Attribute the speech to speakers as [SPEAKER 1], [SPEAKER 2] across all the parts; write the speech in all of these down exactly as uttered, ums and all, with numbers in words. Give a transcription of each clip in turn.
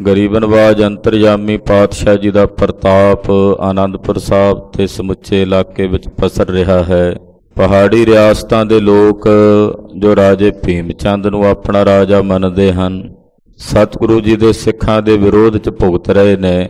[SPEAKER 1] ਗਰੀਬ ਨਵਾਜ ਅੰਤਰਜਾਮੀ ਪਾਤਸ਼ਾਹ ਜੀ ਦਾ ਪ੍ਰਤਾਪ ਆਨੰਦਪੁਰ ਸਾਹਿਬ ਤੇ ਸਮੁੱਚੇ ਇਲਾਕੇ ਵਿੱਚ ਪਸਰ ਰਿਹਾ ਹੈ। ਪਹਾੜੀ ਰਿਆਸਤਾਂ ਦੇ ਲੋਕ ਜੋ ਰਾਜੇ ਭੀਮ ਚੰਦ ਨੂੰ ਆਪਣਾ ਰਾਜਾ ਮੰਨਦੇ ਹਨ, ਸਤਿਗੁਰੂ ਜੀ ਦੇ ਸਿੱਖਾਂ ਦੇ ਵਿਰੋਧ 'ਚ ਭੁਗਤ ਰਹੇ ਨੇ।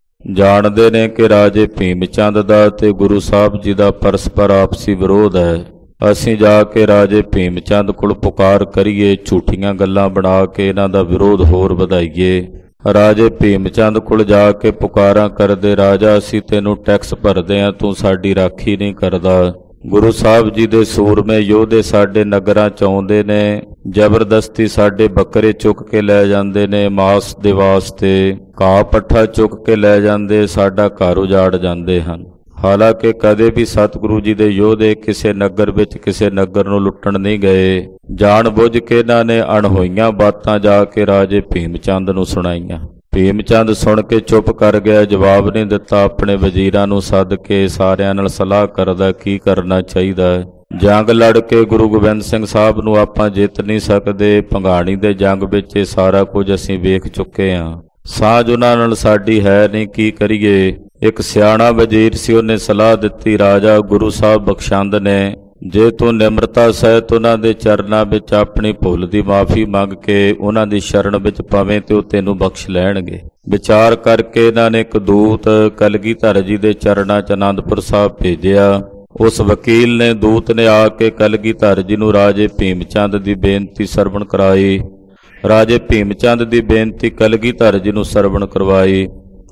[SPEAKER 1] ਜਾਣਦੇ ਨੇ ਕਿ ਰਾਜੇ ਭੀਮ ਚੰਦ ਦਾ ਤੇ ਗੁਰੂ ਸਾਹਿਬ ਜੀ ਦਾ ਪਰਸਪਰ ਆਪਸੀ ਵਿਰੋਧ ਹੈ। ਅਸੀਂ ਜਾ ਕੇ ਰਾਜੇ ਭੀਮ ਚੰਦ ਕੋਲ ਪੁਕਾਰ ਕਰੀਏ, ਝੂਠੀਆਂ ਗੱਲਾਂ ਬਣਾ ਕੇ ਇਹਨਾਂ ਦਾ ਵਿਰੋਧ ਹੋਰ ਵਧਾਈਏ। ਰਾਜੇ ਭੀਮ ਚੰਦ ਕੋਲ ਜਾ ਕੇ ਪੁਕਾਰਾਂ ਕਰਦੇ, ਰਾਜਾ ਅਸੀਂ ਤੈਨੂੰ ਟੈਕਸ ਭਰਦੇ ਹਾਂ, ਤੂੰ ਸਾਡੀ ਰਾਖੀ ਨਹੀਂ ਕਰਦਾ। ਗੁਰੂ ਸਾਹਿਬ ਜੀ ਦੇ ਸੂਰਮੇ ਯੋਧੇ ਸਾਡੇ ਨਗਰਾਂ 'ਚ ਆਉਂਦੇ ਨੇ, ਜ਼ਬਰਦਸਤੀ ਸਾਡੇ ਬੱਕਰੇ ਚੁੱਕ ਕੇ ਲੈ ਜਾਂਦੇ ਨੇ, ਮਾਸ ਦੇ ਵਾਸਤੇ ਘਾਹ ਪੱਠਾ ਚੁੱਕ ਕੇ ਲੈ ਜਾਂਦੇ, ਸਾਡਾ ਘਰ ਉਜਾੜ ਜਾਂਦੇ ਹਨ। ਹਾਲਾਂਕਿ ਕਦੇ ਵੀ ਸਤਿਗੁਰੂ ਜੀ ਦੇ ਯੋਧੇ ਕਿਸੇ ਨਗਰ ਵਿੱਚ ਕਿਸੇ ਨਗਰ ਨੂੰ ਲੁੱਟਣ ਨਹੀਂ ਗਏ। ਜਾਣ ਬੁੱਝ ਕੇ ਇਹਨਾਂ ਨੇ ਅਣਹੋਈਆਂ ਬਾਤਾਂ ਜਾ ਕੇ ਰਾਜੇ ਭੀਮ ਚੰਦ ਨੂੰ ਸੁਣਾਈਆਂ। ਭੀਮ ਚੰਦ ਸੁਣ ਕੇ ਚੁੱਪ ਕਰ ਗਿਆ, ਜਵਾਬ ਨਹੀਂ ਦਿੱਤਾ। ਆਪਣੇ ਵਜ਼ੀਰਾਂ ਨੂੰ ਸੱਦ ਕੇ ਸਾਰਿਆਂ ਨਾਲ ਸਲਾਹ ਕਰਦਾ ਕੀ ਕਰਨਾ ਚਾਹੀਦਾ ਹੈ। ਜੰਗ ਲੜ ਕੇ ਗੁਰੂ ਗੋਬਿੰਦ ਸਿੰਘ ਸਾਹਿਬ ਨੂੰ ਆਪਾਂ ਜਿੱਤ ਨਹੀਂ ਸਕਦੇ। ਭੰਗਾਣੀ ਦੇ ਜੰਗ ਵਿੱਚ ਇਹ ਸਾਰਾ ਕੁਝ ਅਸੀਂ ਵੇਖ ਚੁੱਕੇ ਹਾਂ। ਸਾਂਝ ਉਹਨਾਂ ਨਾਲ ਸਾਡੀ ਹੈ ਨਹੀਂ, ਕੀ ਕਰੀਏ। ਇੱਕ ਸਿਆਣਾ ਵਜ਼ੀਰ ਸੀ, ਉਹਨੇ ਸਲਾਹ ਦਿੱਤੀ, ਰਾਜਾ ਗੁਰੂ ਸਾਹਿਬ ਬਖਸ਼ੰਦ ਨੇ, ਜੇ ਤੂੰ ਨਿਮਰਤਾ ਸਹਿਤ ਉਹਨਾਂ ਦੇ ਚਰਨਾਂ ਵਿੱਚ ਆਪਣੀ ਭੁੱਲ ਦੀ ਮਾਫੀ ਮੰਗ ਕੇ ਉਹਨਾਂ ਦੀ ਸ਼ਰਨ ਵਿੱਚ ਪਵੇਂ ਤੇ ਉਹ ਤੈਨੂੰ ਬਖਸ਼ ਲੈਣਗੇ। ਵਿਚਾਰ ਕਰਕੇ ਇਹਨਾਂ ਨੇ ਇੱਕ ਦੂਤ ਕਲਗੀਧਰ ਜੀ ਦੇ ਚਰਨਾਂ 'ਚ ਆਨੰਦਪੁਰ ਸਾਹਿਬ ਭੇਜਿਆ। ਉਸ ਵਕੀਲ ਨੇ ਦੂਤ ਨੇ ਆ ਕੇ ਕਲਗੀਧਰ ਜੀ ਨੂੰ ਰਾਜੇ ਭੀਮ ਚੰਦ ਦੀ ਬੇਨਤੀ ਸਰਵਣ ਕਰਾਈ। ਰਾਜੇ ਭੀਮ ਚੰਦ ਦੀ ਬੇਨਤੀ ਕਲਗੀਧਰ ਜੀ ਨੂੰ ਸਰਵਣ ਕਰਵਾਈ।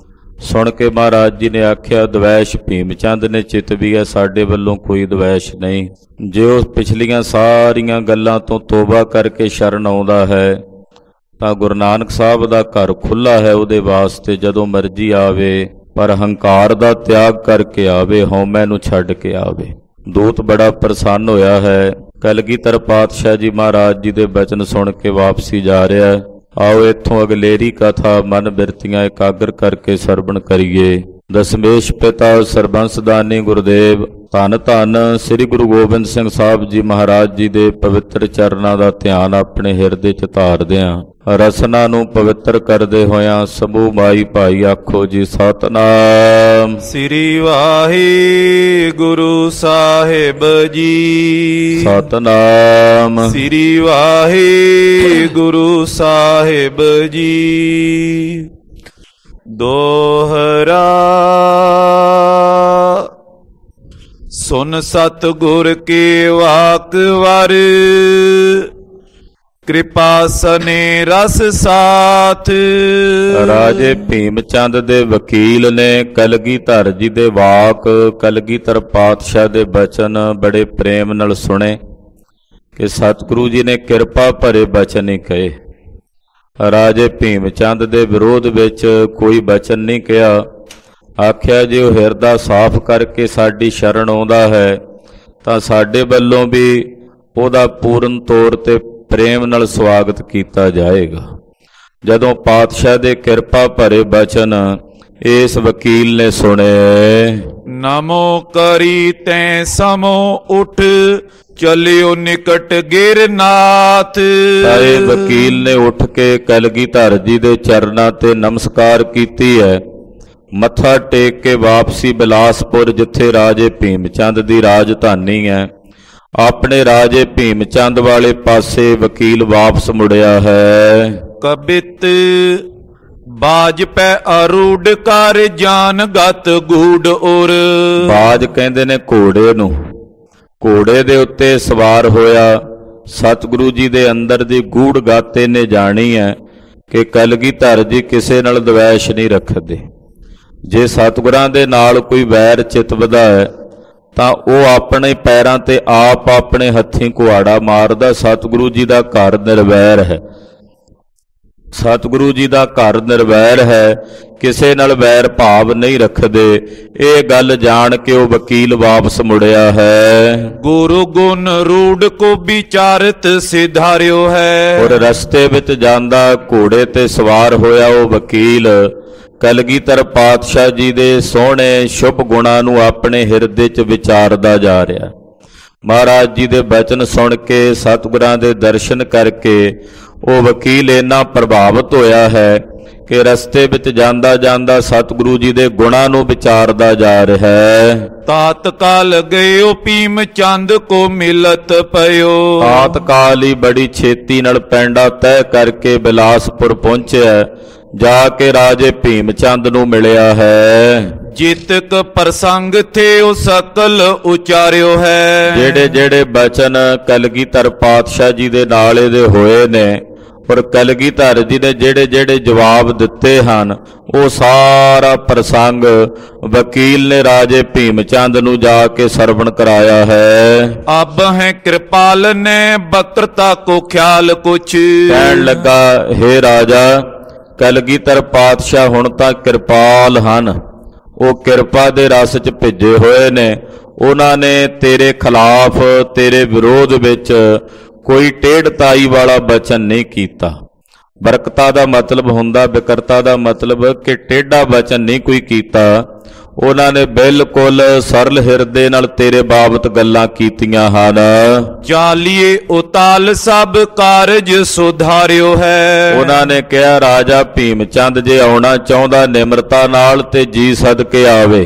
[SPEAKER 1] ਸੁਣ ਕੇ ਮਹਾਰਾਜ ਜੀ ਨੇ ਆਖਿਆ, ਦਵੈਸ਼ ਭੀਮ ਚੰਦ ਨੇ ਚਿਤਵੀ ਹੈ, ਸਾਡੇ ਵੱਲੋਂ ਕੋਈ ਦਵੈਸ਼ ਨਹੀਂ। ਜੇ ਉਹ ਪਿਛਲੀਆਂ ਸਾਰੀਆਂ ਗੱਲਾਂ ਤੋਂ ਤੋਬਾ ਕਰਕੇ ਸ਼ਰਨ ਆਉਂਦਾ ਹੈ ਤਾਂ ਗੁਰੂ ਨਾਨਕ ਸਾਹਿਬ ਦਾ ਘਰ ਖੁੱਲ੍ਹਾ ਹੈ ਉਹਦੇ ਵਾਸਤੇ, ਜਦੋਂ ਮਰਜ਼ੀ ਆਵੇ, ਪਰ ਹੰਕਾਰ ਦਾ ਤਿਆਗ ਕਰਕੇ ਆਵੇ, ਹਉਮੈ ਨੂੰ ਛੱਡ ਕੇ ਆਵੇ। ਦੂਤ ਬੜਾ ਪ੍ਰਸੰਨ ਹੋਇਆ ਹੈ। ਕਲਗੀਧਰ ਪਾਤਸ਼ਾਹ ਜੀ ਮਹਾਰਾਜ ਜੀ ਦੇ ਬਚਨ ਸੁਣ ਕੇ ਵਾਪਸੀ ਜਾ ਰਿਹਾ। ਆਓ ਇੱਥੋਂ ਅਗਲੇਰੀ ਕਥਾ ਮਨ ਬਿਰਤੀਆਂ ਇਕਾਗਰ ਕਰਕੇ ਸਰਵਣ ਕਰੀਏ। ਦਸਮੇਸ਼ ਪਿਤਾ ਸਰਬੰਸਦਾਨੀ ਗੁਰਦੇਵ ਧੰਨ ਧੰਨ ਸ੍ਰੀ ਗੁਰੂ ਗੋਬਿੰਦ ਸਿੰਘ ਸਾਹਿਬ ਜੀ ਮਹਾਰਾਜ ਜੀ ਦੇ ਪਵਿੱਤਰ ਚਰਨਾਂ ਦਾ ਧਿਆਨ ਆਪਣੇ ਹਿਰਦੇ 'ਚ ਧਾਰਦਿਆਂ, ਰਸਨਾ ਨੂੰ ਪਵਿੱਤਰ ਕਰਦੇ ਹੋਇਆਂ ਸਮੂਹ ਮਾਈ ਭਾਈ ਆਖੋ ਜੀ ਸਤਿਨਾਮ
[SPEAKER 2] ਸ੍ਰੀ ਵਾਹਿਗੁਰੂ ਸਾਹਿਬ ਜੀ।
[SPEAKER 1] ਸਤਿਨਾਮ
[SPEAKER 2] ਸ੍ਰੀ ਵਾਹਿਗੁਰੂ ਸਾਹਿਬ ਜੀ। ਦੋਹਰਾ ਸੁਨ ਸਤਿਗੁਰ ਕੀ ਵਾਕ ਵਰ, ਕਿਰਪਾ ਸਨੇ ਰਸ ਸਾਥ।
[SPEAKER 1] ਰਾਜੇ ਭੀਮ ਚੰਦ ਦੇ ਵਕੀਲ ਨੇ ਕਲਗੀਧਰ ਜੀ ਦੇ ਵਾਕ, ਕਲਗੀਧਰ ਪਾਤਸ਼ਾਹ ਦੇ ਬਚਨ ਬੜੇ ਪ੍ਰੇਮ ਨਾਲ ਸੁਣੇ ਕਿ ਸਤਿਗੁਰੂ ਜੀ ਨੇ ਕਿਰਪਾ ਭਰੇ ਬਚਨ ਹੀ ਕਹੇ। ਰਾਜੇ ਭੀਮ ਚੰਦ ਦੇ ਵਿਰੋਧ ਵਿੱਚ ਕੋਈ ਬਚਨ ਨਹੀਂ ਕਿਹਾ। ਆਖਿਆ ਜੇ ਉਹ ਹਿਰਦਾ ਸਾਫ਼ ਕਰਕੇ ਸਾਡੀ ਸ਼ਰਨ ਆਉਂਦਾ ਹੈ ਤਾਂ ਸਾਡੇ ਵੱਲੋਂ ਵੀ ਉਹਦਾ ਪੂਰਨ ਤੌਰ ਤੇ ਪ੍ਰੇਮ ਨਾਲ ਸਵਾਗਤ ਕੀਤਾ ਜਾਏਗਾ। ਜਦੋਂ ਪਾਤਸ਼ਾਹ ਦੇ ਕਿਰਪਾ ਭਰੇ ਬਚਨ ਇਸ ਵਕੀਲ ਨੇ ਸੁਣੇ,
[SPEAKER 2] ਨਮੋ ਕਰੀ ਤੈਂ ਸਮੋ ਉਠ ਚਲਿਓ ਨਿਕਟ ਗਿਰਨਾਥ।
[SPEAKER 1] ਤਾਂ ਇਹ ਵਕੀਲ ਨੇ ਉੱਠ ਕੇ ਕਲਗੀਧਰ ਜੀ ਦੇ ਚਰਨਾਂ ਤੇ ਨਮਸਕਾਰ ਕੀਤੀ ਹੈ। ਮੱਥਾ ਟੇਕ ਕੇ ਵਾਪਸੀ ਬਿਲਾਸਪੁਰ, ਜਿੱਥੇ ਰਾਜੇ ਭੀਮ ਚੰਦ ਦੀ ਰਾਜਧਾਨੀ ਹੈ, ਆਪਣੇ ਰਾਜੇ ਭੀਮ ਚੰਦ ਵਾਲੇ ਪਾਸੇ ਵਕੀਲ ਵਾਪਸ ਮੁੜਿਆ ਹੈ।
[SPEAKER 2] ਕਬਿਤ ਬਾਜ ਪੈ ਅਰੂਢ ਕਰ ਜਾਨ ਗਤ ਗੂੜ ਉਰ।
[SPEAKER 1] ਬਾਜ ਕਹਿੰਦੇ ਨੇ ਘੋੜੇ ਨੂੰ। ਘੋੜੇ ਦੇ ਉੱਤੇ ਸਵਾਰ ਹੋਇਆ ਸਤਿਗੁਰੂ ਜੀ ਦੇ ਅੰਦਰ ਦੀ ਗੂੜ ਗਤ ਇਹਨੇ ਜਾਣੀ ਹੈ ਕਿ ਕਲਗੀਧਰ ਜੀ ਕਿਸੇ ਨਾਲ ਦਵੈਸ਼ ਨਹੀਂ ਰੱਖਦੇ। ਜੇ ਸਤਿਗੁਰਾਂ ਦੇ ਨਾਲ ਕੋਈ ਵੈਰ ਚਿਤਵਦਾ ਹੈ ਤਾਂ ਉਹ ਆਪਣੇ ਪੈਰਾਂ ਤੇ ਆਪ ਆਪਣੇ ਹੱਥੀਂ ਕੁਹਾੜਾ ਮਾਰਦਾ। ਸਤਿਗੁਰੂ ਜੀ ਦਾ ਘਰ ਨਿਰਵੈਰ ਹੈ, ਸਤਿਗੁਰੂ ਜੀ ਦਾ ਘਰ ਨਿਰਵੈਰ ਹੈ, ਕਿਸੇ ਨਾਲ ਵੈਰ ਭਾਵ ਨਹੀਂ ਰੱਖਦੇ। ਇਹ ਗੱਲ ਜਾਣ ਕੇ ਉਹ ਵਕੀਲ ਵਾਪਸ ਮੁੜਿਆ ਹੈ।
[SPEAKER 2] ਗੁਰੂ ਗੁਣ ਰੂੜ ਕੋ ਵਿਚਾਰਤ ਸਿਧਾਰਿਓ ਹੈ।
[SPEAKER 1] ਔਰ ਰਸਤੇ ਵਿੱਚ ਜਾਂਦਾ ਘੋੜੇ ਤੇ ਸਵਾਰ ਹੋਇਆ ਉਹ ਵਕੀਲ ਕਲਗੀਧਰ ਪਾਤਸ਼ਾਹ ਜੀ ਦੇ ਸੋਹਣੇ ਸ਼ੁਭ ਗੁਣਾਂ ਨੂੰ ਆਪਣੇ ਹਿਰਦੇ 'ਚ ਵਿਚਾਰਦਾ ਜਾ ਰਿਹਾ। ਮਹਾਰਾਜ ਜੀ ਦੇ ਬਚਨ ਸੁਣ ਕੇ, ਸਤਿਗੁਰਾਂ ਦੇ ਦਰਸ਼ਨ ਕਰਕੇ ਉਹ ਵਕੀਲ ਇੰਨਾ ਪ੍ਰਭਾਵਿਤ ਹੋਇਆ ਹੈ ਕਿ ਰਸਤੇ ਵਿੱਚ ਜਾਂਦਾ ਜਾਂਦਾ ਸਤਿਗੁਰੂ ਜੀ ਦੇ ਗੁਣਾਂ ਨੂੰ ਵਿਚਾਰਦਾ ਜਾ ਰਿਹਾ ਹੈ।
[SPEAKER 2] ਤਾਤ ਕਾਲ ਗਇਓ ਭੀਮ ਚੰਦ ਕੋ ਮਿਲਤ ਪਇਓ।
[SPEAKER 1] ਤਾਤ ਕਾਲ ਹੀ ਬੜੀ ਛੇਤੀ ਨਾਲ ਪੈਂਡਾ ਤੈਅ ਕਰਕੇ ਬਿਲਾਸਪੁਰ ਪਹੁੰਚਿਆ, ਜਾ ਕੇ ਰਾਜੇ ਭੀਮ ਚੰਦ ਨੂੰ ਮਿਲਿਆ ਹੈ।
[SPEAKER 2] ਜਿਤਕ ਪ੍ਰਸੰਗ ਥੇ ਉਹ ਸਕਲ ਉਚਾਰਿਓ ਹੈ।
[SPEAKER 1] ਜਿਹੜੇ ਜਿਹੜੇ ਬਚਨ ਕਲਗੀਧਰ ਪਾਤਸ਼ਾਹ ਜੀ ਦੇ ਨਾਲ ਇਹਦੇ ਹੋਏ ਨੇ, ਪਰ ਕਲਗੀਧਰ ਜੀ ਨੇ ਜਿਹੜੇ ਜਿਹੜੇ ਜਵਾਬ ਦਿੱਤੇ ਹਨ, ਉਹ ਸਾਰਾ ਪ੍ਰਸੰਗ ਵਕੀਲ ਨੇ ਰਾਜੇ ਭੀਮ ਚੰਦ ਨੂੰ ਜਾ ਕੇ ਸਰਵਣ ਕਰਾਇਆ ਹੈ।
[SPEAKER 2] ਅਬ ਹੈ ਕਿਰਪਾਲ ਨੇ ਬਕਰਤਾ ਕੋ ਖਿਆਲ ਕੁਛ।
[SPEAKER 1] ਕਹਿਣ ਲੱਗਾ, ਹੇ ਰਾਜਾ, ਕਲਗੀਧਰ ਪਾਤਸ਼ਾਹ ਹੁਣ ਤਾਂ ਕਿਰਪਾਲ ਹਨ, ਉਹ ਕਿਰਪਾ ਦੇ ਰਸ 'ਚ ਭਿੱਜੇ ਹੋਏ ਨੇ। ਉਹਨਾਂ ਨੇ ਤੇਰੇ ਖਿਲਾਫ, ਤੇਰੇ ਵਿਰੋਧ ਵਿੱਚ ਕੋਈ ਟੇਢਤਾਈ ਵਾਲਾ ਬਚਨ ਨਹੀਂ ਕੀਤਾ। ਬਰਕਤਾ ਦਾ ਮਤਲਬ ਹੁੰਦਾ, ਬਿਕਰਤਾ ਦਾ ਮਤਲਬ ਕਿ ਟੇਢਾ ਬਚਨ ਨਹੀਂ ਕੋਈ ਕੀਤਾ। ਉਹਨਾਂ ਨੇ ਬਿਲਕੁਲ ਸਰਲ ਹਿਰਦੇ ਨਾਲ ਤੇਰੇ ਬਾਬਤ ਗੱਲਾਂ ਕੀਤੀਆਂ ਹਨ।
[SPEAKER 2] ਚਾਲੀਏ ਉਤਾਲ ਸਭ ਕਾਰਜ ਸੁਧਾਰਿਓ ਹੈ।
[SPEAKER 1] ਉਹਨਾਂ ਨੇ ਕਿਹਾ, ਰਾਜਾ ਭੀਮ ਚੰਦ ਜੇ ਆਉਣਾ ਚਾਹੁੰਦਾ ਨਿਮਰਤਾ ਨਾਲ ਤੇ ਜੀ ਸਦਕੇ ਆਵੇ,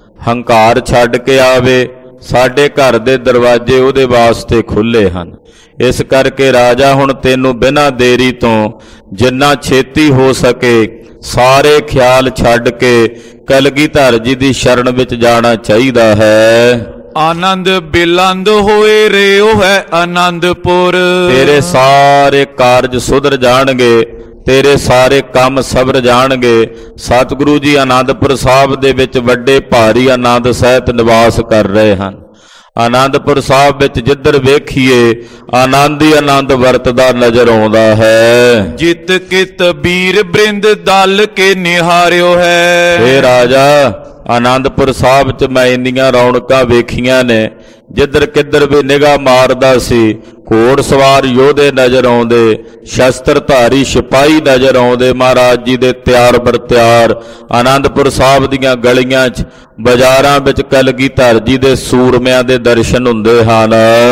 [SPEAKER 1] ਹੰਕਾਰ ਛੱਡ ਕੇ ਆਵੇ। ਸਾਡੇ ਘਰ ਦੇ ਦਰਵਾਜ਼ੇ ਉਹਦੇ ਵਾਸਤੇ ਖੁੱਲੇ ਹਨ। ਇਸ ਕਰਕੇ ਰਾਜਾ ਹੁਣ ਤੈਨੂੰ ਬਿਨਾਂ ਦੇਰੀ ਤੋਂ ਜਿੰਨਾ ਛੇਤੀ ਹੋ ਸਕੇ ਸਾਰੇ ਖਿਆਲ ਛੱਡ ਕੇ ਕਲਗੀਧਰ ਜੀ ਦੀ ਸ਼ਰਨ ਵਿੱਚ ਜਾਣਾ ਚਾਹੀਦਾ ਹੈ।
[SPEAKER 2] ਆਨੰਦ ਬਿਲੰਦ ਹੋਏ ਰਿਓ ਹੈ ਆਨੰਦਪੁਰ।
[SPEAKER 1] ਤੇਰੇ ਸਾਰੇ ਕਾਰਜ ਸੁਧਰ ਜਾਣਗੇ, ਤੇਰੇ ਸਾਰੇ ਕੰਮ ਸਬਰ ਜਾਣਗੇ। ਸਤਿਗੁਰੂ ਜੀ ਆਨੰਦਪੁਰ ਸਾਹਿਬ ਦੇ ਵਿੱਚ ਵੱਡੇ ਭਾਰੀ ਆਨੰਦ ਸਹਿਤ ਨਿਵਾਸ ਕਰ ਰਹੇ ਹਨ। ਆਨੰਦਪੁਰ ਸਾਹਿਬ ਵਿੱਚ ਜਿੱਧਰ ਵੇਖੀਏ ਆਨੰਦ ਹੀ ਆਨੰਦ ਵਰਤਦਾ ਨਜ਼ਰ ਆਉਂਦਾ ਹੈ।
[SPEAKER 2] ਜਿਤ ਕਿਤ ਬੀਰ ਬ੍ਰਿੰਦ ਦਲ ਕੇ ਨਿਹਾਰਿਓ ਹੈ।
[SPEAKER 1] ਇਹ ਰਾਜਾ, ਆਨੰਦਪੁਰ ਸਾਹਿਬ 'ਚ ਮੈਂ ਇੰਨੀਆਂ ਰੌਣਕਾਂ ਵੇਖੀਆਂ ਨੇ, ਜਿੱਧਰ ਕਿੱਧਰ ਵੀ ਨਿਗਾਹ ਮਾਰਦਾ ਸੀ ਘੋੜ ਸਵਾਰ ਯੋਧੇ ਨਜ਼ਰ ਆਉਂਦੇ, ਸ਼ਸਤਰਧਾਰੀ ਸਿਪਾਹੀ ਨਜ਼ਰ ਆਉਂਦੇ। ਮਹਾਰਾਜ ਜੀ ਦੇ ਤਿਆਰ ਬਰ ਤਿਆਰ ਆਨੰਦਪੁਰ ਸਾਹਿਬ ਦੀਆਂ ਗਲੀਆਂ 'ਚ, ਬਾਜ਼ਾਰਾਂ ਵਿੱਚ ਕਲਗੀਧਰ ਜੀ ਦੇ ਸੂਰਮਿਆਂ ਦੇ ਦਰਸ਼ਨ ਹੁੰਦੇ ਹਨ।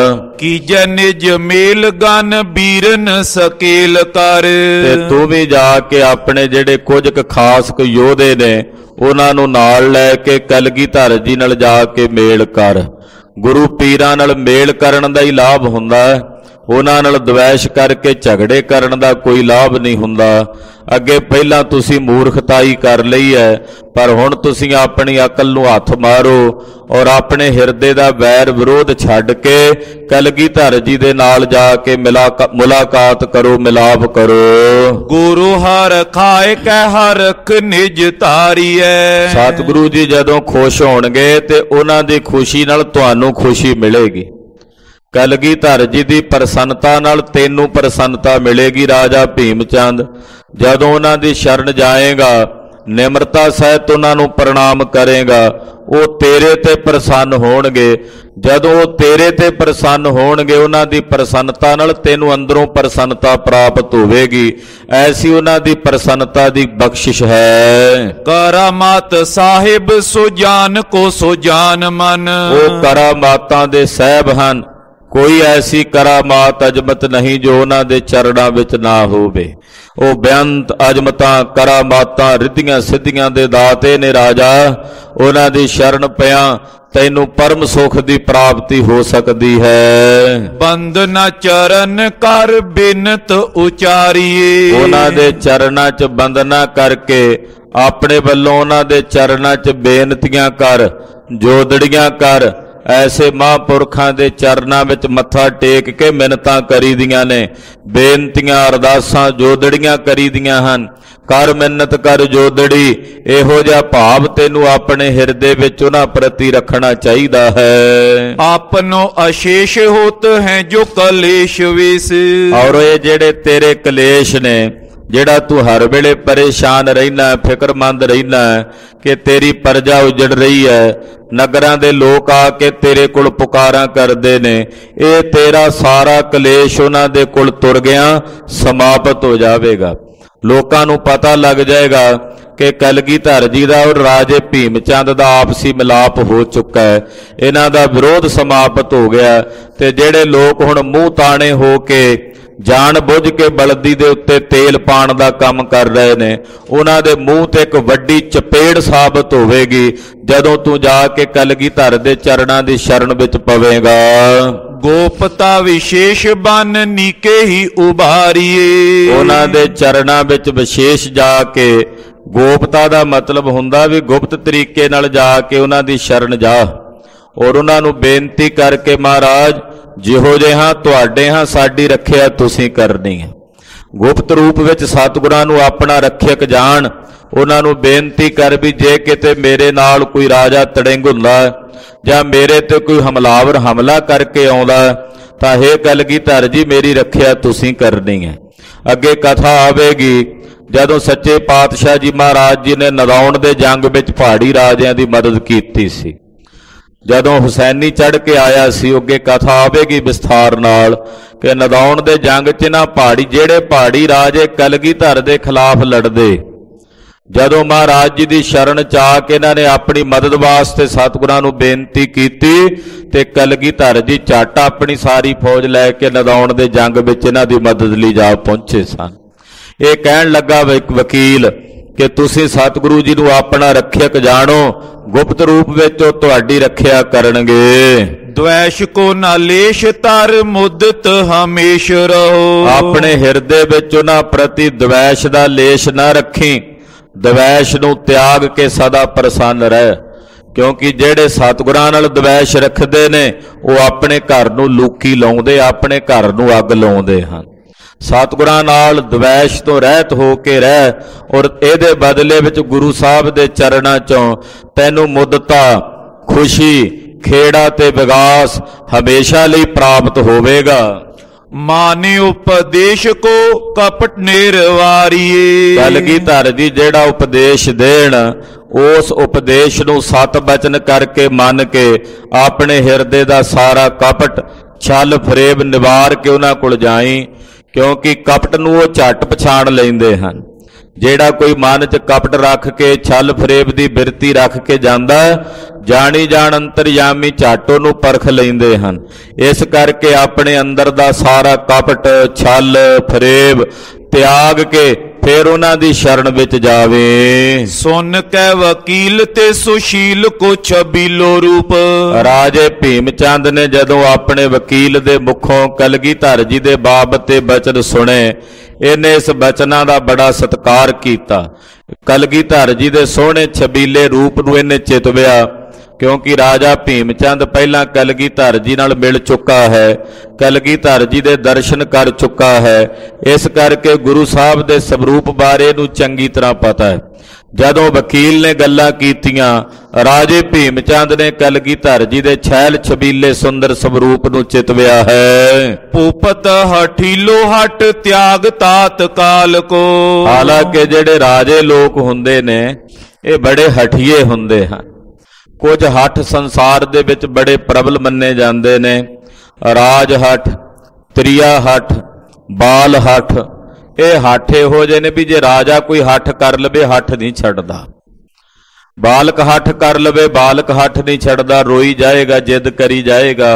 [SPEAKER 2] ਕੀਜੈ ਨਿਜ ਮੇਲ ਗਨ ਬੀਰਨ ਸਕੇਲ ਕਰ।
[SPEAKER 1] ਤੇ ਤੂੰ ਵੀ ਜਾ ਕੇ ਆਪਣੇ ਜਿਹੜੇ ਕੁਝ ਕੁ ਖਾਸ ਕੁ ਯੋਧੇ ਨੇ ਉਹਨਾਂ ਨੂੰ ਨਾਲ ਲੈ ਕੇ ਕਲਗੀਧਰ ਜੀ ਨਾਲ ਜਾ ਕੇ ਮੇਲ ਕਰ। ਗੁਰੂ ਪੀਰਾਂ ਨਾਲ ਮੇਲ ਕਰਨ ਦਾ ਹੀ ਲਾਭ ਹੁੰਦਾ ਹੈ, ਉਹਨਾਂ ਨਾਲ ਦਵੈਸ਼ ਕਰਕੇ ਝਗੜੇ ਕਰਨ ਦਾ ਕੋਈ ਲਾਭ ਨਹੀਂ ਹੁੰਦਾ। ਅੱਗੇ ਪਹਿਲਾਂ ਤੁਸੀਂ ਮੂਰਖਤਾਈ ਕਰ ਲਈ ਹੈ, ਪਰ ਹੁਣ ਤੁਸੀਂ ਆਪਣੀ ਅਕਲ ਨੂੰ ਹੱਥ ਮਾਰੋ ਔਰ ਆਪਣੇ ਹਿਰਦੇ ਦਾ ਵੈਰ ਵਿਰੋਧ ਛੱਡ ਕੇ ਕਲਗੀਧਰ ਜੀ ਦੇ ਨਾਲ ਜਾ ਕੇ ਮੁਲਾਕਾਤ ਕਰੋ, ਮਿਲਾਪ ਕਰੋ।
[SPEAKER 2] ਗੁਰੂ ਹਰ ਖਾਏ ਕਹਿ ਹਰਖ ਨਿਜ ਧਾਰੀਐ।
[SPEAKER 1] ਸਤਿਗੁਰੂ ਜੀ ਜਦੋਂ ਖੁਸ਼ ਹੋਣਗੇ ਤੇ ਉਹਨਾਂ ਦੀ ਖੁਸ਼ੀ ਨਾਲ ਤੁਹਾਨੂੰ ਖੁਸ਼ੀ ਮਿਲੇਗੀ। ਕਲਗੀਧਰ ਜੀ ਦੀ ਪ੍ਰਸੰਨਤਾ ਨਾਲ ਤੈਨੂੰ ਪ੍ਰਸੰਨਤਾ ਮਿਲੇਗੀ। ਰਾਜਾ ਭੀਮ ਚੰਦ ਜਦੋਂ ਉਹਨਾਂ ਦੀ ਸ਼ਰਨ ਜਾਏਗਾ, ਨਿਮਰਤਾ ਸਹਿਤ ਉਹਨਾਂ ਨੂੰ ਪ੍ਰਣਾਮ ਕਰੇਗਾ, ਉਹ ਤੇਰੇ ਤੇ ਪ੍ਰਸੰਨ ਹੋਣਗੇ। ਜਦੋਂ ਉਹ ਤੇਰੇ ਤੇ ਪ੍ਰਸੰਨ ਹੋਣਗੇ, ਉਹਨਾਂ ਦੀ ਪ੍ਰਸੰਨਤਾ ਨਾਲ ਤੈਨੂੰ ਅੰਦਰੋਂ ਪ੍ਰਸੰਨਤਾ ਪ੍ਰਾਪਤ ਹੋਵੇਗੀ। ਐਸੀ ਉਹਨਾਂ ਦੀ ਪ੍ਰਸੰਨਤਾ ਦੀ ਬਖਸ਼ਿਸ਼ ਹੈ।
[SPEAKER 2] ਕਰਾਮਾਤ ਸਾਹਿਬ ਸੁਜਾਨ ਕੋ ਸੁਜਾਨ ਮਨ।
[SPEAKER 1] ਉਹ ਕਰਾਮਾਤਾਂ ਦੇ ਸਾਹਿਬ ਹਨ, ਕੋਈ ਐਸੀ ਕਰਾਮਾਤ ਅਜਮਤ ਨਹੀਂ ਜੋ ਉਹਨਾਂ ਦੇ ਚਰਨਾਂ ਵਿੱਚ ਨਾ ਹੋਵੇ। ਉਹ ਬੇਅੰਤ ਅਜਮਤਾਂ, ਕਰਾਮਾਤਾਂ, ਰਿੱਧੀਆਂ ਸਿੱਧੀਆਂ ਦੇ ਦਾਤੇ ਨੇ। ਰਾਜਾ, ਉਹਨਾਂ ਦੀ ਸ਼ਰਨ ਪਿਆ ਤੈਨੂੰ ਪਰਮ ਸੁਖ ਦੀ ਪ੍ਰਾਪਤੀ ਹੋ ਸਕਦੀ ਹੈ।
[SPEAKER 2] ਬੰਦਨਾ ਚਰਨ ਕਰ ਬਿਨਤ ਉਚਾਰੀਏ। ਉਹਨਾਂ
[SPEAKER 1] ਦੇ ਚਰਨਾਂ 'ਚ ਬੰਦਨਾ ਕਰਕੇ ਆਪਣੇ ਵੱਲੋਂ ਉਹਨਾਂ ਦੇ ਚਰਨਾਂ 'ਚ ਬੇਨਤੀਆਂ ਕਰ, ਜੋਦੜੀਆਂ ਕਰ। ਐਸੇ ਮਹਾਂਪੁਰਖਾਂ ਦੇ ਚਰਨਾਂ ਵਿੱਚ ਮੱਥਾ ਟੇਕ ਕੇ ਮਿੰਨਤਾਂ ਕਰੀਦੀਆਂ ਨੇ, ਬੇਨਤੀਆਂ ਅਰਦਾਸਾਂ ਜੋਦੜੀਆਂ ਕਰੀਦੀਆਂ ਹਨ। ਕਰ ਮਿੰਨਤ ਕਰ ਜੋਦੜੀ, ਇਹੋ ਜਿਹਾ ਭਾਵ ਤੈਨੂੰ ਆਪਣੇ ਹਿਰਦੇ ਵਿੱਚ ਉਹਨਾਂ ਪ੍ਰਤੀ ਰੱਖਣਾ ਚਾਹੀਦਾ ਹੈ।
[SPEAKER 2] ਆਪਨੋ ਅਸ਼ੇਸ਼ ਹੋਤ ਹੈ ਜੋ ਕਲੇਸ਼ ਵਿਸ।
[SPEAKER 1] ਔਰ ਇਹ ਜਿਹੜੇ ਤੇਰੇ ਕਲੇਸ਼ ਨੇ, ਜਿਹੜਾ ਤੂੰ ਹਰ ਵੇਲੇ ਪਰੇਸ਼ਾਨ ਰਹਿਣਾ, ਫਿਕਰਮੰਦ ਰਹਿਣਾ ਕਿ ਤੇਰੀ ਪ੍ਰਜਾ ਉਜੜ ਰਹੀ ਹੈ, ਨਗਰਾਂ ਦੇ ਲੋਕ ਆ ਕੇ ਤੇਰੇ ਕੋਲ ਪੁਕਾਰਾਂ ਕਰਦੇ ਨੇ, ਇਹ ਤੇਰਾ ਸਾਰਾ ਕਲੇਸ਼ ਉਹਨਾਂ ਦੇ ਕੋਲ ਤੁਰ ਗਿਆ, ਸਮਾਪਤ ਹੋ ਜਾਵੇਗਾ। ਲੋਕਾਂ ਨੂੰ ਪਤਾ ਲੱਗ ਜਾਏਗਾ ਕਿ ਕਲਗੀਧਰ ਜੀ ਦਾ ਔਰ ਰਾਜੇ ਭੀਮ ਚੰਦ ਦਾ ਆਪਸੀ ਮਿਲਾਪ ਹੋ ਚੁੱਕਾ ਹੈ, ਇਹਨਾਂ ਦਾ ਵਿਰੋਧ ਸਮਾਪਤ ਹੋ ਗਿਆ। ਤੇ ਜਿਹੜੇ ਲੋਕ ਹੁਣ ਮੂੰਹ ਤਾਣੇ ਹੋ ਕੇ ਜਾਣ ਬੁੱਝ ਕੇ ਬਲਦੀ ਦੇ ਉੱਤੇ ਤੇਲ ਪਾਣ ਦਾ ਕੰਮ ਕਰ ਰਹੇ ਨੇ, ਉਹਨਾਂ ਦੇ ਮੂੰਹ ਤੇ ਇੱਕ ਵੱਡੀ ਚਪੇੜ ਸਾਬਤ ਹੋਵੇਗੀ ਜਦੋਂ ਤੂੰ ਜਾ ਕੇ ਕਲਗੀਧਰ ਦੇ ਚਰਨਾਂ ਦੀ ਸ਼ਰਨ ਵਿੱਚ ਪਵੇਂਗਾ।
[SPEAKER 2] ਗੋਪਤਾ ਵਿਸ਼ੇਸ਼ ਬਨ ਨੀਕੇ ਹੀ ਉਭਾਰੀਏ। ਉਹਨਾਂ
[SPEAKER 1] ਦੇ ਚਰਨਾਂ ਵਿੱਚ ਵਿਸ਼ੇਸ਼ ਜਾ ਕੇ, ਗੋਪਤਾ ਦਾ ਮਤਲਬ ਹੁੰਦਾ ਵੀ ਗੁਪਤ ਤਰੀਕੇ ਨਾਲ ਜਾ ਕੇ ਉਹਨਾਂ ਦੀ ਸ਼ਰਨ ਜਾ ਔਰ ਉਹਨਾਂ ਨੂੰ ਬੇਨਤੀ ਕਰਕੇ, ਮਹਾਰਾਜ ਜਿਹੋ ਜਿਹੇ ਹਾਂ ਤੁਹਾਡੇ ਹਾਂ, ਸਾਡੀ ਰੱਖਿਆ ਤੁਸੀਂ ਕਰਨੀ ਹੈ। ਗੁਪਤ ਰੂਪ ਵਿੱਚ ਸਤਿਗੁਰਾਂ ਨੂੰ ਆਪਣਾ ਰੱਖਿਅਕ ਜਾਣ, ਉਹਨਾਂ ਨੂੰ ਬੇਨਤੀ ਕਰ ਵੀ ਜੇ ਕਿਤੇ ਮੇਰੇ ਨਾਲ ਕੋਈ ਰਾਜਾ ਤੜਿੰਗ ਹੁੰਦਾ ਜਾਂ ਮੇਰੇ ਤੇ ਕੋਈ ਹਮਲਾਵਰ ਹਮਲਾ ਕਰਕੇ ਆਉਂਦਾ ਤਾਂ ਇਹ ਕਲਗੀਧਰ ਜੀ ਮੇਰੀ ਰੱਖਿਆ ਤੁਸੀਂ ਕਰਨੀ ਹੈ। ਅੱਗੇ ਕਥਾ ਆਵੇਗੀ ਜਦੋਂ ਸੱਚੇ ਪਾਤਸ਼ਾਹ ਜੀ ਮਹਾਰਾਜ ਜੀ ਨੇ ਨਦੌਣ ਦੇ ਜੰਗ ਵਿੱਚ ਪਹਾੜੀ ਰਾਜਿਆਂ ਦੀ ਮਦਦ ਕੀਤੀ ਸੀ। ਜਦੋਂ ਹੁਸੈਨੀ ਚੜ੍ਹ ਕੇ ਆਇਆ ਸੀ, ਅੱਗੇ ਕਥਾ ਆਵੇਗੀ ਵਿਸਥਾਰ ਨਾਲ ਕਿ ਨਦੌਣ ਦੇ ਜੰਗ 'ਚ ਨਾ ਪਹਾੜੀ ਜਿਹੜੇ ਪਹਾੜੀ ਰਾਜੇ ਕਲਗੀਧਰ ਦੇ ਖਿਲਾਫ ਲੜਦੇ, ਜਦੋਂ ਮਹਾਰਾਜ ਜੀ ਦੀ ਸ਼ਰਨ 'ਚ ਆ ਕੇ ਇਹਨਾਂ ਨੇ ਆਪਣੀ ਮਦਦ ਵਾਸਤੇ ਸਤਿਗੁਰਾਂ ਨੂੰ ਬੇਨਤੀ ਕੀਤੀ ਤੇ ਕਲਗੀਧਰ ਜੀ ਝੱਟ ਆਪਣੀ ਸਾਰੀ ਫੌਜ ਲੈ ਕੇ ਨਦੌਣ ਦੇ ਜੰਗ ਵਿੱਚ ਇਹਨਾਂ ਦੀ ਮਦਦ ਲਈ ਜਾ ਪਹੁੰਚੇ ਸਨ। ਇਹ ਕਹਿਣ ਲੱਗਾ ਇੱਕ ਵਕੀਲ ਕਿ ਤੁਸੀਂ ਸਤਿਗੁਰੂ ਜੀ ਨੂੰ ਆਪਣਾ ਰੱਖਿਅਕ ਜਾਣੋ, ਗੁਪਤ ਰੂਪ ਵਿੱਚ ਉਹ ਤੁਹਾਡੀ ਰੱਖਿਆ ਕਰਨਗੇ।
[SPEAKER 2] ਦ્વੈਸ਼ ਕੋ ਨਾਲੇਸ਼ ਤਰ ਮੁਦਤ ਹਮੇਸ਼ ਰਹੋ।
[SPEAKER 1] ਆਪਣੇ ਹਿਰਦੇ ਵਿੱਚ ਉਹਨਾਂ ਪ੍ਰਤੀ ਦ્વੈਸ਼ ਦਾ ਲੇਸ਼ ਨਾ ਰੱਖੀ, ਦ્વੈਸ਼ ਨੂੰ ਤਿਆਗ ਕੇ ਸਦਾ ਪ੍ਰਸੰਨ ਰਹਿ, ਕਿਉਂਕਿ ਜਿਹੜੇ ਸਤਿਗੁਰਾਂ ਨਾਲ ਦ્વੈਸ਼ ਰੱਖਦੇ ਨੇ ਉਹ ਆਪਣੇ ਘਰ ਨੂੰ ਲੂਕੀ ਲਾਉਂਦੇ, ਆਪਣੇ ਘਰ ਨੂੰ ਅੱਗ ਲਾਉਂਦੇ ਹਨ। ਸਤਿਗੁਰਾਂ ਨਾਲ ਦ્વੈਸ਼ ਤੋਂ ਰਹਿਤ ਹੋ ਕੇ ਰਹਿ ਔਰ ਇਹਦੇ ਬਦਲੇ ਵਿੱਚ ਗੁਰੂ ਸਾਹਿਬ ਦੇ ਚਰਨਾਂ ਚੋਂ ਤੈਨੂੰ ਮੁੱਦਤਾ, ਖੁਸ਼ੀ, ਖੇੜਾ ਤੇ ਵਿਗਾਸ ਹਮੇਸ਼ਾ ਲਈ ਪ੍ਰਾਪਤ ਹੋਵੇਗਾ।
[SPEAKER 2] ਮਾਨੇ ਉਪਦੇਸ਼ ਕੋ ਕਪਟ ਨਿਰਵਾਰੀਏ।
[SPEAKER 1] ਕਲਗੀਧਰ ਜੀ ਜਿਹੜਾ ਉਪਦੇਸ਼ ਦੇਣ, ਉਸ ਉਪਦੇਸ਼ ਨੂੰ ਸਤ ਬਚਨ ਕਰਕੇ ਮੰਨ ਕੇ ਆਪਣੇ ਹਿਰਦੇ ਦਾ ਸਾਰਾ ਕਪਟ, ਛਲ ਫਰੇਬ ਨਿਵਾਰ ਕੇ ਉਹਨਾਂ ਕੋਲ ਜਾਈ, ਕਿਉਂਕਿ ਕਪਟ ਨੂੰ ਉਹ ਝੱਟ ਪਛਾਣ ਲੈਂਦੇ ਹਨ। ਜਿਹੜਾ ਕੋਈ ਮਨ 'ਚ ਕਪਟ ਰੱਖ ਕੇ, ਛਲ ਫਰੇਬ ਦੀ ਬਿਰਤੀ ਰੱਖ ਕੇ ਜਾਂਦਾ, ਜਾਣੀ ਜਾਣ ਅੰਤਰਯਾਮੀ ਝੱਟ ਉਹਨੂੰ ਪਰਖ ਲੈਂਦੇ ਹਨ। ਇਸ ਕਰਕੇ ਆਪਣੇ ਅੰਦਰ ਦਾ ਸਾਰਾ ਕਪਟ, ਛਲ ਫਰੇਬ ਤਿਆਗ ਕੇ ਫਿਰ ਉਹਨਾਂ ਦੀ ਸ਼ਰਨ ਵਿੱਚ ਜਾਵੇ।
[SPEAKER 2] ਸੁਨ ਕੈ ਵਕੀਲ ਤੇ ਸੁਸ਼ੀਲ ਕੋ ਛਬੀਲੋ ਰੂਪ।
[SPEAKER 1] ਰਾਜੇ ਭੀਮ ਚੰਦ ਨੇ ਜਦੋਂ ਆਪਣੇ ਵਕੀਲ ਦੇ ਮੁਖੋਂ ਕਲਗੀਧਰ ਜੀ ਦੇ ਬਾਬਤ ਤੇ ਬਚਨ ਸੁਣੇ, ਇਹਨੇ ਇਸ ਬਚਨਾਂ ਦਾ ਬੜਾ ਸਤਿਕਾਰ ਕੀਤਾ। ਕਲਗੀਧਰ ਜੀ ਦੇ ਸੋਹਣੇ ਛਬੀਲੇ ਰੂਪ ਨੂੰ ਇਹਨੇ ਚਿਤਵਿਆ, ਕਿਉਂਕਿ ਰਾਜਾ ਭੀਮ ਚੰਦ ਪਹਿਲਾਂ ਕਲਗੀਧਰ ਜੀ ਨਾਲ ਮਿਲ ਚੁੱਕਾ ਹੈ, ਕਲਗੀਧਰ ਜੀ ਦੇ ਦਰਸ਼ਨ ਕਰ ਚੁੱਕਾ ਹੈ। ਇਸ ਕਰਕੇ ਗੁਰੂ ਸਾਹਿਬ ਦੇ ਸਵਰੂਪ ਬਾਰੇ ਨੂੰ ਚੰਗੀ ਤਰ੍ਹਾਂ ਪਤਾ ਹੈ। ਜਦੋਂ ਵਕੀਲ ਨੇ ਗੱਲਾਂ ਕੀਤੀਆਂ, ਰਾਜੇ ਭੀਮ ਚੰਦ ਨੇ ਕਲਗੀਧਰ ਜੀ ਦੇ छैल ਛਬੀਲੇ ਸੁੰਦਰ ਸਵਰੂਪ ਨੂੰ ਚਿਤਵਿਆ ਹੈ।
[SPEAKER 2] ਭੂਪਤ ਹਠੀਲੋ ਹਟ ਤਿਆਗ ਤਾਤ ਕਾਲ ਕੋ।
[SPEAKER 1] ਹਾਲਾਂਕਿ ਜਿਹੜੇ ਰਾਜੇ ਲੋਕ ਹੁੰਦੇ ਨੇ ਇਹ ਬੜੇ ਹਠੀਏ ਹੁੰਦੇ ਹਨ। ਕੁਝ ਹੱਠ ਸੰਸਾਰ ਦੇ ਵਿੱਚ ਬੜੇ ਪ੍ਰਬਲ ਮੰਨੇ ਜਾਂਦੇ ਨੇ। ਰਾਜ ਹੱਠ, ਤ੍ਰਿਆ ਹੱਠ, ਬਾਲ ਹੱਠ। ਇਹ ਹੱਠ ਇਹੋ ਜਿਹੇ ਨੇ ਵੀ ਜੇ ਰਾਜਾ ਕੋਈ ਹੱਠ ਕਰ ਲਵੇ, ਹੱਠ ਨਹੀਂ ਛੱਡਦਾ। ਬਾਲਕ ਹੱਠ ਕਰ ਲਵੇ, ਬਾਲਕ ਹੱਠ ਨਹੀਂ ਛੱਡਦਾ, ਰੋਈ ਜਾਏਗਾ, ਜਿੱਦ ਕਰੀ ਜਾਏਗਾ।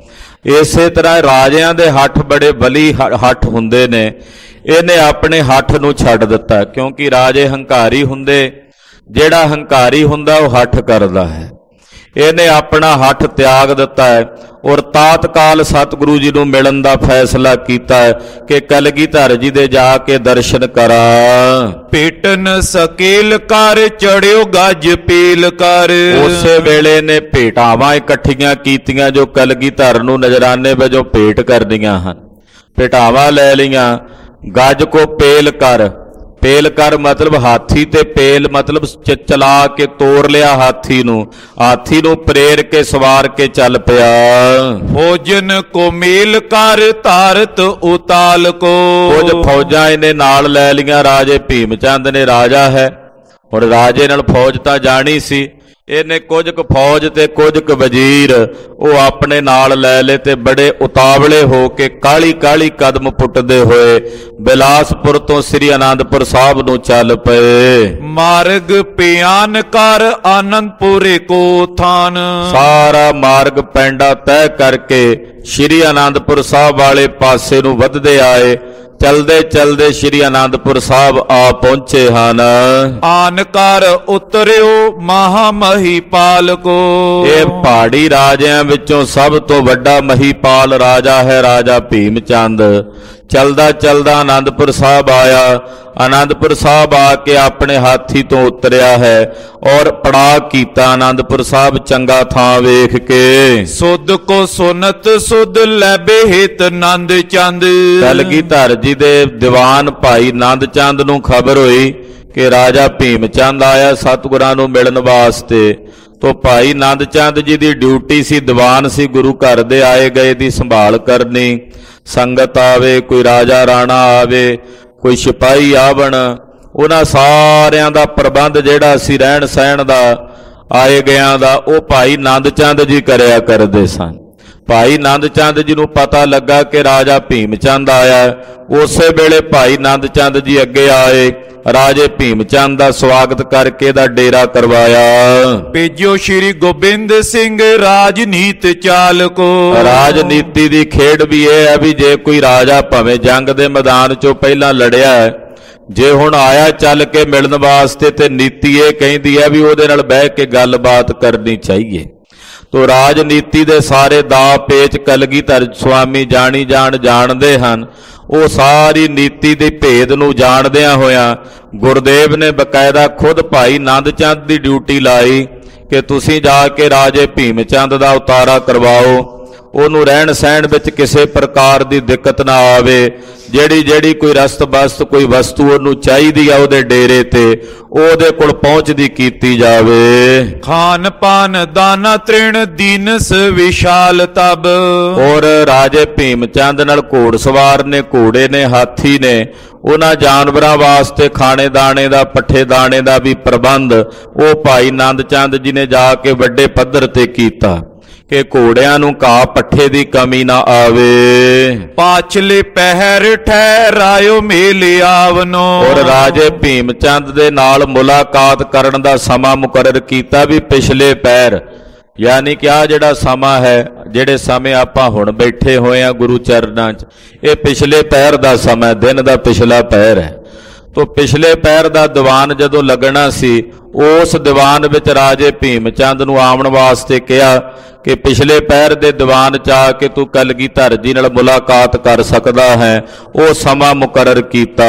[SPEAKER 1] ਇਸੇ ਤਰ੍ਹਾਂ ਰਾਜਿਆਂ ਦੇ ਹੱਠ ਬੜੇ ਬਲੀ ਹੱਠ ਹੁੰਦੇ ਨੇ। ਇਹਨੇ ਆਪਣੇ ਹੱਠ ਨੂੰ ਛੱਡ ਦਿੱਤਾ, ਕਿਉਂਕਿ ਰਾਜੇ ਹੰਕਾਰੀ ਹੁੰਦੇ। ਜਿਹੜਾ ਹੰਕਾਰੀ ਹੁੰਦਾ ਉਹ ਹੱਠ ਕਰਦਾ ਹੈ। ਇਹਨੇ ਆਪਣਾ ਹੱਠ ਤਿਆਗ ਦਿੱਤਾ ਹੈ ਔਰ ਤਾਤਕਾਲ ਸਤਿਗੁਰੂ ਜੀ ਨੂੰ ਮਿਲਣ ਦਾ ਫੈਸਲਾ ਕੀਤਾ ਹੈ ਕਿ ਕਲਗੀਧਰ ਜੀ ਦੇ ਜਾ ਕੇ ਦਰਸ਼ਨ ਕਰਾਂ।
[SPEAKER 2] ਭੇਟਨ ਸਕੇਲ ਕਰ ਚੜਿਓ ਗੱਜ ਪੀਲ ਕਰ।
[SPEAKER 1] ਉਸੇ ਵੇਲੇ ਨੇ ਭੇਟਾਵਾਂ ਇਕੱਠੀਆਂ ਕੀਤੀਆਂ ਜੋ ਕਲਗੀਧਰ ਨੂੰ ਨਜ਼ਰਾਨੇ ਵਜੋਂ ਭੇਟ ਕਰਦੀਆਂ ਹਨ। ਭੇਟਾਵਾਂ ਲੈ ਲਈਆਂ। ਗੱਜ ਕੋ ਪੇਲ ਕਰ, ਪੇਲ ਕਰ ਮਤਲਬ ਹਾਥੀ, ਤੇ ਪੇਲ ਮਤਲਬ ਚਲਾ ਕੇ ਤੋਰ ਲਿਆ ਹਾਥੀ ਨੂੰ, ਹਾਥੀ ਨੂੰ ਪ੍ਰੇਰ ਕੇ ਸਵਾਰ ਕੇ ਚੱਲ ਪਿਆ।
[SPEAKER 2] ਫੌਜਨ ਕੋ ਮੇਲ ਕਰ ਧਾਰਤ ਉਤਾਲ ਕੋ।
[SPEAKER 1] ਕੁਝ ਫੌਜਾਂ ਇਹਨੇ ਨਾਲ ਲੈ ਲੀਆਂ। ਰਾਜੇ ਭੀਮ ਚੰਦ ਨੇ ਰਾਜਾ ਹੈ, ਹੁਣ ਰਾਜੇ ਨਾਲ ਫੌਜ ਤਾਂ ਜਾਣੀ ਸੀ। ਇਹਨੇ ਕੁਝ ਕੁ ਫੌਜ ਤੇ ਕੁਝ ਕੁ ਵਜ਼ੀਰ ਉਹ ਆਪਣੇ ਨਾਲ ਲੈ ਲਏ ਤੇ ਬੜੇ ਉਤਾਵਲੇ ਹੋ ਕੇ ਕਾਹਲੀ ਕਾਹਲੀ ਕਦਮ ਪੁੱਟਦੇ ਹੋਏ ਬਿਲਾਸਪੁਰ ਤੋਂ ਸ੍ਰੀ ਅਨੰਦਪੁਰ ਸਾਹਿਬ ਨੂੰ ਚੱਲ ਪਏ।
[SPEAKER 2] ਮਾਰਗ ਪਿਆਨ ਕਰ ਆਨੰਦਪੁਰੇ ਕੋ ਥਾਨ।
[SPEAKER 1] ਸਾਰਾ ਮਾਰਗ ਪੈਂਡਾ ਤੈਅ ਕਰਕੇ ਸ੍ਰੀ ਅਨੰਦਪੁਰ ਸਾਹਿਬ ਵਾਲੇ ਪਾਸੇ ਨੂੰ ਵੱਧਦੇ ਆਏ। ਚਲਦੇ ਚਲਦੇ ਸ੍ਰੀ ਅਨੰਦਪੁਰ ਸਾਹਿਬ ਆ ਪਹੁੰਚੇ ਹਨ।
[SPEAKER 2] ਆਨ ਕਰ ਉਤਰਿਓ ਮਹਾ ਮਹੀਪਾਲ ਕੋ।
[SPEAKER 1] ਇਹ ਪਹਾੜੀ ਰਾਜਿਆਂ ਵਿੱਚੋਂ ਸਭ ਤੋਂ ਵੱਡਾ ਮਹੀਪਾਲ ਰਾਜਾ ਹੈ ਰਾਜਾ ਭੀਮ ਚੰਦ। ਚਲਦਾ ਚਲਦਾ ਅਨੰਦਪੁਰ ਸਾਹਿਬ ਆਇਆ। ਅਨੰਦਪੁਰ ਸਾਹਿਬ ਆ ਕੇ ਆਪਣੇ ਹਾਥੀ ਤੋਂ ਉਤਰਿਆ ਹੈ ਔਰ ਪੜਾਅ ਕੀਤਾ ਅਨੰਦਪੁਰ ਸਾਹਿਬ ਚੰਗਾ ਥਾਂ ਵੇਖ ਕੇ।
[SPEAKER 2] ਸੁਧ ਕੋ ਸੁਨਤ ਸੁਧ ਲੈਬੇ ਹਿਤ ਨੰਦ ਚੰਦ।
[SPEAKER 1] ਕਲਗੀਧਰ ਜੀ ਦੇ ਦੀਵਾਨ ਭਾਈ ਨੰਦ ਚੰਦ ਨੂੰ ਖਬਰ ਹੋਈ ਕਿ ਰਾਜਾ ਭੀਮ ਚੰਦ ਆਇਆ ਸਤਿਗੁਰਾਂ ਨੂੰ ਮਿਲਣ ਵਾਸਤੇ। ਤੋ ਭਾਈ ਨੰਦ ਚੰਦ ਜੀ ਦੀ ਡਿਊਟੀ ਸੀ, ਦੀਵਾਨ ਸੀ, ਗੁਰੂ ਘਰ ਦੇ ਆਏ ਗਏ ਦੀ ਸੰਭਾਲ ਕਰਨੀ। ਸੰਗਤ ਆਵੇ, ਕੋਈ ਰਾਜਾ ਰਾਣਾ ਆਵੇ, ਕੋਈ ਸਿਪਾਹੀ ਆਵਣ, ਉਹਨਾਂ ਸਾਰਿਆਂ ਦਾ ਪ੍ਰਬੰਧ ਜਿਹੜਾ ਸੀ ਰਹਿਣ ਸਹਿਣ ਦਾ ਆਏ ਗਿਆਂ ਦਾ ਉਹ ਭਾਈ ਨੰਦ ਚੰਦ ਜੀ ਕਰਿਆ ਕਰਦੇ ਸਨ। ਭਾਈ ਨੰਦ ਚੰਦ ਜੀ ਨੂੰ ਪਤਾ ਲੱਗਾ ਕਿ ਰਾਜਾ ਭੀਮ ਚੰਦ ਆਇਆ। ਉਸੇ ਵੇਲੇ ਭਾਈ ਨੰਦ ਚੰਦ ਜੀ ਅੱਗੇ ਆਏ, ਰਾਜੇ ਭੀਮ ਚੰਦ ਦਾ ਸਵਾਗਤ ਕਰਕੇ ਦਾ ਡੇਰਾ ਕਰਵਾਇਆ।
[SPEAKER 2] ਭੇਜੋ ਸ਼੍ਰੀ ਗੋਬਿੰਦ ਸਿੰਘ ਰਾਜਨੀਤ ਚਾਲਕੋ।
[SPEAKER 1] ਰਾਜਨੀਤੀ ਦੀ ਖੇਡ ਵੀ ਇਹ ਹੈ ਵੀ ਜੇ ਕੋਈ ਰਾਜਾ ਭਾਵੇਂ ਜੰਗ ਦੇ ਮੈਦਾਨ ਚੋਂ ਪਹਿਲਾਂ ਲੜਿਆ ਹੈ, ਜੇ ਹੁਣ ਆਇਆ ਚੱਲ ਕੇ ਮਿਲਣ ਵਾਸਤੇ ਤੇ ਨੀਤੀ ਇਹ ਕਹਿੰਦੀ ਹੈ ਵੀ ਉਹਦੇ ਨਾਲ ਬਹਿ ਕੇ ਗੱਲਬਾਤ ਕਰਨੀ ਚਾਹੀਏ। ਤੋ ਰਾਜਨੀਤੀ ਦੇ ਸਾਰੇ ਦਾ ਪੇਚ ਕਲਗੀਧਰ ਸੁਆਮੀ ਜਾਣੀ ਜਾਣ ਜਾਣਦੇ ਹਨ। ਉਹ ਸਾਰੀ ਨੀਤੀ ਦੇ ਭੇਦ ਨੂੰ ਜਾਣਦਿਆਂ ਹੋਇਆਂ ਗੁਰਦੇਵ ਨੇ ਬਕਾਇਦਾ ਖੁਦ ਭਾਈ ਨੰਦ ਚੰਦ ਦੀ ਡਿਊਟੀ ਲਾਈ ਕਿ ਤੁਸੀਂ ਜਾ ਕੇ ਰਾਜੇ ਭੀਮ ਚੰਦ ਦਾ ਉਤਾਰਾ ਕਰਵਾਓ, ਉਹਨੂੰ ਰਹਿਣ ਸਹਿਣ ਵਿੱਚ ਕਿਸੇ ਪ੍ਰਕਾਰ ਦੀ ਦਿੱਕਤ ਨਾ ਆਵੇ। ਜਿਹੜੀ ਜਿਹੜੀ ਕੋਈ ਰਸਤ ਬਸਤ ਕੋਈ ਵਸਤੂ ਉਹਨੂੰ ਚਾਹੀਦੀ ਆ ਉਹਦੇ ਡੇਰੇ ਤੇ ਉਹਦੇ ਕੋਲ ਪਹੁੰਚਦੀ ਕੀਤੀ ਜਾਵੇ।
[SPEAKER 2] ਖਾਨ ਪਾਨ ਦਾਨਾ ਤ੍ਰਿਣ ਦੀਨਸ ਵਿਸ਼ਾਲ ਤਬ।
[SPEAKER 1] ਔਰ ਰਾਜੇ ਭੀਮ ਚੰਦ ਨਾਲ ਘੋੜ ਸਵਾਰ ਨੇ, ਘੋੜੇ ਨੇ, ਹਾਥੀ ਨੇ, ਉਹਨਾਂ ਜਾਨਵਰਾਂ ਵਾਸਤੇ ਖਾਣੇ ਦਾਣੇ ਦਾ, ਪੱਠੇ ਦਾਣੇ ਦਾ ਵੀ ਪ੍ਰਬੰਧ ਉਹ ਭਾਈ ਨੰਦ ਚੰਦ ਜੀ ਨੇ ਜਾ ਕੇ ਵੱਡੇ ਪੱਧਰ ਤੇ ਕੀਤਾ ਕਿ ਘੋੜਿਆਂ ਨੂੰ ਘਾਹ ਪੱਠੇ ਦੀ ਕਮੀ ਨਾ ਆਵੇ।
[SPEAKER 2] ਪਾਛਲੇ ਪਹਿਰ ਠਹਿਰਾਇਓ ਮੇਲ ਆਵਨੋ।
[SPEAKER 1] ਔਰ ਰਾਜੇ ਭੀਮ ਚੰਦ ਦੇ ਨਾਲ ਮੁਲਾਕਾਤ ਕਰਨ ਦਾ ਸਮਾਂ ਮੁਕਰਰ ਕੀਤਾ ਵੀ ਪਿਛਲੇ ਪਹਿਰ, ਯਾਨੀ ਕਿ ਆ ਜਿਹੜਾ ਸਮਾਂ ਹੈ, ਜਿਹੜੇ ਸਮੇਂ ਆਪਾਂ ਹੁਣ ਬੈਠੇ ਹੋਏ ਆ ਗੁਰੂ ਚਰਨਾਂ 'ਚ, ਇਹ ਪਿਛਲੇ ਪਹਿਰ ਦਾ ਸਮਾਂ, ਦਿਨ ਦਾ ਪਿਛਲਾ ਪਹਿਰ ਹੈ। ਤੋ ਪਿਛਲੇ ਪਹਿਰ ਦਾ ਦੀਵਾਨ ਜਦੋਂ ਲੱਗਣਾ ਸੀ, ਉਸ ਦੀਵਾਨ ਵਿੱਚ ਰਾਜੇ ਭੀਮ ਚੰਦ ਨੂੰ ਆਉਣ ਵਾਸਤੇ ਕਿਹਾ ਕਿ ਪਿਛਲੇ ਪਹਿਰ ਦੇ ਦੀਵਾਨ 'ਚ ਆ ਕੇ ਤੂੰ ਕਲਗੀਧਰ ਜੀ ਨਾਲ ਮੁਲਾਕਾਤ ਕਰ ਸਕਦਾ ਹੈ। ਉਹ ਸਮਾਂ ਮੁਕਰਰ ਕੀਤਾ।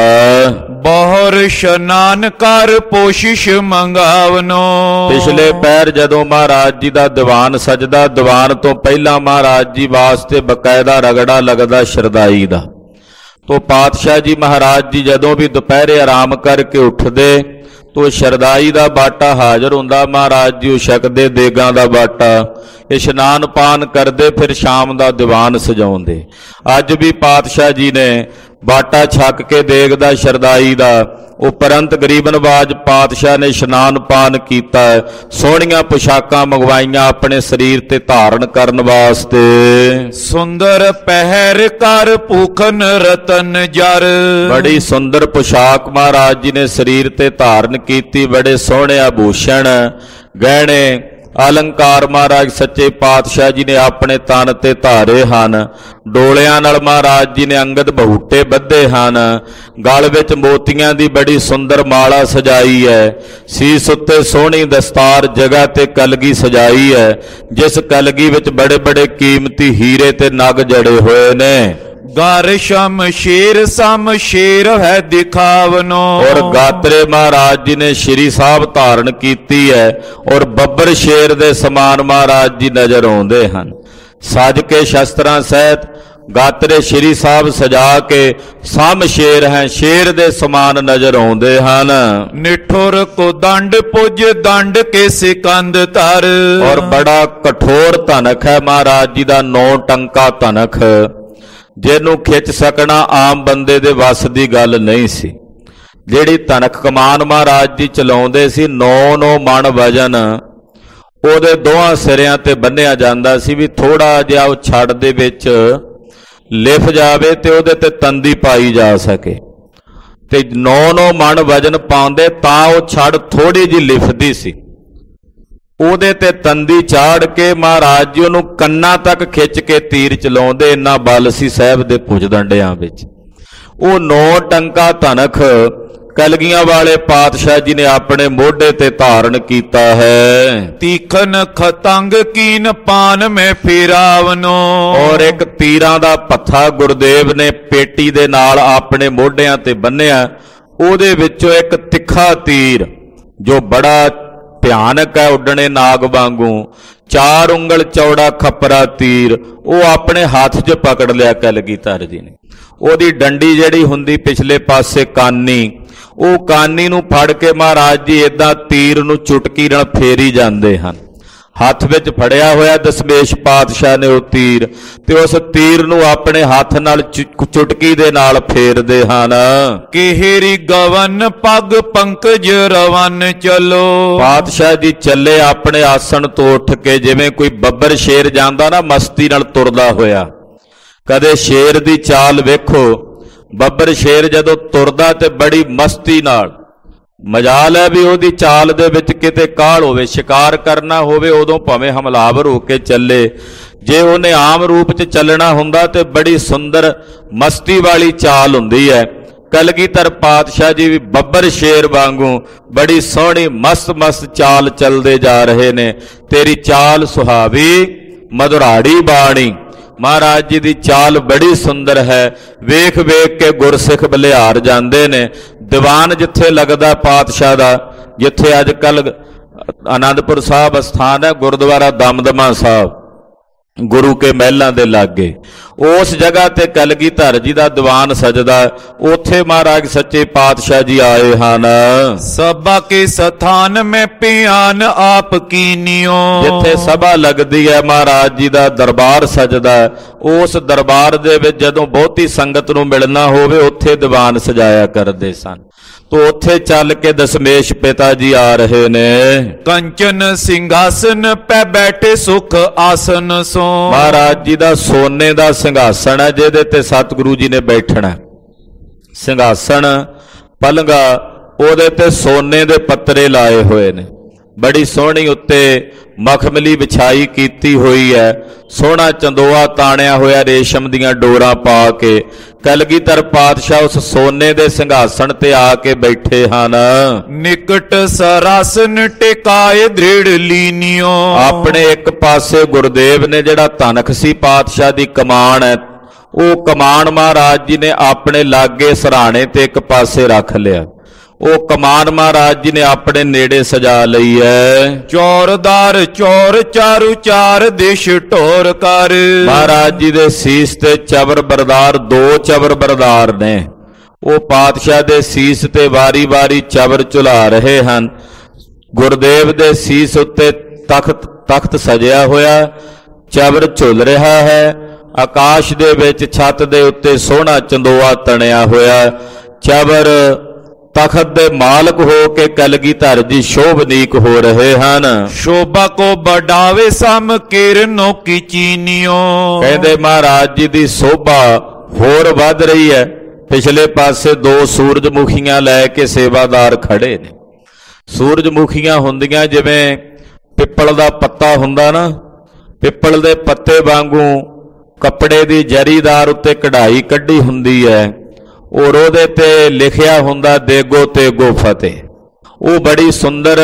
[SPEAKER 2] ਬਹੁਰ ਇਸ਼ਨਾਨ ਕਰ ਪੋਸ਼ਿਸ਼ ਮੰਗਾਵਨੋ।
[SPEAKER 1] ਪਿਛਲੇ ਪਹਿਰ ਜਦੋਂ ਮਹਾਰਾਜ ਜੀ ਦਾ ਦੀਵਾਨ ਸਜਦਾ, ਦੀਵਾਨ ਤੋਂ ਪਹਿਲਾਂ ਮਹਾਰਾਜ ਜੀ ਵਾਸਤੇ ਬਕਾਇਦਾ ਰਗੜਾ ਲੱਗਦਾ ਸ਼ਰਦਾਈ ਦਾ। ਤੋ ਪਾਤਸ਼ਾਹ ਜੀ ਮਹਾਰਾਜ ਜੀ ਜਦੋਂ ਵੀ ਦੁਪਹਿਰੇ ਆਰਾਮ ਕਰਕੇ ਉੱਠਦੇ ਤੋ ਸ਼ਰਦਾਈ ਦਾ ਬਾਟਾ ਹਾਜ਼ਰ ਹੁੰਦਾ। ਮਹਾਰਾਜ ਜੀ ਉਹ ਛਕਦੇ ਦੇਗਾਂ ਦਾ ਬਾਟਾ, ਇਸ਼ਨਾਨ ਪਾਨ ਕਰਦੇ, ਫਿਰ ਸ਼ਾਮ ਦਾ ਦੀਵਾਨ ਸਜਾਉਂਦੇ। ਅੱਜ ਵੀ ਪਾਤਸ਼ਾਹ ਜੀ ਨੇ ਬਾਟਾ ਛਕ ਕੇ ਦੇਗ ਦਾ ਸ਼ਰਦਾਈ ਦਾ ਉਪਰੰਤ ਗਰੀਬ ਨਵਾਜ ਪਾਤਸ਼ਾਹ ਨੇ ਇਸ਼ਨਾਨ ਪਾਨ ਕੀਤਾ, ਸੋਹਣੀਆਂ ਪੁਸ਼ਾਕਾਂ ਮੰਗਵਾਈਆਂ ਆਪਣੇ ਸਰੀਰ ਤੇ ਧਾਰਨ ਕਰਨ ਵਾਸਤੇ।
[SPEAKER 2] ਸੁੰਦਰ ਪਹਿਰ ਕਰ ਭੂਖਨ ਰਤਨ ਜਰ।
[SPEAKER 1] ਬੜੀ ਸੁੰਦਰ ਪੁਸ਼ਾਕ ਮਹਾਰਾਜ ਜੀ ਨੇ ਸਰੀਰ ਤੇ ਧਾਰਨ ਕੀਤੀ, ਬੜੇ ਸੋਹਣੇ ਆਭੂਸ਼ਣ ਗਹਿਣੇ ਅਲੰਕਾਰ ਮਹਾਰਾਜ ਸੱਚੇ ਪਾਤਸ਼ਾਹ ਜੀ ਨੇ ਆਪਣੇ ਤਨ ਤੇ ਧਾਰੇ ਹਨ। ਡੋਲਿਆਂ ਨਾਲ ਮਹਾਰਾਜ ਜੀ ਨੇ ਅੰਗਦ ਬਹੂਟੇ ਬੱਧੇ ਹਨ। ਗਲ ਵਿੱਚ ਮੋਤੀਆਂ ਦੀ ਬੜੀ ਸੁੰਦਰ ਮਾਲਾ ਸਜਾਈ ਹੈ। ਸੀਸ ਉੱਤੇ ਸੋਹਣੀ ਦਸਤਾਰ ਜਗ੍ਹਾ ਤੇ ਕਲਗੀ ਸਜਾਈ ਹੈ, ਜਿਸ ਕਲਗੀ ਵਿੱਚ ਬੜੇ ਬੜੇ ਕੀਮਤੀ ਹੀਰੇ ਤੇ ਨਗ ਜੜੇ ਹੋਏ ਨੇ।
[SPEAKER 2] ਗਰ ਸ਼ਮਸ਼ੇਰ ਸਮਸ਼ੇਰ ਹੈ ਦਿਖਾਵਨੋ।
[SPEAKER 1] ਔਰ ਗਾਤਰੇ ਮਹਾਰਾਜ ਜੀ ਨੇ ਸ਼੍ਰੀ ਸਾਹਿਬ ਧਾਰਨ ਕੀਤੀ ਹੈ ਔਰ ਬੱਬਰ ਸ਼ੇਰ ਦੇ ਸਮਾਨ ਮਹਾਰਾਜ ਜੀ ਨਜ਼ਰ ਆਉਂਦੇ ਹਨ। ਸਜ ਕੇ ਸ਼ਸਤਰਾਂ ਸਹਿਤ ਗਾਤਰੇ ਸ਼੍ਰੀ ਸਾਹਿਬ ਸਜਾ ਕੇ ਸਮ ਸ਼ੇਰ ਹੈ, ਸ਼ੇਰ ਦੇ ਸਮਾਨ ਨਜ਼ਰ ਆਉਂਦੇ ਹਨ।
[SPEAKER 2] ਨਿਠੁਰ ਕੋ ਦੰਡ ਪੁਜ ਦੰਡ ਕੇ ਸਿਕੰਦ ਧਰ।
[SPEAKER 1] ਔਰ ਬੜਾ ਕਠੋਰ ਧਨਕ ਹੈ ਮਹਾਰਾਜ ਜੀ ਦਾ, ਨੌ ਟੰਕਾ ਧਨਕ, ਜਿਹਨੂੰ ਖਿੱਚ ਸਕਣਾ ਆਮ ਬੰਦੇ ਦੇ ਵੱਸ ਦੀ ਗੱਲ ਨਹੀਂ ਸੀ। ਜਿਹੜੀ ਧਨਕ ਕਮਾਨ ਮਹਾਰਾਜ ਜੀ ਚਲਾਉਂਦੇ ਸੀ, ਨੌ ਨੌ ਮਣ ਵਜਨ, ਉਹਦੇ ਦੋਹਾਂ ਸਿਰਿਆਂ ਤੇ ਬੰਨਿਆ ਜਾਂਦਾ ਸੀ ਵੀ ਥੋੜਾ ਜਿਹਾ ਉਹ ਛੜ ਦੇ ਵਿੱਚ ਲਿਫ ਜਾਵੇ ਤੇ ਉਹਦੇ ਤੇ ਤੰਦੀ ਪਾਈ ਜਾ ਸਕੇ। ਤੇ ਨੌ ਨੌ ਮਣ ਵਜਨ ਪਾਉਂਦੇ ਤਾਂ ਉਹ ਛੜ ਥੋੜੀ ਜਿਹੀ ਲਿਫਦੀ ਸੀ। ਉਹਦੇ ਤੇ ਤੰਦੀ ਚਾੜ ਕੇ ਮਹਾਰਾਜ ਜੀ ਉਹਨੂੰ ਕੰਨਾਂ ਤੱਕ ਖਿੱਚ ਕੇ ਤੀਰ ਚਲਾਉਂਦੇ, ਇੰਨਾ ਬਲ ਸੀ ਸਾਹਿਬ ਦੇ ਭੁਜ ਦੰਡਿਆਂ ਵਿੱਚ। ਉਹ ਨੌ ਟੰਕਾ ਧਨਖ ਕਲਗੀਆਂ ਵਾਲੇ ਪਾਤਸ਼ਾਹ ਜੀ ਨੇ ਆਪਣੇ ਮੋਢੇ ਤੇ ਧਾਰਨ ਕੀਤਾ ਹੈ।
[SPEAKER 2] ਤੀਖਨ ਖਤੰਗ ਕੀਨ ਪਾਨ ਮੈਂ ਫੇਰਾਵਨੋ।
[SPEAKER 1] ਔਰ ਇੱਕ ਤੀਰਾਂ ਦਾ ਪੱਥਾ ਗੁਰਦੇਵ ਨੇ ਪੇਟੀ ਦੇ ਨਾਲ ਆਪਣੇ ਮੋਢਿਆਂ ਤੇ ਬੰਨਿਆ। ਉਹਦੇ ਵਿੱਚੋਂ ਇੱਕ ਤਿੱਖਾ ਤੀਰ ਜੋ ਬੜਾ ਭਿਆਨਕ ਹੈ, ਉੱਡਣੇ ਨਾਗ ਵਾਂਗੂ, ਚਾਰ ਉਂਗਲ ਚੌੜਾ ਖੱਪਰਾ ਤੀਰ, ਉਹ ਆਪਣੇ ਹੱਥ 'ਚ ਪਕੜ ਲਿਆ ਕਲਗੀਧਰ ਜੀ ਨੇ। ਉਹਦੀ ਡੰਡੀ ਜਿਹੜੀ ਹੁੰਦੀ ਪਿਛਲੇ ਪਾਸੇ ਕਾਨੀ, ਉਹ ਕਾਨੀ ਨੂੰ ਫੜ ਕੇ ਮਹਾਰਾਜ ਜੀ ਏਦਾਂ ਤੀਰ ਨੂੰ ਚੁਟਕੀ ਨਾਲ ਫੇਰੀ ਜਾਂਦੇ ਹਨ। ਹੱਥ ਵਿੱਚ ਫੜਿਆ ਹੋਇਆ ਦਸ਼ਮੇਸ਼ ਪਾਤਸ਼ਾਹ ਨੇ ਉਹ ਤੀਰ, ਤੇ ਉਸ ਤੀਰ ਨੂੰ ਆਪਣੇ ਹੱਥ ਨਾਲ ਚੁਟਕੀ ਦੇ ਨਾਲ ਫੇਰਦੇ ਹਨ।
[SPEAKER 2] ਕਿਹਰੀ ਗਵਨ ਪਗ ਪੰਕਜ ਰਵਨ ਚਲੋ।
[SPEAKER 1] ਪਾਤਸ਼ਾਹ ਜੀ ਚੱਲੇ ਆਪਣੇ ਆਸਣ ਤੋਂ ਉੱਠ ਕੇ, ਜਿਵੇਂ ਕੋਈ ਬੱਬਰ ਸ਼ੇਰ ਜਾਂਦਾ ਨਾ ਮਸਤੀ ਨਾਲ ਤੁਰਦਾ ਹੋਇਆ। ਕਦੇ ਸ਼ੇਰ ਦੀ ਚਾਲ ਵੇਖੋ, ਬੱਬਰ ਸ਼ੇਰ ਜਦੋਂ ਤੁਰਦਾ ਤੇ ਬੜੀ ਮਸਤੀ ਨਾਲ, ਮਜਾਲ ਹੈ ਵੀ ਉਹਦੀ ਚਾਲ ਦੇ ਵਿੱਚ ਕਿਤੇ ਕਾਹਲ ਹੋਵੇ, ਸ਼ਿਕਾਰ ਕਰਨਾ ਹੋਵੇ ਉਦੋਂ ਭਾਵੇਂ ਹਮਲਾਵਰ ਹੋ ਕੇ ਚੱਲੇ। ਜੇ ਉਹਨੇ ਆਮ ਰੂਪ 'ਚ ਚੱਲਣਾ ਹੁੰਦਾ ਤੇ ਬੜੀ ਸੁੰਦਰ ਮਸਤੀ ਵਾਲੀ ਚਾਲ ਹੁੰਦੀ ਹੈ। ਕਲਗੀਧਰ ਪਾਤਸ਼ਾਹ ਜੀ ਵੀ ਬੱਬਰ ਸ਼ੇਰ ਵਾਂਗੂ ਬੜੀ ਸੋਹਣੀ ਮਸਤ ਮਸਤ ਚਾਲ ਚੱਲਦੇ ਜਾ ਰਹੇ ਨੇ। ਤੇਰੀ ਚਾਲ ਸੁਹਾਵੀ ਮਧੁਰਾੜੀ ਬਾਣੀ, ਮਹਾਰਾਜ ਜੀ ਦੀ ਚਾਲ ਬੜੀ ਸੁੰਦਰ ਹੈ। ਵੇਖ ਵੇਖ ਕੇ ਗੁਰਸਿੱਖ ਬਲਿਹਾਰ ਜਾਂਦੇ ਨੇ। ਦੀਵਾਨ ਜਿੱਥੇ ਲੱਗਦਾ ਪਾਤਸ਼ਾਹ ਦਾ, ਜਿੱਥੇ ਅੱਜ ਕੱਲ੍ਹ ਆਨੰਦਪੁਰ ਸਾਹਿਬ ਅਸਥਾਨ ਹੈ, ਗੁਰਦੁਆਰਾ ਦਮਦਮਾ ਸਾਹਿਬ, ਗੁਰੂ ਕੇ ਮਹਿਲਾਂ ਦੇ ਲਾਗੇ, ਉਸ ਜਗ੍ਹਾ ਤੇ ਕਲਗੀਧਰ ਜੀ ਦਾ ਦੀਵਾਨ ਸਜਦਾ। ਉੱਥੇ ਮਹਾਰਾਜ ਸੱਚੇ ਪਾਤਸ਼ਾਹ ਜੀ ਆਏ ਹਨ।
[SPEAKER 2] ਸਭਾ ਕੇ ਸਥਾਨ ਮੈਂ ਪਿਆਨ ਆਪ ਕੀਨਿਓ।
[SPEAKER 1] ਜਿੱਥੇ ਸਭਾ ਲੱਗਦੀ ਹੈ, ਮਹਾਰਾਜ ਜੀ ਦਾ ਦਰਬਾਰ ਸਜਦਾ, ਉਸ ਦਰਬਾਰ ਦੇ ਵਿੱਚ ਜਦੋਂ ਬਹੁਤੀ ਸੰਗਤ ਨੂੰ ਮਿਲਣਾ ਹੋਵੇ ਉੱਥੇ ਦੀਵਾਨ ਸਜਾਇਆ ਕਰਦੇ ਸਨ। ਤੋ ਉੱਥੇ ਚੱਲ ਕੇ ਦਸ਼ਮੇਸ਼ ਪਿਤਾ ਜੀ ਆ ਰਹੇ ਨੇ।
[SPEAKER 2] ਕੰਚਨ ਸਿੰਘਾਸਨ ਪੈ ਬੈਠੇ ਸੁਖ ਆਸਨ ਸੋ।
[SPEAKER 1] ਮਹਾਰਾਜ ਜੀ ਦਾ ਸੋਨੇ ਦਾ ਸਿੰਘਾਸਣ ਹੈ, ਜਿਹਦੇ ਤੇ ਸਤਿਗੁਰੂ ਜੀ ਨੇ ਬੈਠਣਾ। ਸਿੰਘਾਸਣ ਪਲੰਗਾ, ਉਹਦੇ ਤੇ ਸੋਨੇ ਦੇ ਪੱਤਰੇ ਲਾਏ ਹੋਏ ਨੇ, ਬੜੀ ਸੋਹਣੀ ਉੱਤੇ ਮਖਮਲੀ ਵਿਛਾਈ ਕੀਤੀ ਹੋਈ ਹੈ। ਸੋਹਣਾ ਚੰਦੋਆ ਤਾਣਿਆ ਹੋਇਆ ਰੇਸ਼ਮ ਦੀਆਂ ਡੋਰਾਂ ਪਾ ਕੇ ਕਲਗੀਧਰ ਪਾਤਸ਼ਾਹ ਉਸ ਸੋਨੇ ਦੇ ਸਿੰਘਾਸਣ ਤੇ ਆ ਕੇ ਬੈਠੇ ਹਨ।
[SPEAKER 2] ਨਿਕਟ ਸਰਾਸਨ ਟਿਕਾਏ ਦ੍ਰਿੜ ਲੀਨਿਓ।
[SPEAKER 1] ਆਪਣੇ ਇੱਕ ਪਾਸੇ ਗੁਰਦੇਵ ਨੇ ਜਿਹੜਾ ਧਨਖ ਸੀ ਪਾਤਸ਼ਾਹ ਦੀ ਕਮਾਨ ਹੈ, ਉਹ ਕਮਾਨ ਮਹਾਰਾਜ ਜੀ ਨੇ ਆਪਣੇ ਲਾਗੇ ਸਰਾਣੇ ਤੇ ਇੱਕ ਪਾਸੇ ਰੱਖ ਲਿਆ। ਉਹ ਕਮਾਨ ਮਹਾਰਾਜ ਜੀ ਨੇ ਆਪਣੇ ਨੇੜੇ ਸਜਾ ਲਈ ਹੈ।
[SPEAKER 2] ਚੌਰਦਾਰ ਚੌਰ ਚਾਰੂ ਚਾਰ ਦਿਸ਼ ਢੋਰ ਕਰ।
[SPEAKER 1] ਮਹਾਰਾਜ ਜੀ ਦੇ ਸੀਸ ਤੇ ਚਬਰ ਬਰਦਾਰ, ਦੋ ਚਬਰ ਬਰਦਾਰ ਨੇ। ਉਹ ਪਾਤਸ਼ਾਹ ਦੇ ਸੀਸ ਤੇ ਵਾਰੀ ਵਾਰੀ ਚਬਰ ਝੁਲਾ ਰਹੇ ਹਨ। ਗੁਰਦੇਵ ਦੇ ਸੀਸ ਉੱਤੇ ਤਖਤ ਤਖਤ ਸਜਿਆ ਹੋਇਆ, ਚਬਰ ਝੁਲ ਰਿਹਾ ਹੈ। ਆਕਾਸ਼ ਦੇ ਵਿੱਚ ਛੱਤ ਦੇ ਉੱਤੇ ਸੋਹਣਾ ਚੰਦੋਆ ਤਣਿਆ ਹੋਇਆ। ਚਬਰ ਤਖਤ ਦੇ ਮਾਲਕ ਹੋ ਕੇ ਕਲਗੀਧਰ ਜੀ ਸ਼ੋਭਨੀਕ ਹੋ ਰਹੇ ਹਨ।
[SPEAKER 2] ਸ਼ੋਭਾ ਕੋ ਬੜਾਵੇ ਸਮ ਕਿਰਨੋ ਕੀ ਚੀਨਿਓ।
[SPEAKER 1] ਕਹਿੰਦੇ ਮਹਾਰਾਜ ਜੀ ਦੀ ਸੋਭਾ ਹੋਰ ਵੱਧ ਰਹੀ ਹੈ। ਪਿਛਲੇ ਪਾਸੇ ਦੋ ਸੂਰਜਮੁਖੀਆਂ ਲੈ ਕੇ ਸੇਵਾਦਾਰ ਖੜੇ ਨੇ। ਸੂਰਜਮੁਖੀਆਂ ਹੁੰਦੀਆਂ ਜਿਵੇਂ ਪਿੱਪਲ ਦਾ ਪੱਤਾ ਹੁੰਦਾ ਨਾ, ਪਿੱਪਲ ਦੇ ਪੱਤੇ ਵਾਂਗੂ ਕੱਪੜੇ ਦੀ ਜਰੀਦਾਰ ਉੱਤੇ ਕਢਾਈ ਕੱਢੀ ਹੁੰਦੀ ਹੈ, ਔਰ ਉਹਦੇ ਤੇ ਲਿਖਿਆ ਹੁੰਦਾ ਦੇਗੋ ਤੇਗੋ ਫਤਿਹ। ਉਹ ਬੜੀ ਸੁੰਦਰ,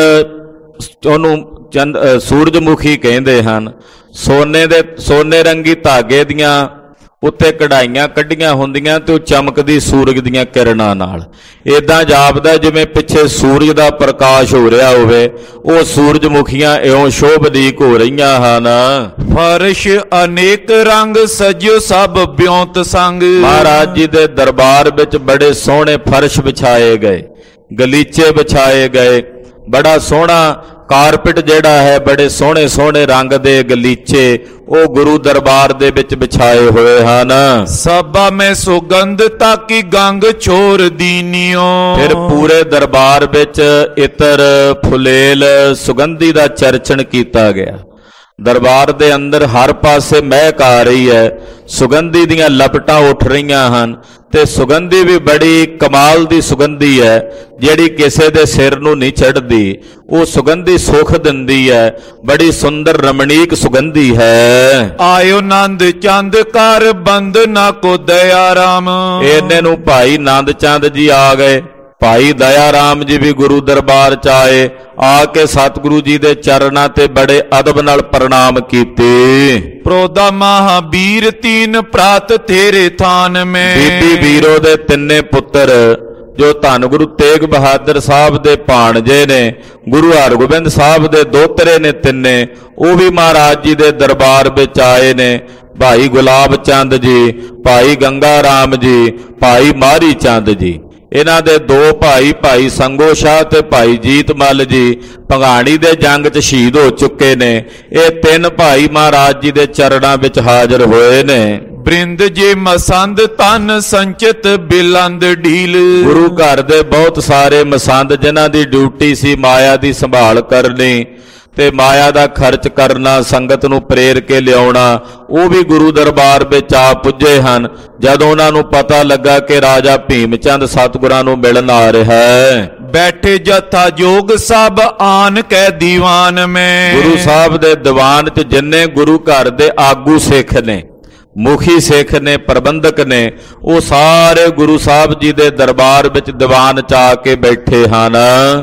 [SPEAKER 1] ਉਹਨੂੰ ਚੰਦ ਸੂਰਜਮੁਖੀ ਕਹਿੰਦੇ ਹਨ। ਸੋਨੇ ਦੇ ਸੋਨੇ ਰੰਗੀ ਧਾਗੇ ਦੀਆਂ ਉੱਤੇ ਕਢਾਈਆਂ ਕੱਢੀਆਂ ਹੁੰਦੀਆਂ ਤੇ ਉਹ ਚਮਕਦੀ ਸੂਰਜ ਦੀਆਂ ਕਿਰਨਾਂ ਨਾਲ। ਏਦਾਂ ਜਾਪਦਾ ਜਿਵੇਂ ਪਿੱਛੇ ਸੂਰਜ ਦਾ ਪ੍ਰਕਾਸ਼ ਹੋ ਰਿਹਾ ਹੋਵੇ। ਉਹ ਸੂਰਜਮੁਖੀਆਂ ਇਉਂ ਸ਼ੋਭਦੀਕ ਹੋ ਰਹੀਆਂ ਹਨ।
[SPEAKER 2] ਫਰਸ਼ ਅਨੇਕ ਰੰਗ ਸਜਿਓ ਸਭ ਬਿਉਂਤ ਸੰਗ।
[SPEAKER 1] ਮਹਾਰਾਜ ਜੀ ਦੇ ਦਰਬਾਰ ਵਿੱਚ ਬੜੇ ਸੋਹਣੇ ਫਰਸ਼ ਵਿਛਾਏ ਗਏ, ਗਲੀਚੇ ਵਿਛਾਏ ਗਏ, ਬੜਾ ਸੋਹਣਾ ਕਾਰਪਟ ਜਿਹੜਾ ਹੈ ਬੜੇ ਸੋਹਣੇ ਸੋਹਣੇ ਰੰਗ ਦੇ ਗਲੀਚੇ ਉਹ ਗੁਰੂ ਦਰਬਾਰ ਦੇ ਵਿੱਚ ਵਿਛਾਏ ਹੋਏ ਹਨ।
[SPEAKER 2] ਸਭਾ ਮੈਂ ਸੁਗੰਧਤਾ ਕੀ ਗੰਗ ਛੋਰ ਦੀਨਿਓ।
[SPEAKER 1] ਫਿਰ ਪੂਰੇ ਦਰਬਾਰ ਵਿੱਚ ਇਤਰ ਫੁਲੇਲ ਸੁਗੰਧੀ ਦਾ ਚਰਚਣ ਕੀਤਾ ਗਿਆ। ਦਰਬਾਰ ਦੇ ਅੰਦਰ ਹਰ ਪਾਸੇ ਮਹਿਕ ਆ ਰਹੀ ਹੈ, ਸੁਗੰਧੀ ਦੀਆਂ ਲਪਟਾਂ ਉੱਠ ਰਹੀਆਂ ਹਨ ਤੇ ਸੁਗੰਧੀ ਵੀ ਬੜੀ ਕਮਾਲ ਦੀ ਸੁਗੰਧੀ ਹੈ ਜਿਹੜੀ ਕਿਸੇ ਦੇ ਸਿਰ ਨੂੰ ਨਹੀਂ ਚੜ੍ਹਦੀ। ਉਹ ਸੁਗੰਧੀ ਸੁਖ ਦਿੰਦੀ ਹੈ, ਬੜੀ ਸੁੰਦਰ ਰਮਣੀਕ ਸੁਗੰਧੀ ਹੈ।
[SPEAKER 2] ਆਇਓ ਨੰਦ ਚੰਦ ਕਰ ਬੰਦਨਾ ਕੋ ਦਇਆ ਰਾਮ।
[SPEAKER 1] ਇਹਨੇ ਨੂੰ ਭਾਈ ਨੰਦ ਚੰਦ ਜੀ ਆ ਗਏ। ਭਾਈ ਦਇਆ ਰਾਮ ਜੀ ਵੀ ਗੁਰੂ ਦਰਬਾਰ ਚ ਆਏ। ਆ ਕੇ ਸਤਿਗੁਰੂ ਜੀ ਦੇ ਚਰਨਾਂ ਤੇ ਬੜੇ ਅਦਬ ਨਾਲ ਪ੍ਰਣਾਮ ਕੀਤੇ।
[SPEAKER 2] ਪ੍ਰੋਦਾ ਮਹਾਬੀਰ ਤੀਨ ਪ੍ਰਾਤ ਤੇਰੇ ਥਾਨ ਮੈਂ।
[SPEAKER 1] ਬੀਬੀ ਵੀਰੋ ਦੇ ਤਿੰਨੇ ਪੁੱਤਰ ਜੋ ਧੰਨ ਗੁਰੂ ਤੇਗ ਬਹਾਦਰ ਸਾਹਿਬ ਦੇ ਭਾਣਜੇ ਨੇ, ਗੁਰੂ ਹਰਗੋਬਿੰਦ ਸਾਹਿਬ ਦੇ ਦੋਤਰੇ ਨੇ ਤਿੰਨੇ, ਉਹ ਵੀ ਮਹਾਰਾਜ ਜੀ ਦੇ ਦਰਬਾਰ ਵਿੱਚ ਆਏ ਨੇ। ਭਾਈ ਗੁਲਾਬ ਚੰਦ ਜੀ, ਭਾਈ ਗੰਗਾ ਰਾਮ ਜੀ, ਭਾਈ ਮਾਰੀ ਚੰਦ ਜੀ। ਇਹਨਾਂ ਦੇ ਦੋ ਭਾਈ, ਭਾਈ ਸੰਗੋ ਸ਼ਾਹ ਤੇ ਭਾਈ ਜੀਤ ਮੱਲ ਜੀ, ਭੰਗਾਣੀ ਦੇ ਜੰਗ 'ਚ ਸ਼ਹੀਦ ਹੋ ਚੁੱਕੇ ਨੇ। ਇਹ ਤਿੰਨ ਭਾਈ ਮਹਾਰਾਜ ਜੀ ਦੇ ਚਰਨਾਂ ਵਿੱਚ ਹਾਜ਼ਰ ਹੋਏ ਨੇ।
[SPEAKER 2] ਬ੍ਰਿੰਦ ਜੇ ਮਸੰਦ ਤਨ ਸੰਚਿਤ ਬਿਲੰਦ ਢੀਲ।
[SPEAKER 1] ਗੁਰੂ ਘਰ ਦੇ ਬਹੁਤ ਸਾਰੇ ਮਸੰਦ ਜਿਨ੍ਹਾਂ ਦੀ ਡਿਊਟੀ ਸੀ ਮਾਇਆ ਦੀ ਸੰਭਾਲ ਕਰਨੀ ਤੇ ਮਾਇਆ ਦਾ ਖਰਚ ਕਰਨਾ, ਸੰਗਤ ਨੂੰ ਪ੍ਰੇਰ ਕੇ ਲਿਆਉਣਾ, ਉਹ ਵੀ ਗੁਰੂ ਦਰਬਾਰ ਵਿੱਚ ਆ ਪੁੱਜੇ ਹਨ। ਜਦੋਂ ਉਹਨਾਂ ਨੂੰ ਪਤਾ ਲੱਗਾ ਕਿ ਰਾਜਾ ਭੀਮ ਚੰਦ ਸਤਿਗੁਰਾਂ ਨੂੰ ਮਿਲਣ ਆ ਰਿਹਾ ਹੈ,
[SPEAKER 2] ਬੈਠੇ ਜਥਾ ਜੋਗ ਸਭ ਆਨ ਕੈ ਦੀਵਾਨ ਮੈਂ।
[SPEAKER 1] ਗੁਰੂ ਸਾਹਿਬ ਦੇ ਦੀਵਾਨ 'ਚ ਜਿੰਨੇ ਗੁਰੂ ਘਰ ਦੇ ਆਗੂ ਸਿੱਖ ਨੇ, ਮੁਖੀ ਸਿੱਖ ਨੇ, ਪ੍ਰਬੰਧਕ ਨੇ, ਉਹ ਸਾਰੇ ਗੁਰੂ ਸਾਹਿਬ ਜੀ ਦੇ ਦਰਬਾਰ ਵਿੱਚ ਦੀਵਾਨ ਚ ਆ ਕੇ ਬੈਠੇ ਹਨ।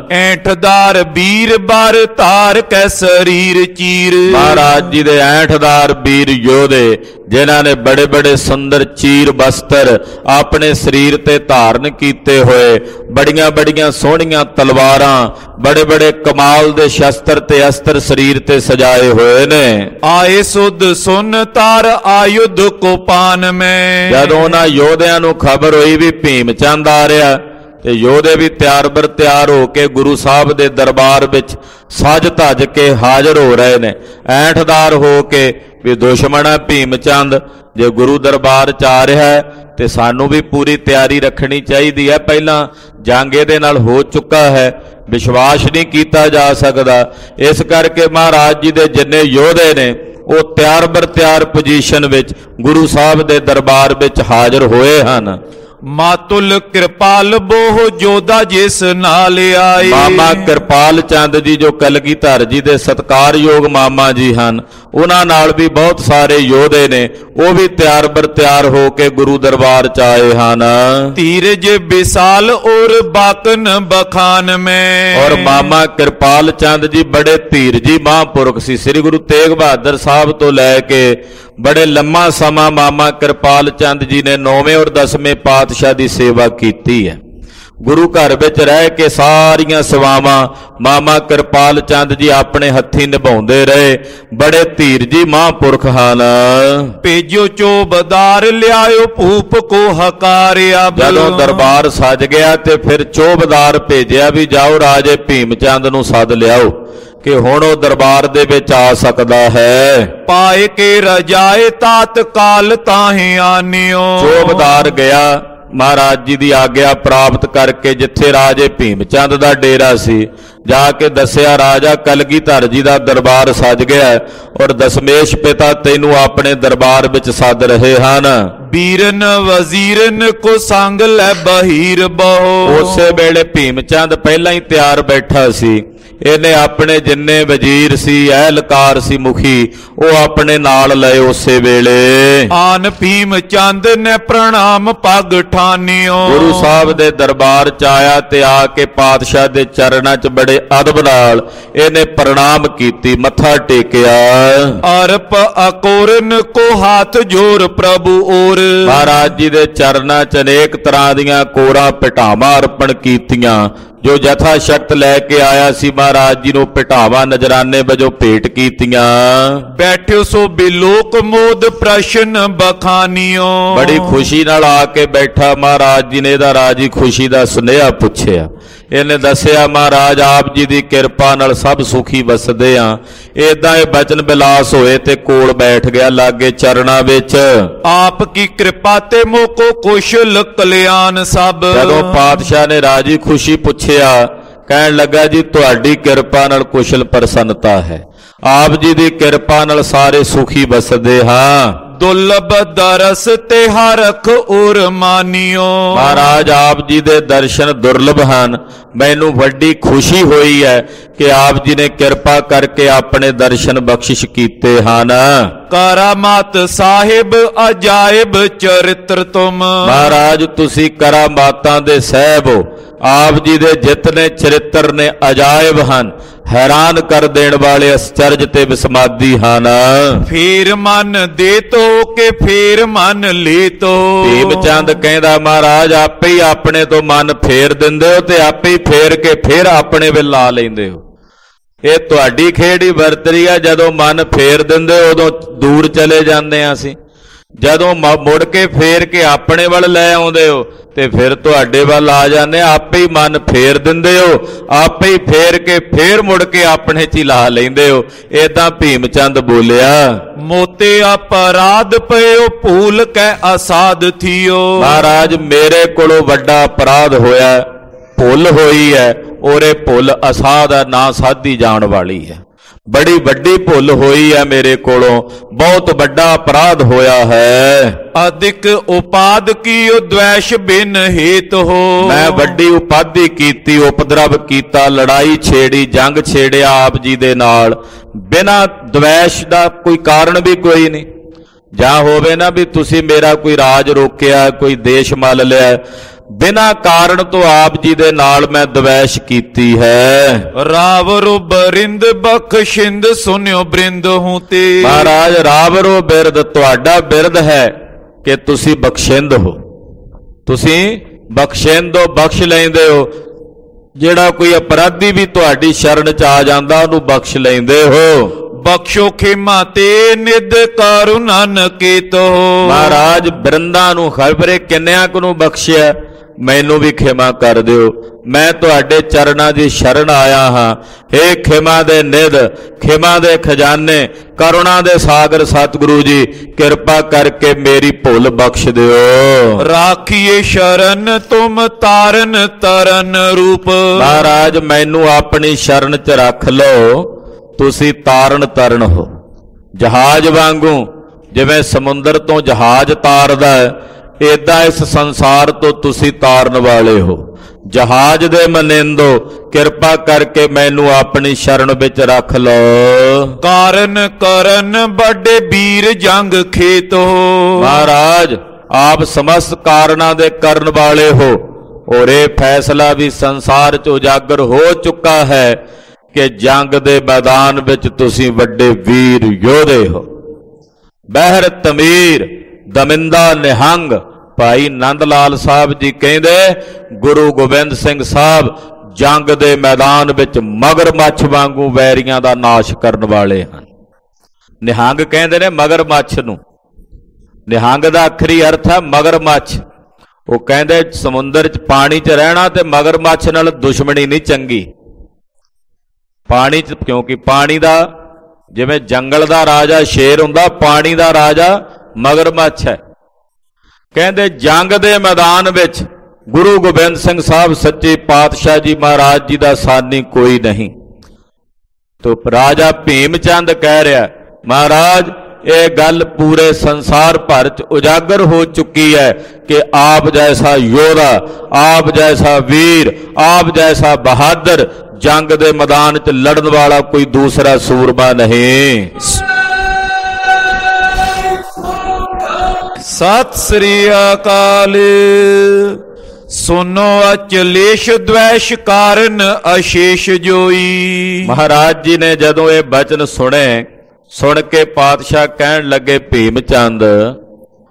[SPEAKER 2] ਐਂਠਦਾਰ ਵੀਰ ਬਰ ਧਾਰ ਕੈ ਸਰੀਰ ਚੀਰ।
[SPEAKER 1] ਮਹਾਰਾਜ ਜੀ ਦੇ ਐਂਠਦਾਰ ਵੀਰ ਯੋਧੇ ਜਿਨ੍ਹਾਂ ਨੇ ਬੜੇ ਬੜੇ ਸੁੰਦਰ ਚੀਰ ਬਸਤਰ ਆਪਣੇ ਸਰੀਰ ਤੇ ਧਾਰਨ ਕੀਤੇ ਹੋਏ, ਬੜੀਆਂ ਬੜੀਆਂ ਸੋਹਣੀਆਂ ਤਲਵਾਰਾਂ, ਬੜੇ ਬੜੇ ਕਮਾਲ ਦੇ ਸ਼ਸਤਰ ਤੇ ਅਸਤਰ ਸਰੀਰ ਤੇ ਸਜਾਏ ਹੋਏ ਨੇ।
[SPEAKER 2] ਆਏ ਸੁਧ ਸੁਨ ਤਾਰ ਆਯੁਧ ਕੋ ਪਾਨ ਮੈਂ।
[SPEAKER 1] ਜਦੋਂ ਉਹਨਾਂ ਯੋਧਿਆਂ ਨੂੰ ਖਬਰ ਹੋਈ ਵੀ ਭੀਮ ਚੰਦ ਆ ਰਿਹਾ ਤੇ ਯੋਧੇ ਵੀ ਤਿਆਰ ਬਰ ਤਿਆਰ ਹੋ ਕੇ ਗੁਰੂ ਸਾਹਿਬ ਦੇ ਦਰਬਾਰ ਵਿੱਚ ਸਜ ਧੱਜ ਕੇ ਹਾਜ਼ਰ ਹੋ ਰਹੇ ਨੇ, ਐਂਠਦਾਰ ਹੋ ਕੇ ਵੀ ਦੁਸ਼ਮਣ ਹੈ ਭੀਮ ਚੰਦ, ਜੇ ਗੁਰੂ ਦਰਬਾਰ ਚ ਆ ਰਿਹਾ ਹੈ ਤੇ ਸਾਨੂੰ ਵੀ ਪੂਰੀ ਤਿਆਰੀ ਰੱਖਣੀ ਚਾਹੀਦੀ ਹੈ। ਪਹਿਲਾਂ ਜੰਗ ਇਹਦੇ ਨਾਲ ਹੋ ਚੁੱਕਾ ਹੈ, ਵਿਸ਼ਵਾਸ ਨਹੀਂ ਕੀਤਾ ਜਾ ਸਕਦਾ। ਇਸ ਕਰਕੇ ਮਹਾਰਾਜ ਜੀ ਦੇ ਜਿੰਨੇ ਯੋਧੇ ਨੇ ਉਹ ਤਿਆਰ ਬਰ ਤਿਆਰ ਪੋਜੀਸ਼ਨ ਵਿੱਚ ਗੁਰੂ ਸਾਹਿਬ ਦੇ ਦਰਬਾਰ ਵਿੱਚ ਹਾਜ਼ਰ ਹੋਏ ਹਨ।
[SPEAKER 2] ਮਾਤੁਲ ਕਿਰਪਾਲ ਬੋਹ ਜੋਧਾ ਜਿਸ ਨਾਲ ਆਏ।
[SPEAKER 1] ਮਾਮਾ ਕਿਰਪਾਲ ਚੰਦ ਜੀ ਜੋ ਕਲਗੀਧਰ ਜੀ ਦੇ ਸਤਿਕਾਰਯੋਗ ਮਾਮਾ ਜੀ ਹਨ, ਉਹਨਾਂ ਨਾਲ ਵੀ ਬਹੁਤ ਸਾਰੇ ਯੋਧੇ ਨੇ, ਉਹ ਵੀ ਤਿਆਰ ਬਰ ਤਿਆਰ ਹੋ ਕੇ ਗੁਰੂ ਦਰਬਾਰ ਚ ਆਏ ਹਨ।
[SPEAKER 2] ਧੀਰਜ ਵਿਸਾਲ ਔਰ ਬਾਕਨ ਬਖਾਨ ਮੈਂ।
[SPEAKER 1] ਔਰ ਮਾਮਾ ਕਿਰਪਾਲ ਚੰਦ ਜੀ ਬੜੇ ਧੀਰਜੀ ਮਹਾਂਪੁਰਖ ਸੀ। ਸ੍ਰੀ ਗੁਰੂ ਤੇਗ ਬਹਾਦਰ ਸਾਹਿਬ ਤੋਂ ਲੈ ਕੇ ਬੜੇ ਲੰਮਾ ਸਮਾਂ ਮਾਮਾ ਕਿਰਪਾਲ ਚੰਦ ਜੀ ਨੇ ਨੌਵੇਂ ਔਰ ਦਸਵੇਂ ਪਾਤਸ਼ਾਹ ਦੀ ਸੇਵਾ ਕੀਤੀ ਹੈ। ਗੁਰੂ ਘਰ ਵਿੱਚ ਰਹਿ ਕੇ ਸਾਰੀਆਂ ਸੇਵਾਵਾਂ ਮਾਮਾ ਕਿਰਪਾਲ ਚੰਦ ਜੀ ਆਪਣੇ ਹੱਥੀਂ ਨਿਭਾਉਂਦੇ ਰਹੇ। ਬੜੇ ਧੀਰਜੀ ਮਹਾਂਪੁਰਖ ਹਨ।
[SPEAKER 2] ਭੇਜੋ ਚੋਬਦਾਰ ਲਿਆਇਓ ਭੂਪ ਕੋ ਹਕਾਰਿਆ।
[SPEAKER 1] ਜਦੋਂ ਦਰਬਾਰ ਸਜ ਗਿਆ ਤੇ ਫਿਰ ਚੋਬਦਾਰ ਭੇਜਿਆ ਵੀ ਜਾਓ ਰਾਜੇ ਭੀਮ ਚੰਦ ਨੂੰ ਸੱਦ ਲਿਆਓ ਕਿ ਹੁਣ ਉਹ ਦਰਬਾਰ ਦੇ ਵਿੱਚ ਆ ਸਕਦਾ ਹੈ।
[SPEAKER 2] ਪਾਏ ਕੇ ਰਜਾਏ ਤਾਤਕਾਲ ਤਾਹੇ ਆਨਿਓ।
[SPEAKER 1] ਚੋਬਦਾਰ ਗਿਆ ਮਹਾਰਾਜ ਜੀ ਦੀ ਆਗਿਆ ਪ੍ਰਾਪਤ ਕਰਕੇ ਜਿੱਥੇ ਰਾਜੇ ਭੀਮ ਚੰਦ ਦਾ ਡੇਰਾ ਸੀ, ਜਾ ਕੇ ਦੱਸਿਆ ਰਾਜਾ ਕਲਗੀਧਰ ਜੀ ਦਾ ਦਰਬਾਰ ਸਜ ਗਿਆ ਔਰ ਦਸ਼ਮੇਸ਼ ਪਿਤਾ ਤੈਨੂੰ ਆਪਣੇ ਦਰਬਾਰ ਵਿੱਚ ਸੱਦ ਰਹੇ ਹਨ।
[SPEAKER 2] ਵੀਰਨ ਵਜ਼ੀਰਨ ਕੋ ਸੰਗ ਲੈ ਬਹੀਰ ਬਹੁ।
[SPEAKER 1] ਉਸੇ ਵੇਲੇ ਭੀਮ ਚੰਦ ਪਹਿਲਾਂ ਹੀ ਤਿਆਰ ਬੈਠਾ ਸੀ। ਇਹਨੇ ਆਪਣੇ ਜਿੰਨੇ ਵਜ਼ੀਰ ਸੀ, ਅਹਿਲਕਾਰ ਸੀ, ਮੁਖੀ, ਉਹ ਆਪਣੇ ਨਾਲ ਲਏ ਉਸੇ ਵੇਲੇ।
[SPEAKER 2] ਆਨ ਭੀਮ ਚੰਦ ਨੇ ਪ੍ਰਣਾਮ ਪਗ ਠਾਨਿਓ। ਗੁਰੂ
[SPEAKER 1] ਸਾਹਿਬ ਦੇ ਦਰਬਾਰ ਚ ਆਇਆ ਤੇ ਆ ਕੇ ਪਾਤਸ਼ਾਹ ਦੇ ਚਰਨਾਂ ਚ ਬੜੇ ਅਦਬ ਨਾਲ ਇਹਨੇ ਪ੍ਰਣਾਮ ਕੀਤੀ, ਮੱਥਾ ਟੇਕਿਆ।
[SPEAKER 2] ਅਰਪ ਅਕੋਰਨ ਕੋ ਹੱਥ ਜੋਰ ਪ੍ਰਭੂ ਔਰ।
[SPEAKER 1] ਮਹਾਰਾਜ ਜੀ ਦੇ ਚਰਨਾਂ ਚ ਅਨੇਕ ਤਰ੍ਹਾਂ ਦੀਆਂ ਕੋਰਾਂ ਭਟਾਵਾਂ ਅਰਪਣ ਕੀਤੀਆਂ। ਜੋ ਜਥਾ ਸ਼ਕਤ ਲੈ ਕੇ ਆਇਆ ਸੀ ਮਹਾਰਾਜ ਜੀ ਨੂੰ ਪਿਟਾਵਾ ਨਜਰਾਨੇ ਵਜੋਂ ਭੇਟ ਕੀਤੀਆਂ।
[SPEAKER 2] ਬੈਠਿਓ ਸੋ ਬਿਲੋਕ ਮੋਦ ਪ੍ਰਸ਼ਨ ਬਖਾਨੀਓ।
[SPEAKER 1] ਬੜੀ ਖੁਸ਼ੀ ਨਾਲ ਆ ਕੇ ਬੈਠਾ ਮਹਾਰਾਜ ਜੀ ਨੇ ਇਹਦਾ ਰਾਜੀ ਖੁਸ਼ੀ ਦਾ ਸੁਨੇਹਾ ਪੁੱਛਿਆ। ਇਹਨੇ ਦੱਸਿਆ ਮਹਾਰਾਜ ਆਪ ਜੀ ਦੀ ਕਿਰਪਾ ਨਾਲ ਸਭ ਸੁਖੀ ਵਸਦੇ ਆ। ਏਦਾਂ ਇਹ ਬਚਨ ਬਿਲਾਸ ਹੋਏ ਤੇ ਕੋਲ ਬੈਠ ਗਿਆ ਲਾਗੇ ਚਰਨਾਂ ਵਿੱਚ।
[SPEAKER 2] ਆਪ ਕੀ ਕਿਰਪਾ ਤੇ ਮੋਕੋ ਕੁਸ਼ਲ ਕਲਿਆਣ ਸਭ।
[SPEAKER 1] ਜਦੋਂ ਪਾਤਸ਼ਾਹ ਨੇ ਰਾਜੀ ਖੁਸ਼ੀ ਪੁੱਛਿਆ ਕਹਿਣ ਲੱਗਾ ਜੀ ਤੁਹਾਡੀ ਕਿਰਪਾ ਨਾਲ ਕੁਸ਼ਲ ਪ੍ਰਸੰਨਤਾ ਹੈ। ਆਪ ਜੀ ਦੀ ਕਿਰਪਾ ਨਾਲ ਸਾਰੇ ਸੁਖੀ ਵਸਦੇ ਹਾਂ।
[SPEAKER 2] ਦੁਰਲਭ ਦਰਸ ਤੇ ਹਰਖ ਉਰ ਮਾਨਿਓ।
[SPEAKER 1] ਮਹਾਰਾਜ ਆਪ ਜੀ ਦੇ ਦਰਸ਼ਨ ਦੁਰਲਭ ਹਨ। ਮੈਨੂੰ ਵੱਡੀ ਖੁਸ਼ੀ ਹੋਈ ਹੈ ਕਿ ਆਪ ਜੀ ਨੇ ਕਿਰਪਾ ਕਰਕੇ ਆਪਣੇ ਦਰਸ਼ਨ ਬਖਸ਼ਿਸ਼ ਕੀਤੇ ਹਨ।
[SPEAKER 2] ਕਰਾਮਾਤ ਸਾਹਿਬ ਅਜਾਇਬ ਚਰਿਤ੍ਰ ਤੁਮ।
[SPEAKER 1] ਮਹਾਰਾਜ ਤੁਸੀਂ ਕਰਾਮਾਤਾਂ ਦੇ ਸਾਹਿਬ ਹੋ। ਆਪ ਜੀ ਦੇ ਜਿਤਨੇ ਚਰਿੱਤਰ ਨੇ ਅਜਾਇਬ ਹਨ, ਹੈਰਾਨ ਕਰ ਦੇਣ ਵਾਲੇ ਅਸਚਰਜ ਤੇ ਵਿਸਮਾਦੀ ਹਨ।
[SPEAKER 2] ਫੇਰ ਮਨ ਦੇ ਤੋ ਕਿ ਫੇਰ ਮਨ ਲੈ ਤੋ।
[SPEAKER 1] ਭੀਮ ਚੰਦ ਕਹਿੰਦਾ ਮਹਾਰਾਜ ਆਪੇ ਹੀ ਆਪਣੇ ਤੋਂ ਮਨ ਫੇਰ ਦਿੰਦੇ ਹੋ ਤੇ ਆਪੇ ਹੀ ਫੇਰ ਕੇ ਫੇਰ ਆਪਣੇ ਵੱਲ ਲਾ ਲੈਂਦੇ ਹੋ। ਇਹ ਤੁਹਾਡੀ ਖੇਡ ਹੀ ਵਰਤਰੀ ਆ। ਜਦੋਂ ਮਨ ਫੇਰ ਦਿੰਦੇ ਉਦੋਂ ਦੂਰ ਚਲੇ ਜਾਂਦੇ ਆ ਅਸੀਂ। ਜਦੋਂ ਮੁੜ ਕੇ ਫੇਰ ਕੇ ਆਪਣੇ ਵੱਲ ਲੈ ਆਉਂਦੇ ਹੋ ਤੇ ਫਿਰ ਤੁਹਾਡੇ ਵੱਲ ਆ ਜਾਂਦੇ। ਆਪੇ ਹੀ ਮਨ ਫੇਰ ਦਿੰਦੇ ਹੋ, ਆਪੇ ਹੀ ਫੇਰ ਕੇ ਫੇਰ ਮੁੜ ਕੇ ਆਪਣੇ 'ਚ ਹੀ ਲਾ ਲੈਂਦੇ ਹੋ। ਏਦਾਂ ਭੀਮ ਚੰਦ ਬੋਲਿਆ।
[SPEAKER 2] ਮੋਤੇ ਅਪਰਾਧ ਪਇਓ ਭੂਲ ਕੈ ਅਸਾਧ ਥੀਓ।
[SPEAKER 1] ਮਹਾਰਾਜ ਮੇਰੇ ਕੋਲੋਂ ਵੱਡਾ ਅਪਰਾਧ ਹੋਇਆ, ਭੁੱਲ ਹੋਈ ਹੈ। ਔਰ ਇਹ ਭੁੱਲ ਅਸਾਧ ਹੈ, ਨਾ ਸਾਧੀ ਜਾਣ ਵਾਲੀ ਹੈ। ਬੜੀ ਵੱਡੀ ਭੁੱਲ ਹੋਈ ਹੈ ਮੇਰੇ ਕੋਲੋਂ, ਬਹੁਤ ਵੱਡਾ ਅਪਰਾਧ ਹੋਇਆ ਹੈ।
[SPEAKER 2] ਅਧਿਕ ਉਪਾਦ ਕੀਓ ਦ્વੈਸ਼ ਬਿਨ ਹੇਤ ਹੋ।
[SPEAKER 1] ਮੈਂ ਵੱਡੀ ਉਪਾਧੀ ਕੀਤੀ, ਉਪਦਰਵ ਕੀਤਾ, ਲੜਾਈ ਛੇੜੀ, ਜੰਗ ਛੇੜਿਆ ਆਪ ਜੀ ਦੇ ਨਾਲ ਬਿਨਾਂ ਦ્વੈਸ਼ ਦਾ। ਕੋਈ ਕਾਰਨ ਵੀ ਕੋਈ ਨਹੀਂ। ਜਾਂ ਹੋਵੇ ਨਾ ਵੀ ਤੁਸੀਂ ਮੇਰਾ ਕੋਈ ਰਾਜ ਰੋਕਿਆ, ਕੋਈ ਦੇਸ਼ ਮੱਲ ਲਿਆ, ਬਿਨਾਂ ਕਾਰਨ ਤੋਂ ਆਪ ਜੀ ਦੇ ਨਾਲ ਮੈਂ ਦਵੈਸ਼ ਕੀਤੀ ਹੈ।
[SPEAKER 2] ਰਾਵਰੋ ਬਰਿੰਦ ਬਖਸ਼ਿੰਦ ਸੁਨਿਓ ਬਰਿੰਦ ਹੂੰ ਤੇ।
[SPEAKER 1] ਮਹਾਰਾਜ ਰਾਵਰੋ ਬਿਰਦ ਤੁਹਾਡਾ ਬਿਰਦ ਹੈ ਕਿ ਤੁਸੀਂ ਬਖਸ਼ਿੰਦ ਹੋ। ਤੁਸੀਂ ਬਖਸ਼ਿੰਦ ਹੋ, ਬਖਸ਼ ਲੈਂਦੇ ਹੋ। ਜਿਹੜਾ ਕੋਈ ਅਪਰਾਧੀ ਵੀ ਤੁਹਾਡੀ ਸ਼ਰਨ 'ਚ ਆ ਜਾਂਦਾ ਉਹਨੂੰ ਬਖਸ਼ ਲੈਂਦੇ ਹੋ।
[SPEAKER 2] ਬਖਸ਼ੋ ਖੇਮਾ ਤੇ ਨਿਦ ਕਰੁਣਾ ਨਕੇਤੋ।
[SPEAKER 1] ਮਹਾਰਾਜ ਬਿਰੰਦਾਂ ਨੂੰ ਖਬਰੇ ਕਿੰਨਿਆਂ ਕੁ ਨੂੰ ਬਖਸ਼ਿਆ, ਮੈਨੂੰ ਵੀ ਖਿਮਾ ਕਰ ਦਿਓ। ਮੈਂ ਤੁਹਾਡੇ ਚਰਨਾਂ ਦੀ ਸ਼ਰਨ ਆਇਆ ਹਾਂ। ਹੇ ਖਿਮਾ ਦੇ ਨਿਧ, ਖਿਮਾ ਦੇ ਖਜ਼ਾਨੇ, ਕਰੁਣਾ ਦੇ ਸਾਗਰ ਸਤਿਗੁਰੂ ਜੀ, ਕਿਰਪਾ ਕਰਕੇ ਮੇਰੀ ਭੁੱਲ ਬਖਸ਼ ਦਿਓ।
[SPEAKER 2] ਰਾਖੀਏ ਸ਼ਰਨ ਤੁਮ ਤਾਰਨ ਤਰਨ ਰੂਪ।
[SPEAKER 1] ਮਹਾਰਾਜ ਮੈਨੂੰ ਆਪਣੀ ਸ਼ਰਨ 'ਚ ਰੱਖ ਲਓ, ਤੁਸੀਂ ਤਾਰਨ ਤਰਨ ਹੋ। ਜਹਾਜ਼ ਵਾਂਗੂ ਜਿਵੇਂ ਸਮੁੰਦਰ ਤੋਂ ਜਹਾਜ਼ ਤਾਰਦਾ ਹੈ, ਏਦਾਂ ਇਸ ਸੰਸਾਰ ਤੋਂ ਤੁਸੀਂ ਤਾਰਨ ਵਾਲੇ ਹੋ। ਜਹਾਜ਼ ਦੇ ਮਨਿੰਦੋ ਕਿਰਪਾ ਕਰਕੇ ਮੈਨੂੰ ਆਪਣੀ ਸ਼ਰਨ ਵਿੱਚ ਰੱਖ ਲਓ।
[SPEAKER 2] ਕਾਰਨ ਕਰਨ ਵੱਡੇ ਵੀਰ ਜੰਗ ਖੇਤ ਹੋ।
[SPEAKER 1] ਮਹਾਰਾਜ ਆਪ ਸਮਸਤ ਕਾਰਨਾਂ ਦੇ ਕਰਨ ਵਾਲੇ ਹੋ। ਔਰ ਇਹ ਫੈਸਲਾ ਵੀ ਸੰਸਾਰ 'ਚ ਉਜਾਗਰ ਹੋ ਚੁੱਕਾ ਹੈ ਕਿ ਜੰਗ ਦੇ ਮੈਦਾਨ ਵਿੱਚ ਤੁਸੀਂ ਵੱਡੇ ਵੀਰ ਯੋਧੇ ਹੋ। ਬਹਿਰ ਤਮੀਰ ਦਮਿੰਦਾ ਨਿਹੰਗ। ਭਾਈ ਨੰਦ ਲਾਲ ਸਾਹਿਬ ਜੀ ਕਹਿੰਦੇ ਗੁਰੂ ਗੋਬਿੰਦ ਸਿੰਘ ਸਾਹਿਬ ਜੰਗ ਦੇ ਮੈਦਾਨ ਵਿੱਚ ਮਗਰਮੱਛ ਵਾਂਗੂ ਵੈਰੀਆਂ ਦਾ ਨਾਸ਼ ਕਰਨ ਵਾਲੇ ਹਨ। ਨਿਹੰਗ ਕਹਿੰਦੇ ਨੇ ਮਗਰਮੱਛ ਨੂੰ। ਨਿਹੰਗ ਦਾ ਅੱਖਰੀ ਅਰਥ ਹੈ ਮਗਰਮੱਛ। ਉਹ ਕਹਿੰਦੇ ਸਮੁੰਦਰ 'ਚ ਪਾਣੀ 'ਚ ਰਹਿਣਾ ਤੇ ਮਗਰਮੱਛ ਨਾਲ ਦੁਸ਼ਮਣੀ ਨਹੀਂ ਚੰਗੀ। ਪਾਣੀ 'ਚ, ਕਿਉਂਕਿ ਪਾਣੀ ਦਾ ਜਿਵੇਂ ਜੰਗਲ ਦਾ ਰਾਜਾ ਸ਼ੇਰ ਹੁੰਦਾ, ਪਾਣੀ ਦਾ ਰਾਜਾ ਮਗਰਮੱਛ ਹੈ। ਕਹਿੰਦੇ ਜੰਗ ਦੇ ਮੈਦਾਨ ਵਿੱਚ ਗੁਰੂ ਗੋਬਿੰਦ ਸਿੰਘ ਸਾਹਿਬ ਸੱਚੇ ਪਾਤਸ਼ਾਹ ਜੀ ਮਹਾਰਾਜ ਜੀ ਦਾ ਸਾਨੀ ਕੋਈ ਨਹੀਂ। ਤੋ ਰਾਜਾ ਭੀਮ ਚੰਦ ਕਹਿ ਰਿਹਾ ਮਹਾਰਾਜ ਇਹ ਗੱਲ ਪੂਰੇ ਸੰਸਾਰ ਭਰ 'ਚ ਉਜਾਗਰ ਹੋ ਚੁੱਕੀ ਹੈ ਕਿ ਆਪ ਜੈਸਾ ਯੋਧਾ, ਆਪ ਜੈਸਾ ਵੀਰ, ਆਪ ਜੈਸਾ ਬਹਾਦਰ ਜੰਗ ਦੇ ਮੈਦਾਨ 'ਚ ਲੜਨ ਵਾਲਾ ਕੋਈ ਦੂਸਰਾ ਸੂਰਮਾ ਨਹੀਂ।
[SPEAKER 2] ਸਤਿ ਸ੍ਰੀ ਅਕਾਲ। ਸੁਨੋ ਅਚਲੇਸ਼ ਦ્વੈਸ਼ ਕਾਰਨ ਅਸ਼ੇਸ਼ ਜੋਈ।
[SPEAKER 1] ਮਹਾਰਾਜ ਜੀ ਨੇ ਜਦੋਂ ਇਹ ਬਚਨ ਸੁਣੇ, ਸੁਣ ਕੇ ਪਾਤਸ਼ਾਹ ਕਹਿਣ ਲੱਗੇ ਭੀਮ ਚੰਦ,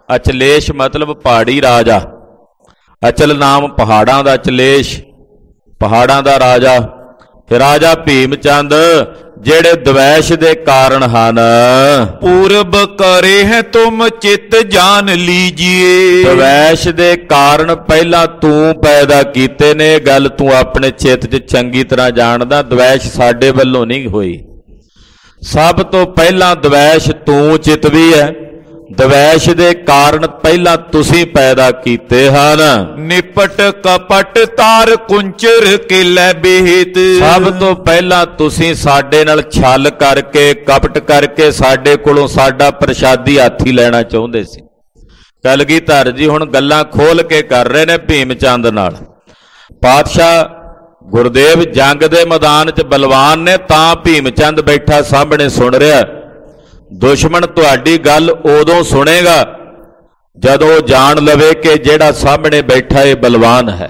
[SPEAKER 1] ਅਚਲੇਸ਼ ਮਤਲਬ ਪਹਾੜੀ ਰਾਜਾ। ਅਚਲ ਨਾਮ ਪਹਾੜਾਂ ਦਾ, ਅਚਲੇਸ਼ ਪਹਾੜਾਂ ਦਾ ਰਾਜਾ, ਫਿਰ ਰਾਜਾ ਭੀਮ ਚੰਦ ਜਿਹੜੇ ਦਵੈਸ਼ ਦੇ ਕਾਰਨ ਹਨ।
[SPEAKER 2] पूर्व करे हैं तुम चित जान लीजिए।
[SPEAKER 1] ਦਵੈਸ਼ ਦੇ ਕਾਰਨ ਪਹਿਲਾਂ ਤੂੰ ਪੈਦਾ ਕੀਤੇ ਨੇ, ਇਹ ਗੱਲ ਤੂੰ ਆਪਣੇ ਚਿੱਤ 'ਚ ਚੰਗੀ ਤਰ੍ਹਾਂ ਜਾਣਦਾ। ਦਵੈਸ਼ ਸਾਡੇ ਵੱਲੋਂ ਨਹੀਂ ਹੋਈ, ਸਭ ਤੋਂ ਪਹਿਲਾਂ ਦਵੈਸ਼ ਤੂੰ ਚਿਤਵੀ ਹੈ। ਦਵੈਸ਼ ਦੇ ਕਾਰਨ ਪਹਿਲਾਂ ਤੁਸੀਂ ਪੈਦਾ ਕੀਤੇ ਹਨ।
[SPEAKER 2] निपट कपट तार कुंचर के लै बेहत।
[SPEAKER 1] ਸਭ ਤੋਂ ਪਹਿਲਾਂ ਤੁਸੀਂ ਸਾਡੇ ਨਾਲ ਛਲ ਕਰਕੇ, ਕਪਟ ਕਰਕੇ ਸਾਡੇ ਕੋਲੋਂ ਸਾਡਾ ਪ੍ਰਸ਼ਾਦੀ ਹਾਥੀ ਲੈਣਾ ਚਾਹੁੰਦੇ ਸੀ। ਕਲਗੀਧਰ ਜੀ ਹੁਣ ਗੱਲਾਂ ਖੋਲ ਕੇ ਕਰ ਰਹੇ ਨੇ ਭੀਮ ਚੰਦ ਨਾਲ। ਪਾਤਸ਼ਾਹ ਗੁਰਦੇਵ ਜੰਗ ਦੇ ਮੈਦਾਨ 'ਚ ਬਲਵਾਨ ਨੇ, ਤਾਂ ਭੀਮ ਚੰਦ ਬੈਠਾ ਸਾਹਮਣੇ ਸੁਣ ਰਿਹਾ। ਦੁਸ਼ਮਣ ਤੁਹਾਡੀ ਗੱਲ ਉਦੋਂ ਸੁਣੇਗਾ ਜਦੋਂ ਜਾਣ ਲਵੇ ਕਿ ਜਿਹੜਾ ਸਾਹਮਣੇ ਬੈਠਾ ਇਹ ਬਲਵਾਨ ਹੈ।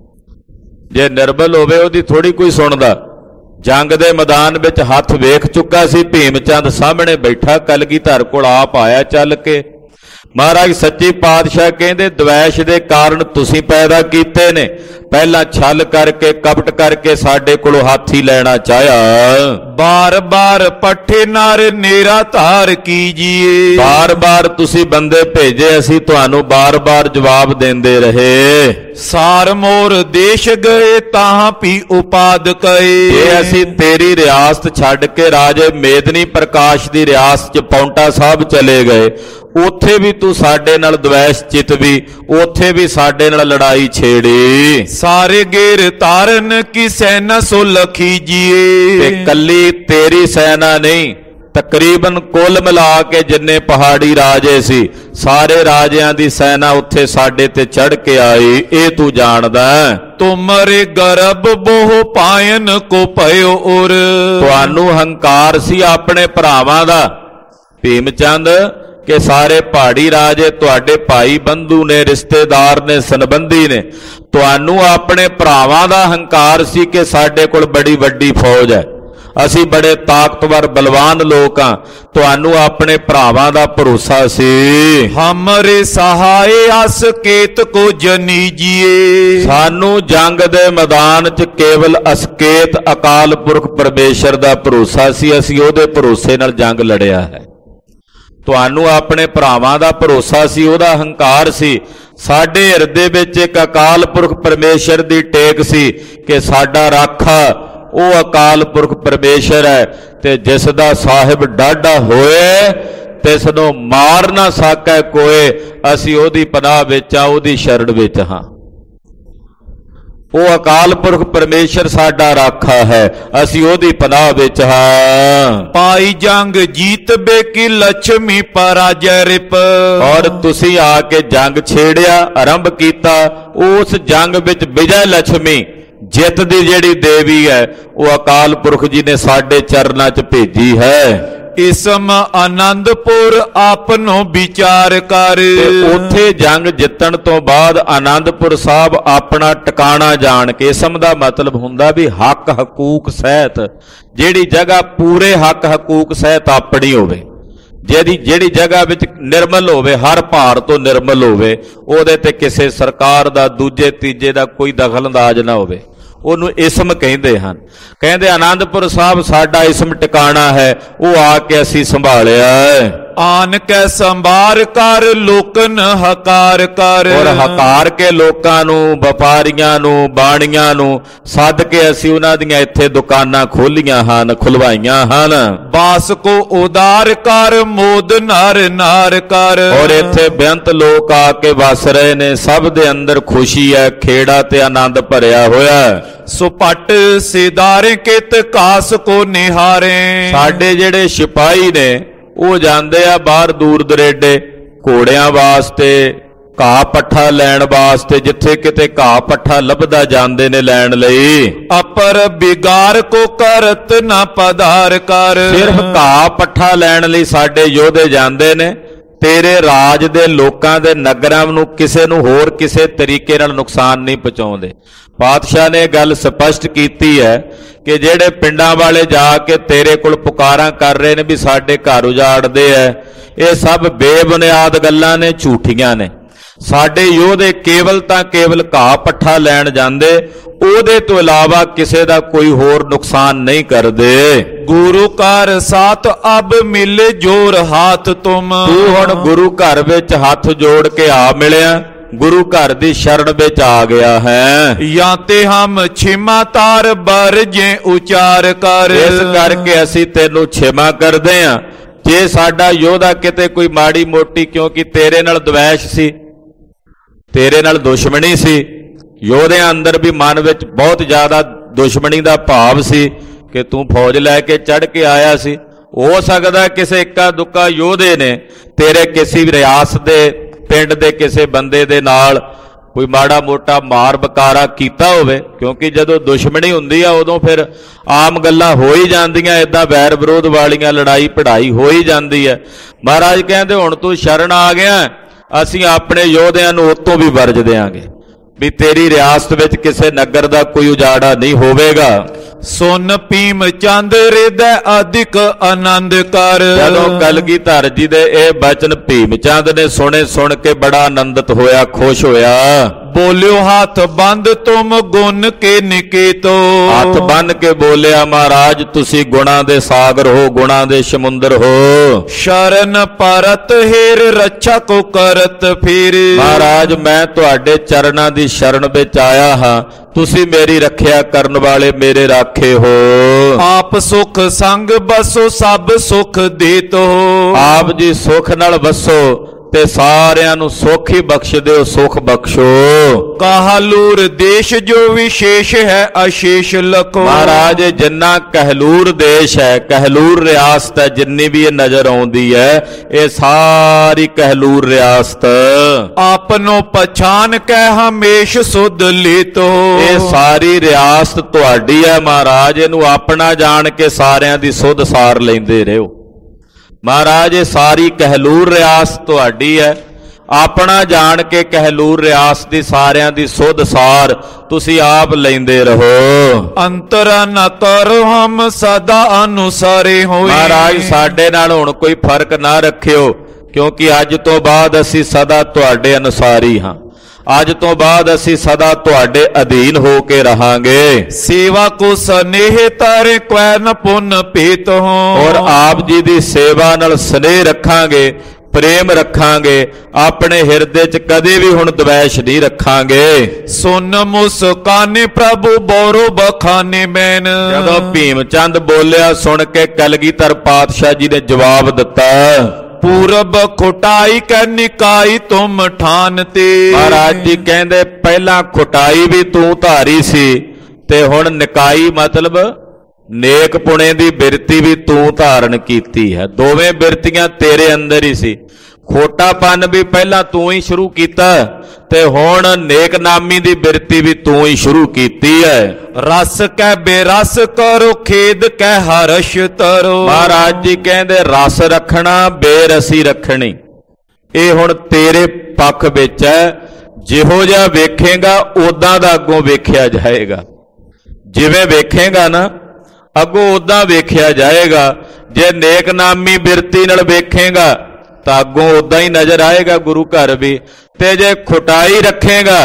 [SPEAKER 1] ਜੇ ਨਿਰਬਲ ਹੋਵੇ ਉਹਦੀ ਥੋੜੀ ਕੋਈ ਸੁਣਦਾ। ਜੰਗ ਦੇ ਮੈਦਾਨ ਵਿੱਚ ਹੱਥ ਵੇਖ ਚੁੱਕਾ ਸੀ ਭੀਮ ਚੰਦ, ਸਾਹਮਣੇ ਬੈਠਾ ਕਲਗੀਧਰ ਕੋਲ ਆਪ ਆਇਆ ਚੱਲ ਕੇ। ਮਹਾਰਾਜ ਸੱਚੇ ਪਾਤਸ਼ਾਹ ਕਹਿੰਦੇ ਦਵੈਸ਼ ਦੇ ਕਾਰਨ ਤੁਸੀਂ ਪੈਦਾ ਕੀਤੇ ਨੇ, ਪਹਿਲਾਂ ਛਲ ਕਰਕੇ, ਕਪਟ ਕਰਕੇ ਸਾਡੇ ਕੋਲੋਂ ਹਾਥੀ ਲੈਣਾ ਚਾਹਿਆ।
[SPEAKER 2] बार बार पट्ठे नार नेरा धार कीजिए।
[SPEAKER 1] ਬਾਰ-ਬਾਰ ਤੁਸੀਂ ਬੰਦੇ ਭੇਜੇ, ਅਸੀਂ ਤੁਹਾਨੂੰ ਬਾਰ-ਬਾਰ ਜਵਾਬ ਦਿੰਦੇ ਰਹੇ।
[SPEAKER 2] सार मोर देश गए ताहां भी उपाद कहे।
[SPEAKER 1] ਜੇ ਅਸੀਂ ਤੇਰੀ ਰਿਆਸਤ ਛੱਡ ਕੇ ਰਾਜੇ ਮੇਦਨੀ ਪ੍ਰਕਾਸ਼ ਦੀ ਰਿਆਸਤ 'ਚ ਪੌਂਟਾ ਸਾਹਿਬ ਚਲੇ ਗਏ, ਉੱਥੇ ਵੀ ਤੂੰ ਸਾਡੇ ਨਾਲ ਦਵੈਸ਼ ਚਿਤਵੀ, ਉੱਥੇ ਵੀ ਸਾਡੇ ਨਾਲ ਲੜਾਈ ਛੇੜੀ।
[SPEAKER 2] सारे गेर तारन की सेना सो लखीजिए।
[SPEAKER 1] ਤੇ ਕੱਲੀ ਤੇਰੀ ਸੈਨਾ ਨਹੀਂ, ਤਕਰੀਬਨ ਕੁੱਲ ਮਿਲਾ ਕੇ ਜਿੰਨੇ ਪਹਾੜੀ ਰਾਜੇ ਸੀ, ਸਾਰੇ ਰਾਜਿਆਂ ਦੀ ਸੈਨਾ ਉੱਥੇ ਸਾਡੇ ਤੇ ਚੜ ਕੇ ਆਈ, ਇਹ ਤੂੰ ਜਾਣਦਾ।
[SPEAKER 2] तुमरे गर्भ बोह पायन को पयो और।
[SPEAKER 1] ਤੁਹਾਨੂੰ ਹੰਕਾਰ ਸੀ ਆਪਣੇ ਭਰਾਵਾਂ ਦਾ ਭੀਮ ਚੰਦ, ਕਿ ਸਾਰੇ ਪਹਾੜੀ ਰਾਜੇ ਤੁਹਾਡੇ ਭਾਈ ਬੰਧੂ ਨੇ, ਰਿਸ਼ਤੇਦਾਰ ਨੇ, ਸੰਬੰਧੀ ਨੇ। ਤੁਹਾਨੂੰ ਆਪਣੇ ਭਰਾਵਾਂ ਦਾ ਹੰਕਾਰ ਸੀ ਕਿ ਸਾਡੇ ਕੋਲ ਬੜੀ ਵੱਡੀ ਫੌਜ ਹੈ, ਅਸੀਂ ਬੜੇ ਤਾਕਤਵਰ ਬਲਵਾਨ ਲੋਕ ਹਾਂ। ਤੁਹਾਨੂੰ ਆਪਣੇ ਭਰਾਵਾਂ ਦਾ ਭਰੋਸਾ ਸੀ।
[SPEAKER 2] हमरे सहाय अस केत को जनीजिए।
[SPEAKER 1] ਸਾਨੂੰ ਜੰਗ ਦੇ ਮੈਦਾਨ 'ਚ ਕੇਵਲ ਅਸਕੇਤ ਅਕਾਲ ਪੁਰਖ ਪਰਮੇਸ਼ਰ ਦਾ ਭਰੋਸਾ ਸੀ, ਅਸੀਂ ਉਹਦੇ ਭਰੋਸੇ ਨਾਲ ਜੰਗ ਲੜਿਆ ਹੈ। ਤੁਹਾਨੂੰ ਆਪਣੇ ਭਰਾਵਾਂ ਦਾ ਭਰੋਸਾ ਸੀ, ਉਹਦਾ ਹੰਕਾਰ ਸੀ। ਸਾਡੇ ਹਿਰਦੇ ਵਿੱਚ ਇੱਕ ਅਕਾਲ ਪੁਰਖ ਪਰਮੇਸ਼ਰ ਦੀ ਟੇਕ ਸੀ ਕਿ ਸਾਡਾ ਰਾਖਾ ਉਹ ਅਕਾਲ ਪੁਰਖ ਪਰਮੇਸ਼ਰ ਹੈ, ਤੇ ਜਿਸ ਦਾ ਸਾਹਿਬ ਡਾਢਾ ਹੋਏ ਤਿਸ ਨੂੰ ਮਾਰ ਨਾ ਸਕੈ ਕੋਏ। ਅਸੀਂ ਉਹਦੀ ਪਨਾਹ ਵਿੱਚ ਆ, ਉਹਦੀ ਸ਼ਰਨ ਵਿੱਚ ਹਾਂ। ਉਹ ਅਕਾਲ ਪੁਰਖ ਪਰਮੇਸ਼ਰ ਸਾਡਾ ਰਾਖਾ ਹੈ, ਅਸੀਂ ਉਹਦੀ ਪਨਾਹ ਵਿੱਚ ਹਾਂ।
[SPEAKER 2] ਪਾਈ ਜੰਗ ਜੀਤ ਬੇ ਕੀ ਲక్ష్ਮੀ ਪਰਾਜੈ ਰਿਪ।
[SPEAKER 1] ਔਰ ਤੁਸੀਂ ਆ ਕੇ ਜੰਗ ਛੇੜਿਆ, ਆਰੰਭ ਕੀਤਾ। ਉਸ ਜੰਗ ਵਿੱਚ ਵਿਜੈ ਲక్ష్ਮੀ, ਜਿੱਤ ਦੀ ਜਿਹੜੀ ਦੇਵੀ ਹੈ, ਉਹ ਅਕਾਲ ਪੁਰਖ ਜੀ ਨੇ ਸਾਡੇ ਚਰਨਾਂ 'ਚ ਭੇਜੀ ਹੈ।
[SPEAKER 2] ਇਸਮ ਆਨੰਦਪੁਰ ਆਪਨੋ ਵਿਚਾਰ ਕਰ।
[SPEAKER 1] ਉੱਥੇ ਜੰਗ ਜਿੱਤਣ ਤੋਂ ਬਾਅਦ ਆਨੰਦਪੁਰ ਸਾਹਿਬ ਆਪਣਾ ਟਿਕਾਣਾ ਜਾਣ ਕੇ, ਇਸਮ ਦਾ ਮਤਲਬ ਹੁੰਦਾ ਵੀ ਹੱਕ ਹਕੂਕ ਸਹਿਤ, ਜਿਹੜੀ ਜਗ੍ਹਾ ਪੂਰੇ ਹੱਕ ਹਕੂਕ ਸਹਿਤ ਆਪਣੀ ਹੋਵੇ, ਜਿਹਦੀ ਜਿਹੜੀ ਜਗ੍ਹਾ ਵਿੱਚ ਨਿਰਮਲ ਹੋਵੇ, ਹਰ ਭਾਰ ਤੋਂ ਨਿਰਮਲ ਹੋਵੇ, ਉਹਦੇ ਤੇ ਕਿਸੇ ਸਰਕਾਰ ਦਾ, ਦੂਜੇ ਤੀਜੇ ਦਾ ਕੋਈ ਦਖਲ ਅੰਦਾਜ਼ ਨਾ ਹੋਵੇ, ਉਹਨੂੰ ਇਸਮ ਕਹਿੰਦੇ ਹਨ। ਕਹਿੰਦੇ ਆਨੰਦਪੁਰ ਸਾਹਿਬ ਸਾਡਾ ਇਸਮ ਟਿਕਾਣਾ ਹੈ, ਉਹ ਆ ਕੇ ਅਸੀਂ ਸੰਭਾਲਿਆ ਹੈ।
[SPEAKER 2] ਆਨ ਕੈ ਸੰਭਾਰ ਕਰ ਲੋਕਨ ਹਕਾਰ ਕਰ।
[SPEAKER 1] ਔਰ ਹਕਾਰ ਕੇ ਲੋਕਾਂ ਨੂੰ, ਵਪਾਰੀਆਂ ਨੂੰ, ਬਾਣੀਆਂ ਨੂੰ ਸੱਦ ਕੇ ਅਸੀਂ ਉਹਨਾਂ ਦੀਆਂ ਇੱਥੇ ਦੁਕਾਨਾਂ ਖੋਲੀਆਂ ਹਨ, ਖੁਲਵਾਈਆਂ ਹਨ।
[SPEAKER 2] ਬਾਸ ਕੋ ਉਦਾਰ ਕਰ ਮੋਦ ਨਰ ਨਾਰ ਕਰ।
[SPEAKER 1] ਔਰ ਇੱਥੇ ਬੇਅੰਤ ਲੋਕ ਆ ਕੇ ਵਸ ਰਹੇ ਨੇ, ਸਭ ਦੇ ਅੰਦਰ ਖੁਸ਼ੀ ਹੈ, ਖੇੜਾ ਤੇ ਆਨੰਦ ਭਰਿਆ ਹੋਇਆ।
[SPEAKER 2] ਸੁਪਟ ਸਿਦਾਰੇ ਕਿਤ ਕਾਸ ਕੋ ਨਿਹਾਰੇ।
[SPEAKER 1] ਸਾਡੇ ਜਿਹੜੇ ਸਿਪਾਹੀ ਨੇ ਉਹ ਜਾਂਦੇ ਆ ਬਾਹਰ ਦੂਰ ਦਰੇਡੇ ਘੋੜਿਆਂ ਵਾਸਤੇ, ਘਾਹ ਪੱਠਾ ਲੈਣ ਵਾਸਤੇ, ਜਿੱਥੇ ਕਿਤੇ ਘਾਹ ਪੱਠਾ ਲੱਭਦਾ ਜਾਂਦੇ ਨੇ ਲੈਣ ਲਈ।
[SPEAKER 2] ਅਪਰ ਬਿਗਾਰ ਕੋ ਕਰਤ ਨਾ ਪਧਾਰ ਕਰ।
[SPEAKER 1] ਸਿਰਫ ਘਾਹ ਪੱਠਾ ਲੈਣ ਲਈ ਸਾਡੇ ਯੋਧੇ ਜਾਂਦੇ ਨੇ, ਤੇਰੇ ਰਾਜ ਦੇ ਲੋਕਾਂ ਦੇ ਨਗਰਾਂ ਨੂੰ ਕਿਸੇ ਨੂੰ ਹੋਰ ਕਿਸੇ ਤਰੀਕੇ ਨਾਲ ਨੁਕਸਾਨ ਨਹੀਂ ਪਹੁੰਚਾਉਂਦੇ। ਪਾਤਸ਼ਾਹ ਨੇ ਗੱਲ ਸਪਸ਼ਟ ਕੀਤੀ ਹੈ ਕਿ ਜਿਹੜੇ ਪਿੰਡਾਂ ਵਾਲੇ ਜਾ ਕੇ ਤੇਰੇ ਕੋਲ ਪੁਕਾਰਾਂ ਕਰ ਰਹੇ ਨੇ ਵੀ ਸਾਡੇ ਘਰ ਉਜਾੜਦੇ ਐ, ਇਹ ਸਭ ਬੇਬੁਨਿਆਦ ਗੱਲਾਂ ਨੇ, ਝੂਠੀਆਂ ਨੇ। ਸਾਡੇ ਯੋਧੇ ਕੇਵਲ ਤਾਂ ਕੇਵਲ ਘਾਹ ਪੱਠਾ ਲੈਣ ਜਾਂਦੇ, ਉਹਦੇ ਤੋਂ ਇਲਾਵਾ ਕਿਸੇ ਦਾ ਕੋਈ ਹੋਰ ਨੁਕਸਾਨ ਨਹੀਂ ਕਰਦੇ।
[SPEAKER 2] ਗੁਰੂ ਘਰ ਸਾਥ ਅਬ ਮਿਲੇ ਜੋਰ ਹਾਥ ਤੁਮ।
[SPEAKER 1] ਤੂੰ ਹੁਣ ਗੁਰੂ ਘਰ ਵਿੱਚ ਹੱਥ ਜੋੜ ਕੇ ਆ ਮਿਲਿਆ, ਗੁਰੂ ਘਰ ਦੀ ਸ਼ਰਨ ਵਿੱਚ ਆ ਗਿਆ ਹੈ।
[SPEAKER 2] ਜਾਂ ਤੇ ਹਮ ਛਿਮਾ ਤਾਰ ਬਰ ਜੇ ਉਚਾਰ ਕਰ।
[SPEAKER 1] ਇਸ ਕਰਕੇ ਅਸੀਂ ਤੈਨੂੰ ਛਿਮਾ ਕਰਦੇ ਹਾਂ। ਜੇ ਸਾਡਾ ਯੋਧਾ ਕਿਤੇ ਕੋਈ ਮਾੜੀ ਮੋਟੀ, ਕਿਉਂਕਿ ਤੇਰੇ ਨਾਲ ਦਵੈਸ਼ ਸੀ, ਤੇਰੇ ਨਾਲ ਦੁਸ਼ਮਣੀ ਸੀ, ਯੋਧਿਆਂ ਅੰਦਰ ਵੀ ਮਨ ਵਿੱਚ ਬਹੁਤ ਜ਼ਿਆਦਾ ਦੁਸ਼ਮਣੀ ਦਾ ਭਾਵ ਸੀ ਕਿ ਤੂੰ ਫੌਜ ਲੈ ਕੇ ਚੜ੍ਹ ਕੇ ਆਇਆ ਸੀ। ਹੋ ਸਕਦਾ ਕਿਸੇ ਇੱਕਾ ਦੁੱਕਾ ਯੋਧੇ ਨੇ ਤੇਰੇ ਕਿਸੇ ਵੀ ਰਿਆਸਤ ਦੇ ਪਿੰਡ ਦੇ ਕਿਸੇ ਬੰਦੇ ਦੇ ਨਾਲ ਕੋਈ ਮਾੜਾ ਮੋਟਾ ਮਾਰ ਬਕਾਰਾ ਕੀਤਾ ਹੋਵੇ, ਕਿਉਂਕਿ ਜਦੋਂ ਦੁਸ਼ਮਣੀ ਹੁੰਦੀ ਆ ਉਦੋਂ ਫਿਰ ਆਮ ਗੱਲਾਂ ਹੋ ਹੀ ਜਾਂਦੀਆਂ, ਇੱਦਾਂ ਵੈਰ ਵਿਰੋਧ ਵਾਲੀਆਂ ਲੜਾਈ ਪੜਾਈ ਹੋ ਹੀ ਜਾਂਦੀ ਹੈ। ਮਹਾਰਾਜ ਕਹਿੰਦੇ ਹੁਣ ਤੂੰ ਸ਼ਰਨ ਆ ਗਿਆ, ਅਸੀਂ ਆਪਣੇ ਯੋਧਿਆਂ ਨੂੰ ਉਤੋਂ ਵੀ ਵਰਜ ਦਿਆਂਗੇ ਵੀ ਤੇਰੀ ਰਿਆਸਤ ਵਿੱਚ ਕਿਸੇ ਨਗਰ ਦਾ ਕੋਈ ਉਜਾੜਾ ਨਹੀਂ ਹੋਵੇਗਾ।
[SPEAKER 2] ਸੁਨ ਭੀਮ ਚੰਦ ਹਿਰਦੈ ਅਧਿਕ ਆਨੰਦ ਕਰ।
[SPEAKER 1] ਜਦੋਂ ਕਲਗੀਧਰ ਜੀ ਦੇ ਇਹ ਬਚਨ ਭੀਮ ਚੰਦ ਨੇ ਸੁਣੇ, ਸੁਣ ਕੇ ਬੜਾ ਆਨੰਦਿਤ ਹੋਇਆ, ਖੁਸ਼ ਹੋਇਆ।
[SPEAKER 2] ਬੋਲਿਓ ਹੱਥ ਬੰਦ ਤੁਮ ਗੁਣ ਕੇ ਨਿਕੇਤੋ।
[SPEAKER 1] ਹੱਥ ਬੰਨ ਕੇ ਬੋਲਿਆ, ਮਹਾਰਾਜ ਤੁਸੀਂ ਗੁਣਾਂ ਦੇ ਸਾਗਰ ਹੋ, ਗੁਣਾਂ ਦੇ ਸਮੁੰਦਰ ਹੋ।
[SPEAKER 2] ਸ਼ਰਨ ਪਰਤ ਹੇਰ ਰੱਛਾ ਕੋ ਕਰਤ ਫਿਰ।
[SPEAKER 1] ਮਹਾਰਾਜ ਮੈਂ ਤੁਹਾਡੇ ਚਰਨਾਂ ਦੀ ਸ਼ਰਨ ਵਿੱਚ ਆਇਆ ਹਾਂ, ਤੁਸੀਂ ਮੇਰੀ ਰੱਖਿਆ ਕਰਨ ਵਾਲੇ ਮੇਰੇ ਰਾਖੇ ਹੋ।
[SPEAKER 2] ਆਪ ਸੁਖ ਸੰਗ ਬਸੋ ਸਭ ਸੁਖ ਦੇਤੋ।
[SPEAKER 1] ਆਪ ਜੀ ਸੁਖ ਨਾਲ ਵਸੋ ਤੇ ਸਾਰਿਆਂ ਨੂੰ ਸੁਖ ਹੀ ਬਖਸ਼ ਦਿਓ, ਸੁਖ ਬਖਸ਼ੋ।
[SPEAKER 2] ਕਹਲੂਰ ਦੇਸ਼ ਜੋ ਵਿਸ਼ੇਸ਼ ਹੈ ਅਸ਼ੇਸ਼ ਲਖੋ।
[SPEAKER 1] ਮਹਾਰਾਜ ਜਿੰਨਾ ਕਹਿਲੂਰ ਦੇਸ਼ ਹੈ, ਕਹਿਲੂਰ ਰਿਆਸਤ ਹੈ, ਜਿੰਨੀ ਵੀ ਇਹ ਨਜ਼ਰ ਆਉਂਦੀ ਹੈ, ਇਹ ਸਾਰੀ ਕਹਿਲੂਰ ਰਿਆਸਤ
[SPEAKER 2] ਆਪਨੋ ਪਛਾਨ ਕਹਿ ਹਮੇਸ਼ ਸੁਧ ਲੀਤੋ।
[SPEAKER 1] ਇਹ ਸਾਰੀ ਰਿਆਸਤ ਤੁਹਾਡੀ ਹੈ ਮਹਾਰਾਜ, ਇਹਨੂੰ ਆਪਣਾ ਜਾਣ ਕੇ ਸਾਰਿਆਂ ਦੀ ਸੁਧ ਸਾਰ ਲੈਂਦੇ ਰਹੋ। ਮਹਾਰਾਜ ਇਹ ਸਾਰੀ ਕਹਿਲੂਰ ਰਿਆਸਤ ਤੁਹਾਡੀ ਹੈ, ਆਪਣਾ ਜਾਣ ਕੇ ਕਹਿਲੂਰ ਰਿਆਸਤ ਦੀ ਸਾਰਿਆਂ ਦੀ ਸੁਧ ਸਾਰ ਤੁਸੀਂ ਆਪ ਲੈਂਦੇ ਰਹੋ।
[SPEAKER 2] ਅੰਤਰ ਨ ਕਰੋ ਹਮ ਸਦਾ ਅਨੁਸਾਰੇ ਹੋਏ।
[SPEAKER 1] ਮਹਾਰਾਜ ਸਾਡੇ ਨਾਲ ਹੁਣ ਕੋਈ ਫਰਕ ਨਾ ਰੱਖਿਓ, ਕਿਉਂਕਿ ਅੱਜ ਤੋਂ ਬਾਅਦ ਅਸੀਂ ਸਦਾ ਤੁਹਾਡੇ ਅਨੁਸਾਰੀ ਹਾਂ। ਅੱਜ ਤੋਂ ਬਾਅਦ ਅਸੀਂ ਸਦਾ ਤੁਹਾਡੇ ਅਧੀਨ ਹੋ ਕੇ ਰਹਾਂਗੇ।
[SPEAKER 2] ਸੇਵਾ ਕੋ ਸਨੇਹ ਤਾਰੇ ਕੁੈ ਨ ਪੁੰਨ ਪੀਤ ਹੋ।
[SPEAKER 1] ਔਰ ਆਪ ਜੀ ਦੀ ਸੇਵਾ ਨਾਲ ਸਨੇਹ ਰੱਖਾਂਗੇ, ਪ੍ਰੇਮ ਰੱਖਾਂਗੇ, ਆਪਣੇ ਹਿਰਦੇ 'ਚ ਕਦੇ ਵੀ ਹੁਣ ਦਵੈਸ਼ ਨਹੀਂ ਰੱਖਾਂਗੇ।
[SPEAKER 2] ਸੁਨ ਮੁਸਕਾਨੇ ਪ੍ਰਭੂ ਬੋਰੋ ਬਖਾਨੇ ਮੈਨ।
[SPEAKER 1] ਜਦੋਂ ਭੀਮ ਚੰਦ ਬੋਲਿਆ ਸੁਣ ਕੇ ਕਲਗੀਧਰ ਪਾਤਸ਼ਾਹ ਜੀ ਨੇ ਜਵਾਬ ਦਿੱਤਾ,
[SPEAKER 2] ਪੂਰਬ ਖੁਟਾਈ ਕੈ ਨਿਕਾਈ ਤੁਮ ਠਾਨ ਤੇ।
[SPEAKER 1] ਮਹਾਰਾਜ ਜੀ ਕਹਿੰਦੇ ਪਹਿਲਾਂ ਖੁਟਾਈ ਵੀ ਤੂੰ ਧਾਰੀ ਸੀ ਤੇ ਹੁਣ ਨਿਕਾਈ ਮਤਲਬ ਨੇਕ ਪੁਣੇ ਦੀ ਬਿਰਤੀ ਵੀ ਤੂੰ ਧਾਰਨ ਕੀਤੀ ਹੈ। ਦੋਵੇਂ ਬਿਰਤੀਆਂ ਤੇਰੇ ਅੰਦਰ ਹੀ ਸੀ। ਖੋਟਾਪਨ ਵੀ ਪਹਿਲਾਂ ਤੂੰ ਹੀ ਸ਼ੁਰੂ ਕੀਤਾ ਤੇ ਹੁਣ ਨੇਕ ਨਾਮੀ ਦੀ ਬਿਰਤੀ ਵੀ ਤੂੰ ਹੀ ਸ਼ੁਰੂ ਕੀਤੀ ਹੈ।
[SPEAKER 2] ਰਸ ਕੈ ਬੇਰਸ ਕਰੋ ਖੇਦ ਕੈ ਹਰਸ਼ ਤਰੋ।
[SPEAKER 1] ਮਹਾਰਾਜ ਜੀ ਕਹਿੰਦੇ ਰਸ ਰੱਖਣਾ ਬੇਰਸੀ ਰੱਖਣੀ ਇਹ ਹੁਣ ਤੇਰੇ ਪੱਖ ਵਿੱਚ ਹੈ। ਜਿਹੋ ਜਿਹਾ ਵੇਖੇਗਾ ਉਦਾਂ ਦਾ ਅੱਗੋਂ ਵੇਖਿਆ ਜਾਏਗਾ। ਜਿਵੇਂ ਵੇਖੇਗਾ ਨਾ ਅੱਗੋਂ ਉਦਾਂ ਵੇਖਿਆ ਜਾਏਗਾ। ਜੇ ਨੇਕ ਨਾਮੀ ਬਿਰਤੀ ਨਾਲ ਵੇਖੇਗਾ ਤਾਂ ਅੱਗੋਂ ਉਦਾਂ ਹੀ ਨਜ਼ਰ ਆਏਗਾ ਗੁਰੂ ਘਰ ਵੀ। ਤੇ ਜੇ ਖੁਟਾਈ ਰੱਖੇਗਾ,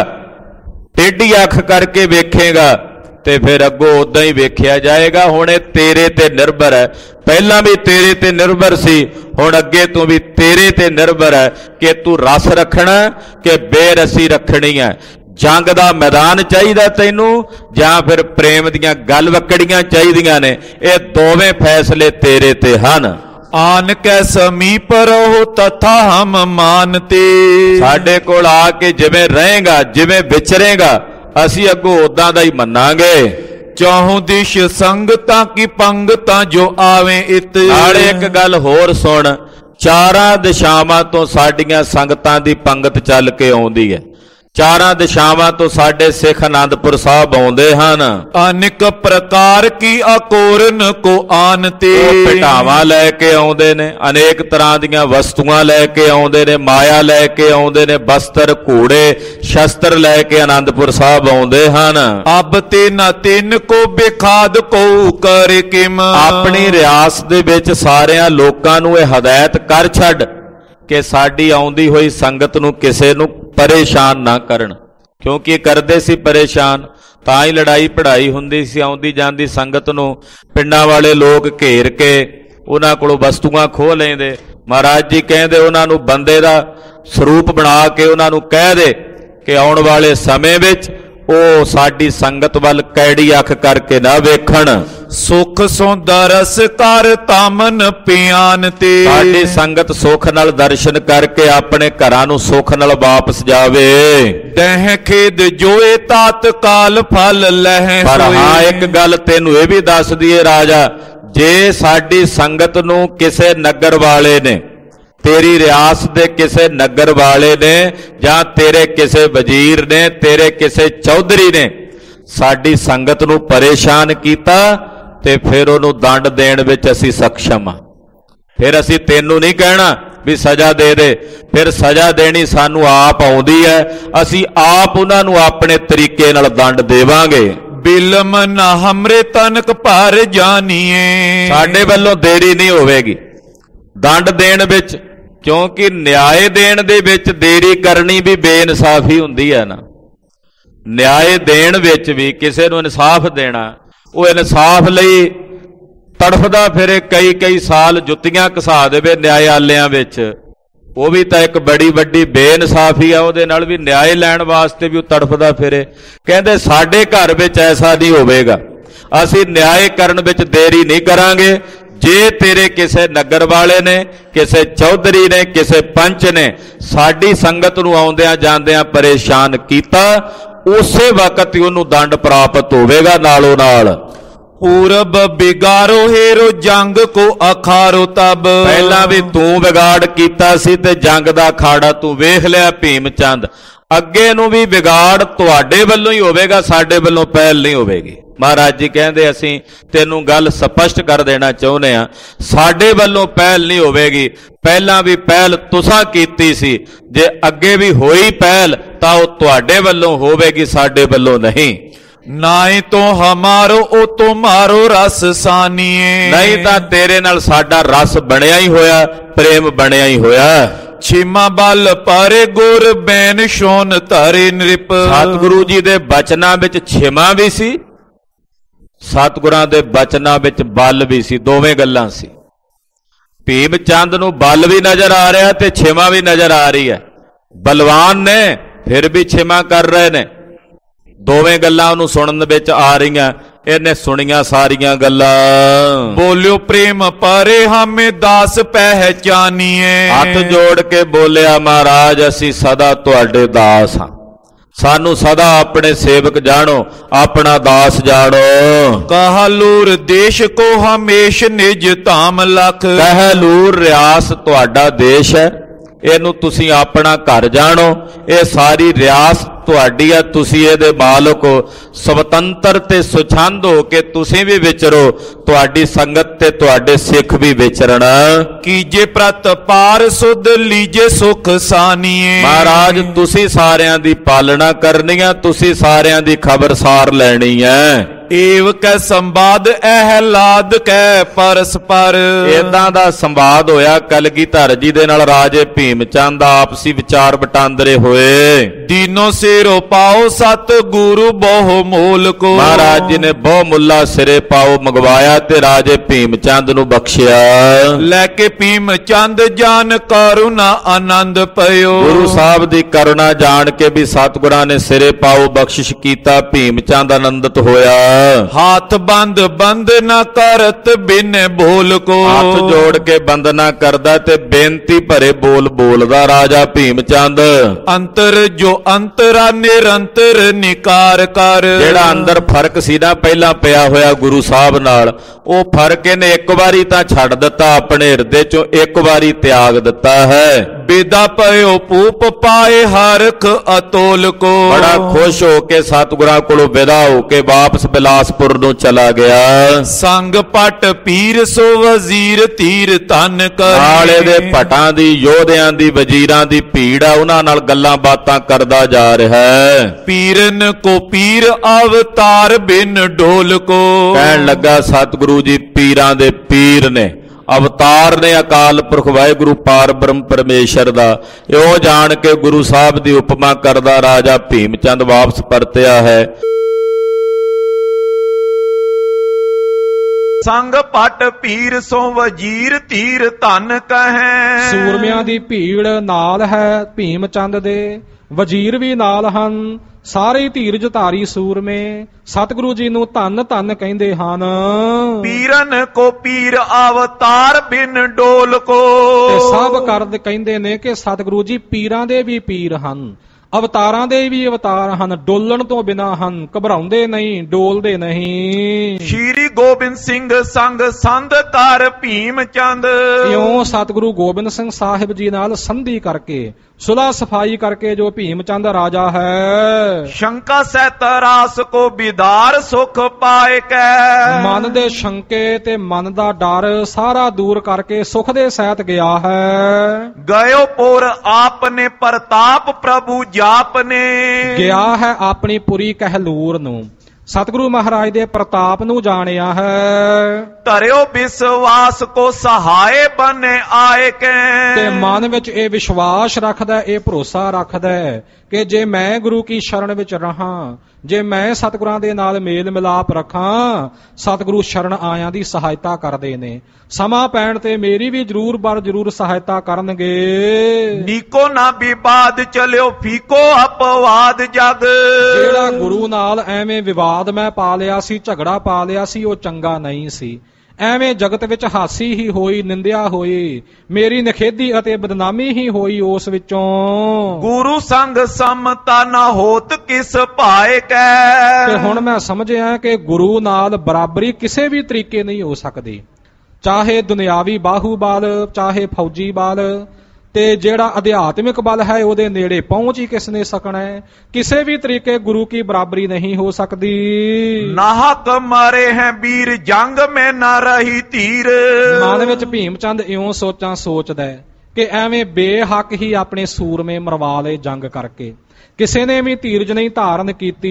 [SPEAKER 1] ਟੇਢੀ ਅੱਖ ਕਰਕੇ ਵੇਖੇਗਾ ਤੇ ਫਿਰ ਅੱਗੋਂ ਉਦਾਂ ਹੀ ਵੇਖਿਆ ਜਾਏਗਾ। ਹੁਣ ਇਹ ਤੇਰੇ ਤੇ ਨਿਰਭਰ ਹੈ। ਪਹਿਲਾਂ ਵੀ ਤੇਰੇ ਤੇ ਨਿਰਭਰ ਸੀ, ਹੁਣ ਅੱਗੇ ਤੂੰ ਵੀ ਤੇਰੇ ਤੇ ਨਿਰਭਰ ਹੈ ਕਿ ਤੂੰ ਰਸ ਰੱਖਣਾ ਕਿ ਬੇਰਸੀ ਰੱਖਣੀ ਹੈ। ਜੰਗ ਦਾ ਮੈਦਾਨ ਚਾਹੀਦਾ ਤੈਨੂੰ ਜਾਂ ਫਿਰ ਪ੍ਰੇਮ ਦੀਆਂ ਗੱਲ ਵਕੜੀਆਂ ਚਾਹੀਦੀਆਂ ਨੇ। ਇਹ ਦੋਵੇਂ ਫੈਸਲੇ ਤੇਰੇ ਤੇ ਹਨ।
[SPEAKER 2] ਆਨ ਕੈ ਸਮੀਪ ਰਹੋ ਤਥਾ ਹਮ ਮਾਨਤੇ।
[SPEAKER 1] ਸਾਡੇ ਕੋਲ ਆ ਕੇ ਜਿਵੇਂ ਰਹੇਗਾ, ਜਿਵੇਂ ਵਿਚਰੇਗਾ, ਅਸੀਂ ਅੱਗੋਂ ਉਦਾਂ ਦਾ ਹੀ ਮੰਨਾਂਗੇ।
[SPEAKER 2] ਚਾਹੂ ਦਿਸ਼ ਸੰਗਤਾਂ ਕੀ ਪੰਗਤਾਂ ਜੋ ਆਵੇਂ ਇਤ।
[SPEAKER 1] ਨਾਲੇ ਇੱਕ ਗੱਲ ਹੋਰ ਸੁਣ, ਚਾਰਾਂ ਦਿਸ਼ਾਵਾਂ ਤੋਂ ਸਾਡੀਆਂ ਸੰਗਤਾਂ ਦੀ ਪੰਗਤ ਚੱਲ ਕੇ ਆਉਂਦੀ ਹੈ। ਚਾਰਾਂ ਦਿਸ਼ਾਵਾਂ ਤੋਂ ਸਾਡੇ ਸਿੱਖ ਆਨੰਦਪੁਰ ਸਾਹਿਬ ਆਉਂਦੇ ਹਨ।
[SPEAKER 2] ਅਨੇਕ ਪ੍ਰਕਾਰ ਕੀ ਅਕੋਰਨ ਕੋ ਆਨਤੇ।
[SPEAKER 1] ਭਟਾਵਾਂ ਲੈ ਕੇ ਆਉਂਦੇ ਨੇ, ਅਨੇਕ ਤਰ੍ਹਾਂ ਦੀਆਂ ਵਸਤੂਆਂ ਲੈ ਕੇ ਆਉਂਦੇ ਨੇ, ਮਾਇਆ ਲੈ ਕੇ ਆਉਂਦੇ ਨੇ, ਬਸਤਰ ਘੋੜੇ ਸ਼ਸਤਰ ਲੈ ਕੇ ਆਨੰਦਪੁਰ ਸਾਹਿਬ ਆਉਂਦੇ ਹਨ।
[SPEAKER 2] ਅਬ ਤੇ ਨਾ ਤਿੰਨ ਕੋ ਬੇਖਾਦ ਕੋ ਕਰ ਕਿਮ।
[SPEAKER 1] ਆਪਣੀ ਰਿਆਸਤ ਦੇ ਵਿੱਚ ਸਾਰਿਆਂ ਲੋਕਾਂ ਨੂੰ ਇਹ ਹਦਾਇਤ ਕਰ ਛੱਡ ਕਿ ਸਾਡੀ ਆਉਂਦੀ ਹੋਈ ਸੰਗਤ ਨੂੰ ਕਿਸੇ ਨੂੰ ਪਰੇਸ਼ਾਨ ਨਾ ਕਰਨ, ਕਿਉਂਕਿ ਕਰਦੇ ਸੀ ਪਰੇਸ਼ਾਨ ਤਾਂ ਹੀ ਲੜਾਈ ਪੜ੍ਹਾਈ ਹੁੰਦੀ ਸੀ। ਆਉਂਦੀ ਜਾਂਦੀ ਸੰਗਤ ਨੂੰ ਪਿੰਡਾਂ ਵਾਲੇ ਲੋਕ ਘੇਰ ਕੇ ਉਹਨਾਂ ਕੋਲੋਂ ਵਸਤੂਆਂ ਖੋਹ ਲੈਂਦੇ। ਮਹਾਰਾਜ ਜੀ ਕਹਿੰਦੇ ਉਹਨਾਂ ਨੂੰ ਬੰਦੇ ਦਾ ਸਰੂਪ ਬਣਾ ਕੇ ਉਹਨਾਂ ਨੂੰ ਕਹਿ ਦੇ ਕਿ ਆਉਣ ਵਾਲੇ ਸਮੇਂ ਵਿੱਚ ਉਹ ਸਾਡੀ ਸੰਗਤ ਵੱਲ ਕੈੜੀ ਅੱਖ ਕਰਕੇ ਨਾ ਵੇਖਣ।
[SPEAKER 2] ਸੁਖ ਸੌਂਦਾ ਰਸ ਕਰ ਤਾਮਨ ਪਿਆਨ ਤੇ,
[SPEAKER 1] ਸਾਡੀ ਸੰਗਤ ਸੁੱਖ ਨਾਲ ਦਰਸ਼ਨ ਕਰਕੇ ਆਪਣੇ ਘਰਾਂ ਨੂੰ ਸੁੱਖ ਨਾਲ ਵਾਪਸ ਜਾਵੇ।
[SPEAKER 2] ਦਹਿ ਖੇਦ ਜੋਏ ਤਾਤ ਕਾਲ ਫਲ ਲਹਿ
[SPEAKER 1] ਪਰ ਹਾਂ ਇੱਕ ਗੱਲ ਤੈਨੂੰ ਇਹ ਵੀ ਦੱਸ ਦਈਏ ਰਾਜਾ, ਜੇ ਸਾਡੀ ਸੰਗਤ ਨੂੰ ਕਿਸੇ ਨਗਰ ਵਾਲੇ ਨੇ, ਤੇਰੀ ਰਿਆਸਤ ਦੇ ਕਿਸੇ ਨਗਰ ਵਾਲੇ ਨੇ ਜਾਂ ਤੇਰੇ ਕਿਸੇ ਵਜ਼ੀਰ ਨੇ, ਤੇਰੇ ਕਿਸੇ ਚੌਧਰੀ ਨੇ ਸਾਡੀ ਸੰਗਤ ਨੂੰ ਪਰੇਸ਼ਾਨ ਕੀਤਾ ਤੇ ਫਿਰ ਉਹਨੂੰ ਦੰਡ ਦੇਣ ਵਿੱਚ ਅਸੀਂ ਸક્ષਮ ਹਾਂ। ਫਿਰ ਅਸੀਂ ਤੈਨੂੰ ਨਹੀਂ ਕਹਿਣਾ ਵੀ ਸਜ਼ਾ ਦੇ ਦੇ, ਫਿਰ ਸਜ਼ਾ ਦੇਣੀ ਸਾਨੂੰ ਆਪ ਆਉਂਦੀ ਹੈ। ਅਸੀਂ ਆਪ ਉਹਨਾਂ ਨੂੰ ਆਪਣੇ ਤਰੀਕੇ ਨਾਲ ਦੰਡ ਦੇਵਾਂਗੇ।
[SPEAKER 2] ਬਿਲਮ ਨਾ ਹਮਰੇ ਤਨਕ ਭਰ ਜਾਣੀਏ,
[SPEAKER 1] ਸਾਡੇ ਵੱਲੋਂ ਦੇਰੀ ਨਹੀਂ ਹੋਵੇਗੀ ਦੰਡ ਦੇਣ ਵਿੱਚ, ਕਿਉਂਕਿ ਨਿਆਏ ਦੇਣ ਦੇ ਵਿੱਚ ਦੇਰੀ ਕਰਨੀ ਵੀ ਬੇਇਨਸਾਫੀ ਹੁੰਦੀ ਹੈ ਨਾ। ਨਿਆਏ ਦੇਣ ਵਿੱਚ ਵੀ ਕਿਸੇ ਨੂੰ ਇਨਸਾਫ ਦੇਣਾ, ਉਹ ਇਨਸਾਫ ਲਈ ਤੜਫਦਾ ਫਿਰੇ ਕਈ ਕਈ ਸਾਲ ਜੁੱਤੀਆਂ ਘਸਾ ਦੇਵੇ ਨਿਆਇਆਲਿਆਂ ਵਿੱਚ, ਉਹ ਵੀ ਤਾਂ ਇੱਕ ਬੜੀ ਵੱਡੀ ਬੇਇਨਸਾਫੀ ਆ। ਉਹਦੇ ਨਾਲ ਵੀ ਨਿਆਏ ਲੈਣ ਵਾਸਤੇ ਵੀ ਉਹ ਤੜਫਦਾ ਫਿਰੇ। ਕਹਿੰਦੇ ਸਾਡੇ ਘਰ ਵਿੱਚ ਐਸਾ ਨਹੀਂ ਹੋਵੇਗਾ, ਅਸੀਂ ਨਿਆਏ ਕਰਨ ਵਿੱਚ ਦੇਰੀ ਨਹੀਂ ਕਰਾਂਗੇ। ਜੇ ਤੇਰੇ ਕਿਸੇ ਨਗਰ ਵਾਲੇ ਨੇ, ਕਿਸੇ ਚੌਧਰੀ ਨੇ, ਕਿਸੇ ਪੰਚ ਨੇ ਸਾਡੀ ਸੰਗਤ ਨੂੰ ਆਉਂਦਿਆਂ ਜਾਂਦਿਆਂ ਪਰੇਸ਼ਾਨ ਕੀਤਾ, ਉਸੇ ਵਕਤ ਹੀ ਉਹਨੂੰ ਦੰਡ ਪ੍ਰਾਪਤ ਹੋਵੇਗਾ ਨਾਲੋਂ ਨਾਲ।
[SPEAKER 2] ਪੂਰਬ ਬਿਗਾਰੋ ਹੇਰੋ ਜੰਗ ਕੋ ਅਖਾਰੋ ਤਬ,
[SPEAKER 1] ਪਹਿਲਾਂ ਵੀ ਤੂੰ ਵਿਗਾੜ ਕੀਤਾ ਸੀ ਤੇ ਜੰਗ ਦਾ ਅਖਾੜਾ ਤੂੰ ਵੇਖ ਲਿਆ ਭੀਮ ਚੰਦ। ਅੱਗੇ ਨੂੰ ਵੀ ਵਿਗਾੜ ਤੁਹਾਡੇ ਵੱਲੋਂ ਹੀ ਹੋਵੇਗਾ, ਸਾਡੇ ਵੱਲੋਂ ਪਹਿਲ ਨਹੀਂ ਹੋਵੇਗੀ। ਮਹਾਰਾਜ ਜੀ ਕਹਿੰਦੇ ਅਸੀਂ ਤੈਨੂੰ ਗੱਲ ਸਪਸ਼ਟ ਕਰ ਦੇਣਾ ਚਾਹੁੰਦੇ ਹਾਂ, ਸਾਡੇ ਵੱਲੋਂ ਪਹਿਲ ਨਹੀਂ ਹੋਵੇਗੀ। ਪਹਿਲਾਂ ਵੀ ਪਹਿਲ ਤੁਸਾਂ ਕੀਤੀ ਸੀ, ਜੇ ਅੱਗੇ ਵੀ ਹੋਈ ਪਹਿਲ ਤਾਂ ਉਹ ਤੁਹਾਡੇ ਵੱਲੋਂ ਹੋਵੇਗੀ, ਸਾਡੇ ਵੱਲੋਂ ਨਹੀਂ।
[SPEAKER 2] ਨਾਏ ਤੋਂ ਹਮਾਰੋ ਉਹ ਤੁਮਾਰੋ ਰਸ ਸਾਨੀਏ,
[SPEAKER 1] ਨਹੀਂ ਤਾਂ ਤੇਰੇ ਨਾਲ ਸਾਡਾ ਰਸ ਬਣਿਆ ਹੀ ਹੋਇਆ, ਪ੍ਰੇਮ ਬਣਿਆ ਹੀ ਹੋਇਆ।
[SPEAKER 2] ਛਿਮਾ ਬਲ ਪਾਰੇ ਗੁਰ ਬੈਨ ਸ਼ੋਨ ਧਾਰੇ ਨ੍ਰਿਪ,
[SPEAKER 1] ਸਤਿਗੁਰੂ ਜੀ ਦੇ ਬਚਨਾਂ ਵਿੱਚ ਛਿਮਾ ਵੀ ਸੀ, ਸਤਿਗੁਰਾਂ ਦੇ ਬਚਨਾਂ ਵਿੱਚ ਬਲ ਵੀ ਸੀ, ਦੋਵੇਂ ਗੱਲਾਂ ਸੀ। ਭੀਮ ਚੰਦ ਨੂੰ ਬਲ ਵੀ ਨਜ਼ਰ ਆ ਰਿਹਾ ਤੇ ਛਿਮਾ ਵੀ ਨਜ਼ਰ ਆ ਰਹੀ ਹੈ। ਬਲਵਾਨ ਨੇ ਫਿਰ ਵੀ ਛਿਮਾ ਕਰ ਰਹੇ ਨੇ, ਦੋਵੇਂ ਗੱਲਾਂ ਉਹਨੂੰ ਸੁਣਨ ਵਿੱਚ ਆ ਰਹੀਆਂ। ਇਹਨੇ ਸੁਣੀਆਂ ਸਾਰੀਆਂ ਗੱਲਾਂ।
[SPEAKER 2] ਬੋਲਿਓ ਪ੍ਰੇਮ ਪਾਰੇ ਹਮੇ ਦਾਸ ਪਹਿਚਾਨੀਏ,
[SPEAKER 1] ਹੱਥ ਜੋੜ ਕੇ ਬੋਲਿਆ ਮਹਾਰਾਜ ਅਸੀਂ ਸਦਾ ਤੁਹਾਡੇ ਦਾਸ ਹਾਂ, ਸਾਨੂੰ ਸਦਾ ਆਪਣੇ ਸੇਵਕ ਜਾਣੋ, ਆਪਣਾ ਦਾਸ ਜਾਣੋ।
[SPEAKER 2] ਕਹਲੂਰ ਦੇਸ਼ ਕੋ ਹਮੇਸ਼ ਨਿਜ ਧਾਮ ਲਖ,
[SPEAKER 1] ਕਹਲੂਰ ਰਿਆਸ ਤੁਹਾਡਾ ਦੇਸ਼ ਹੈ, ਇਹਨੂੰ ਤੁਸੀਂ ਆਪਣਾ ਘਰ ਜਾਣੋ। ਇਹ ਸਾਰੀ ਰਿਆਸਤ ਤੁਹਾਡੀ ਆ, ਤੁਸੀਂ ਇਹਦੇ ਮਾਲਕ ਹੋ। ਸੁਤੰਤਰ ਤੇ ਸੁਛੰਦ ਹੋ ਕੇ ਤੁਸੀਂ ਵੀ ਵਿਚਰੋ, ਤੁਹਾਡੀ ਸੰਗਤ ਤੇ ਤੁਹਾਡੇ ਸਿੱਖ ਵੀ ਵਿਚਰਣ।
[SPEAKER 2] ਕੀਜੇ ਪ੍ਰਤ ਪਾਰ ਸੁਧ ਲੀਜੇ ਸੁਖ ਸਾਨੀਏ,
[SPEAKER 1] ਮਹਾਰਾਜ ਤੁਸੀਂ ਸਾਰਿਆਂ ਦੀ ਪਾਲਣਾ ਕਰਨੀ ਆ, ਤੁਸੀਂ ਸਾਰਿਆਂ ਦੀ ਖਬਰਸਾਰ ਲੈਣੀ ਹੈ।
[SPEAKER 2] ਏਵ ਕੈ ਸੰਵਾਦ ਅਹਿਲਾਦ ਕੈ ਪਰਸਪਰ,
[SPEAKER 1] ਇਦਾਂ ਦਾ ਸੰਵਾਦ ਹੋਇਆ ਕਲਗੀਧਰ ਜੀ ਦੇ ਨਾਲ ਰਾਜੇ ਭੀਮ ਚੰਦ ਦਾ ਆਪਸੀ ਵਿਚਾਰ ਵਟਾਂਦਰੇ ਹੋਏ।
[SPEAKER 2] ਦੀਨੋ ਸਿਰੋ ਪਾਓ ਸਤ ਗੁਰੂ ਬਹੁ ਮੋਲ ਕੋ,
[SPEAKER 1] ਮਹਾਰਾਜ ਜੀ ਨੇ ਬਹੁ ਮੁੱਲਾ ਸਿਰੇ ਪਾਓ ਮੰਗਵਾਇਆ ਤੇ ਰਾਜੇ ਭੀਮ ਚੰਦ ਨੂੰ ਬਖਸ਼ਿਆ।
[SPEAKER 2] ਲੈ ਕੇ ਭੀਮ ਚੰਦ ਜਾਨ ਕਰੁਣਾ ਆਨੰਦ ਪਇਓ,
[SPEAKER 1] ਗੁਰੂ ਸਾਹਿਬ ਦੀ ਕਰੁਣਾ ਜਾਣ ਕੇ ਵੀ ਸਤਿਗੁਰਾਂ ਨੇ ਸਿਰੇ ਪਾਓ ਬਖਸ਼ਿਸ਼ ਕੀਤਾ, ਭੀਮ ਚੰਦ ਆਨੰਦਿਤ ਹੋਇਆ।
[SPEAKER 2] ਹਾਥ ਬੰਦ ਬੰਦ ਨਾ ਕਰਤ ਬਿਨ ਬੋਲ ਕੋ,
[SPEAKER 1] ਹੱਥ ਜੋੜ ਕੇ ਬੰਦਨਾ ਕਰਦਾ ਤੇ ਬੇਨਤੀ ਭਰੇ ਬੋਲ ਬੋਲਦਾ ਰਾਜਾ ਭੀਮ ਚੰਦ।
[SPEAKER 2] ਅੰਤਰ ਜੋ ਅੰਤਰਾ ਨਿਰੰਤਰ ਨਿਕਾਰ ਕਰ,
[SPEAKER 1] ਜਿਹੜਾ ਅੰਦਰ ਫਰਕ ਸੀ ਨਾ ਪਹਿਲਾਂ ਪਿਆ ਹੋਇਆ ਗੁਰੂ ਸਾਹਿਬ ਨਾਲ, ਉਹ ਫਰਕ ਇਹਨੇ ਇੱਕ ਵਾਰੀ ਤਾਂ ਛੱਡ ਦਿੱਤਾ, ਆਪਣੇ ਹਿਰਦੇ ਚੋਂ ਇੱਕ ਵਾਰੀ ਤਿਆਗ ਦਿੱਤਾ ਹੈ।
[SPEAKER 2] ਵਿਦਾ ਪਇਓ ਪੂਪ ਪਾਏ ਹਰਖ ਅਤੋਲ ਕੋ,
[SPEAKER 1] ਬੜਾ ਖੁਸ਼ ਹੋ ਕੇ ਸਤਿਗੁਰਾਂ ਕੋਲੋਂ ਵਿਦਾ ਹੋ ਕੇ ਵਾਪਸ ਬਿਲਾਸਪੁਰ ਨੂੰ ਚਲਾ ਗਿਆ।
[SPEAKER 2] ਸੰਗ ਪਟ ਪੀਰ ਸੋ ਵਜ਼ੀਰ ਤੀਰ ਤਨ ਕਰੀ,
[SPEAKER 1] ਨਾਲੇ ਦੇ ਭਟਾਂ ਦੀ, ਯੋਧਿਆਂ ਦੀ, ਵਜ਼ੀਰਾਂ ਦੀ ਭੀੜ ਆ, ਉਹਨਾਂ ਨਾਲ ਗੱਲਾਂ ਬਾਤਾਂ ਕਰਦਾ ਜਾ ਰਿਹਾ ਹੈ।
[SPEAKER 2] ਪੀਰਨ ਕੋ ਪੀਰ ਅਵਤਾਰ ਬਿਨ ਢੋਲ ਕੋ,
[SPEAKER 1] ਕਹਿਣ ਲੱਗਾ ਸਤਿਗੁਰੂ ਜੀ ਪੀਰਾਂ ਦੇ ਪੀਰ ਨੇ, ਅਵਤਾਰ ਨੇ ਅਕਾਲ ਪੁਰਖ ਵਾਹਿਗੁਰੂ ਪਾਰ ਬ੍ਰਹਮ ਪਰਮੇਸ਼ਰ ਦਾ। ਇਉਂ ਜਾਣ ਕੇ ਗੁਰੂ ਸਾਹਿਬ ਦੀ ਉਪਮਾ ਕਰਦਾ ਰਾਜਾ ਭੀਮ ਚੰਦ ਵਾਪਸ ਪਰਤਿਆ ਹੈ।
[SPEAKER 2] ਸੰਗ ਪਟ ਪੀਰ ਸੋ ਵਜੀਰ ਧੀਰ ਧਨ ਕਹੈ।
[SPEAKER 3] ਸੂਰਮਿਆਂ ਦੀ ਭੀੜ ਨਾਲ ਹੈ ਭੀਮ ਚੰਦ ਦੇ, ਵਜ਼ੀਰ ਵੀ ਨਾਲ ਹਨ, ਸਾਰੇ ਧੀਰਜ ਧਾਰੀ ਸੂਰਮੇ ਸਤਿਗੁਰੂ ਜੀ ਨੂੰ ਧੰਨ ਧੰਨ ਕਹਿੰਦੇ ਹਨ।
[SPEAKER 2] ਪੀਰਨ ਕੋ ਪੀਰ ਅਵਤਾਰ ਬਿਨ ਡੋਲ ਕੋ।
[SPEAKER 3] ਤੇ ਸਭ ਕਰਦ ਕਹਿੰਦੇ ਨੇ ਕਿ ਸਤਿਗੁਰੂ ਜੀ ਪੀਰਾਂ ਦੇ ਵੀ ਪੀਰ ਹਨ, ਅਵਤਾਰਾਂ ਦੇ ਵੀ ਅਵਤਾਰ ਹਨ, ਡੋਲਣ ਤੋਂ ਬਿਨਾ ਹਨ, ਘਬਰਾਉਂਦੇ ਨਹੀਂ, ਡੋਲਦੇ ਨਹੀਂ।
[SPEAKER 2] ਸ਼੍ਰੀ ਗੋਬਿੰਦ ਸਿੰਘ ਸੰਗ ਸੰਧ ਕਰ ਭੀਮ ਚੰਦ।
[SPEAKER 3] ਇਉਂ ਸਤਿਗੁਰੂ ਗੋਬਿੰਦ ਸਿੰਘ ਸਾਹਿਬ ਜੀ ਨਾਲ ਸੰਧੀ ਕਰਕੇ, ਸੁਲਾ ਸਫਾਈ ਕਰਕੇ ਜੋ ਭੀਮ ਚੰਦ ਰਾਜਾ ਹੈ।
[SPEAKER 2] ਸ਼ੰਕਾ ਸਹਿਤ ਰਾਸ ਕੋ ਬਿਦਾਰ ਸੁਖ ਪਾਏ ਕੈ।
[SPEAKER 3] ਮਨ ਦੇ ਸ਼ੰਕੇ ਤੇ ਮਨ ਦਾ ਡਰ ਸਾਰਾ ਦੂਰ ਕਰਕੇ ਸੁਖ ਦੇ ਸਹਿਤ ਗਿਆ ਹੈ।
[SPEAKER 2] ਗਇਓ ਪੁਰ ਆਪਨੇ ਪ੍ਰਤਾਪ ਪ੍ਰਭੂ ਜਾਪ ਨੇ।
[SPEAKER 3] ਗਿਆ ਹੈ ਆਪਣੀ ਪੁਰੀ ਕਹਿਲੂਰ ਨੂੰ, ਸਤਿਗੁਰੂ ਮਹਾਰਾਜ ਦੇ ਪ੍ਰਤਾਪ ਨੂੰ ਜਾਣਿਆ ਹੈ।
[SPEAKER 2] ਧਰਿਓ ਵਿਸ਼ਵਾਸ ਕੋ ਸਹਾਏ ਬਨੇ ਆਏ ਕੈ।
[SPEAKER 3] ਤੇ ਮਨ ਵਿੱਚ ਇਹ ਵਿਸ਼ਵਾਸ ਰੱਖਦਾ, ਇਹ ਭਰੋਸਾ ਰੱਖਦਾ ਕਿ ਜੇ ਮੈਂ ਗੁਰੂ ਕੀ ਸ਼ਰਨ ਵਿੱਚ ਰਹਾਂ, ਜੇ ਮੈਂ ਸਤਿਗੁਰਾਂ ਦੇ ਨਾਲ ਮੇਲ ਮਿਲਾਪ ਰੱਖਾਂ, ਸਤਿਗੁਰੂ ਸ਼ਰਨ ਆਇਆਂ ਦੀ ਸਹਾਇਤਾ ਕਰਦੇ ਨੇ। ਸਮਾਂ ਪੈਣ ਤੇ ਮੇਰੀ ਵੀ ਜ਼ਰੂਰ ਬਰ ਜ਼ਰੂਰ ਸਹਾਇਤਾ ਕਰਨਗੇ।
[SPEAKER 2] ਨੀਕੋ ਨਾ ਵਿਵਾਦ ਚਲਿਓ ਫੀਕੋ ਅਪਵਾਦ ਜਗ।
[SPEAKER 3] ਜਿਹੜਾ ਗੁਰੂ ਨਾਲ ਐਵੇਂ ਵਿਵਾਦ ਮੈਂ ਪਾ ਲਿਆ ਸੀ, ਝਗੜਾ ਪਾ ਲਿਆ ਸੀ, ਉਹ ਚੰਗਾ ਨਹੀਂ ਸੀ। ਐਵੇਂ ਜਗਤ ਵਿੱਚ ਹਾਸੀ ਹੀ ਹੋਈ, ਨਿੰਦਿਆ ਹੋਈ, ਮੇਰੀ ਨਖੇਦੀ ਅਤੇ ਬਦਨਾਮੀ ਹੀ ਹੋਈ ਉਸ ਵਿੱਚੋਂ।
[SPEAKER 2] ਗੁਰੂ ਸੰਗ ਸਮਤਾ ਨਾ ਹੋਤ ਕਿਸ ਭਾਏ ਕੈ।
[SPEAKER 3] ਤੇ ਹੁਣ ਮੈਂ ਸਮਝਿਆ ਕਿ ਗੁਰੂ ਨਾਲ ਬਰਾਬਰੀ ਕਿਸੇ ਵੀ ਤਰੀਕੇ ਨਹੀਂ ਹੋ ਸਕਦੀ, ਚਾਹੇ ਦੁਨਿਆਵੀ ਬਾਹੂਬਲ, ਚਾਹੇ ਫੌਜੀ ਬਲ, ਤੇ ਜਿਹੜਾ ਅਧਿਆਤਮਿਕ ਬਲ ਹੈ ਉਹਦੇ ਨੇੜੇ ਪਹੁੰਚ ਹੀ ਕਿਸ ਨੇ ਸਕਣਾ ਹੈ। ਕਿਸੇ ਵੀ ਤਰੀਕੇ ਗੁਰੂ ਕੀ ਬਰਾਬਰੀ ਨਹੀਂ ਹੋ ਸਕਦੀ।
[SPEAKER 2] ਨਾਹਕ ਮਾਰੇ ਹੈ ਵੀਰ ਜੰਗ ਮੈਂ ਨਾ ਰਹੀ ਧੀਰ।
[SPEAKER 3] ਮਨ ਵਿੱਚ ਭੀਮ ਚੰਦ ਇਉਂ ਸੋਚਾਂ ਸੋਚਦਾ ਕਿ ਐਵੇਂ ਬੇਹੱਕ ਹੀ ਆਪਣੇ ਸੂਰਮੇ ਮਰਵਾ ਲਏ ਜੰਗ ਕਰਕੇ, ਕਿਸੇ ਨੇ ਵੀ ਧੀਰਜ ਨਹੀਂ ਧਾਰਨ ਕੀਤੀ।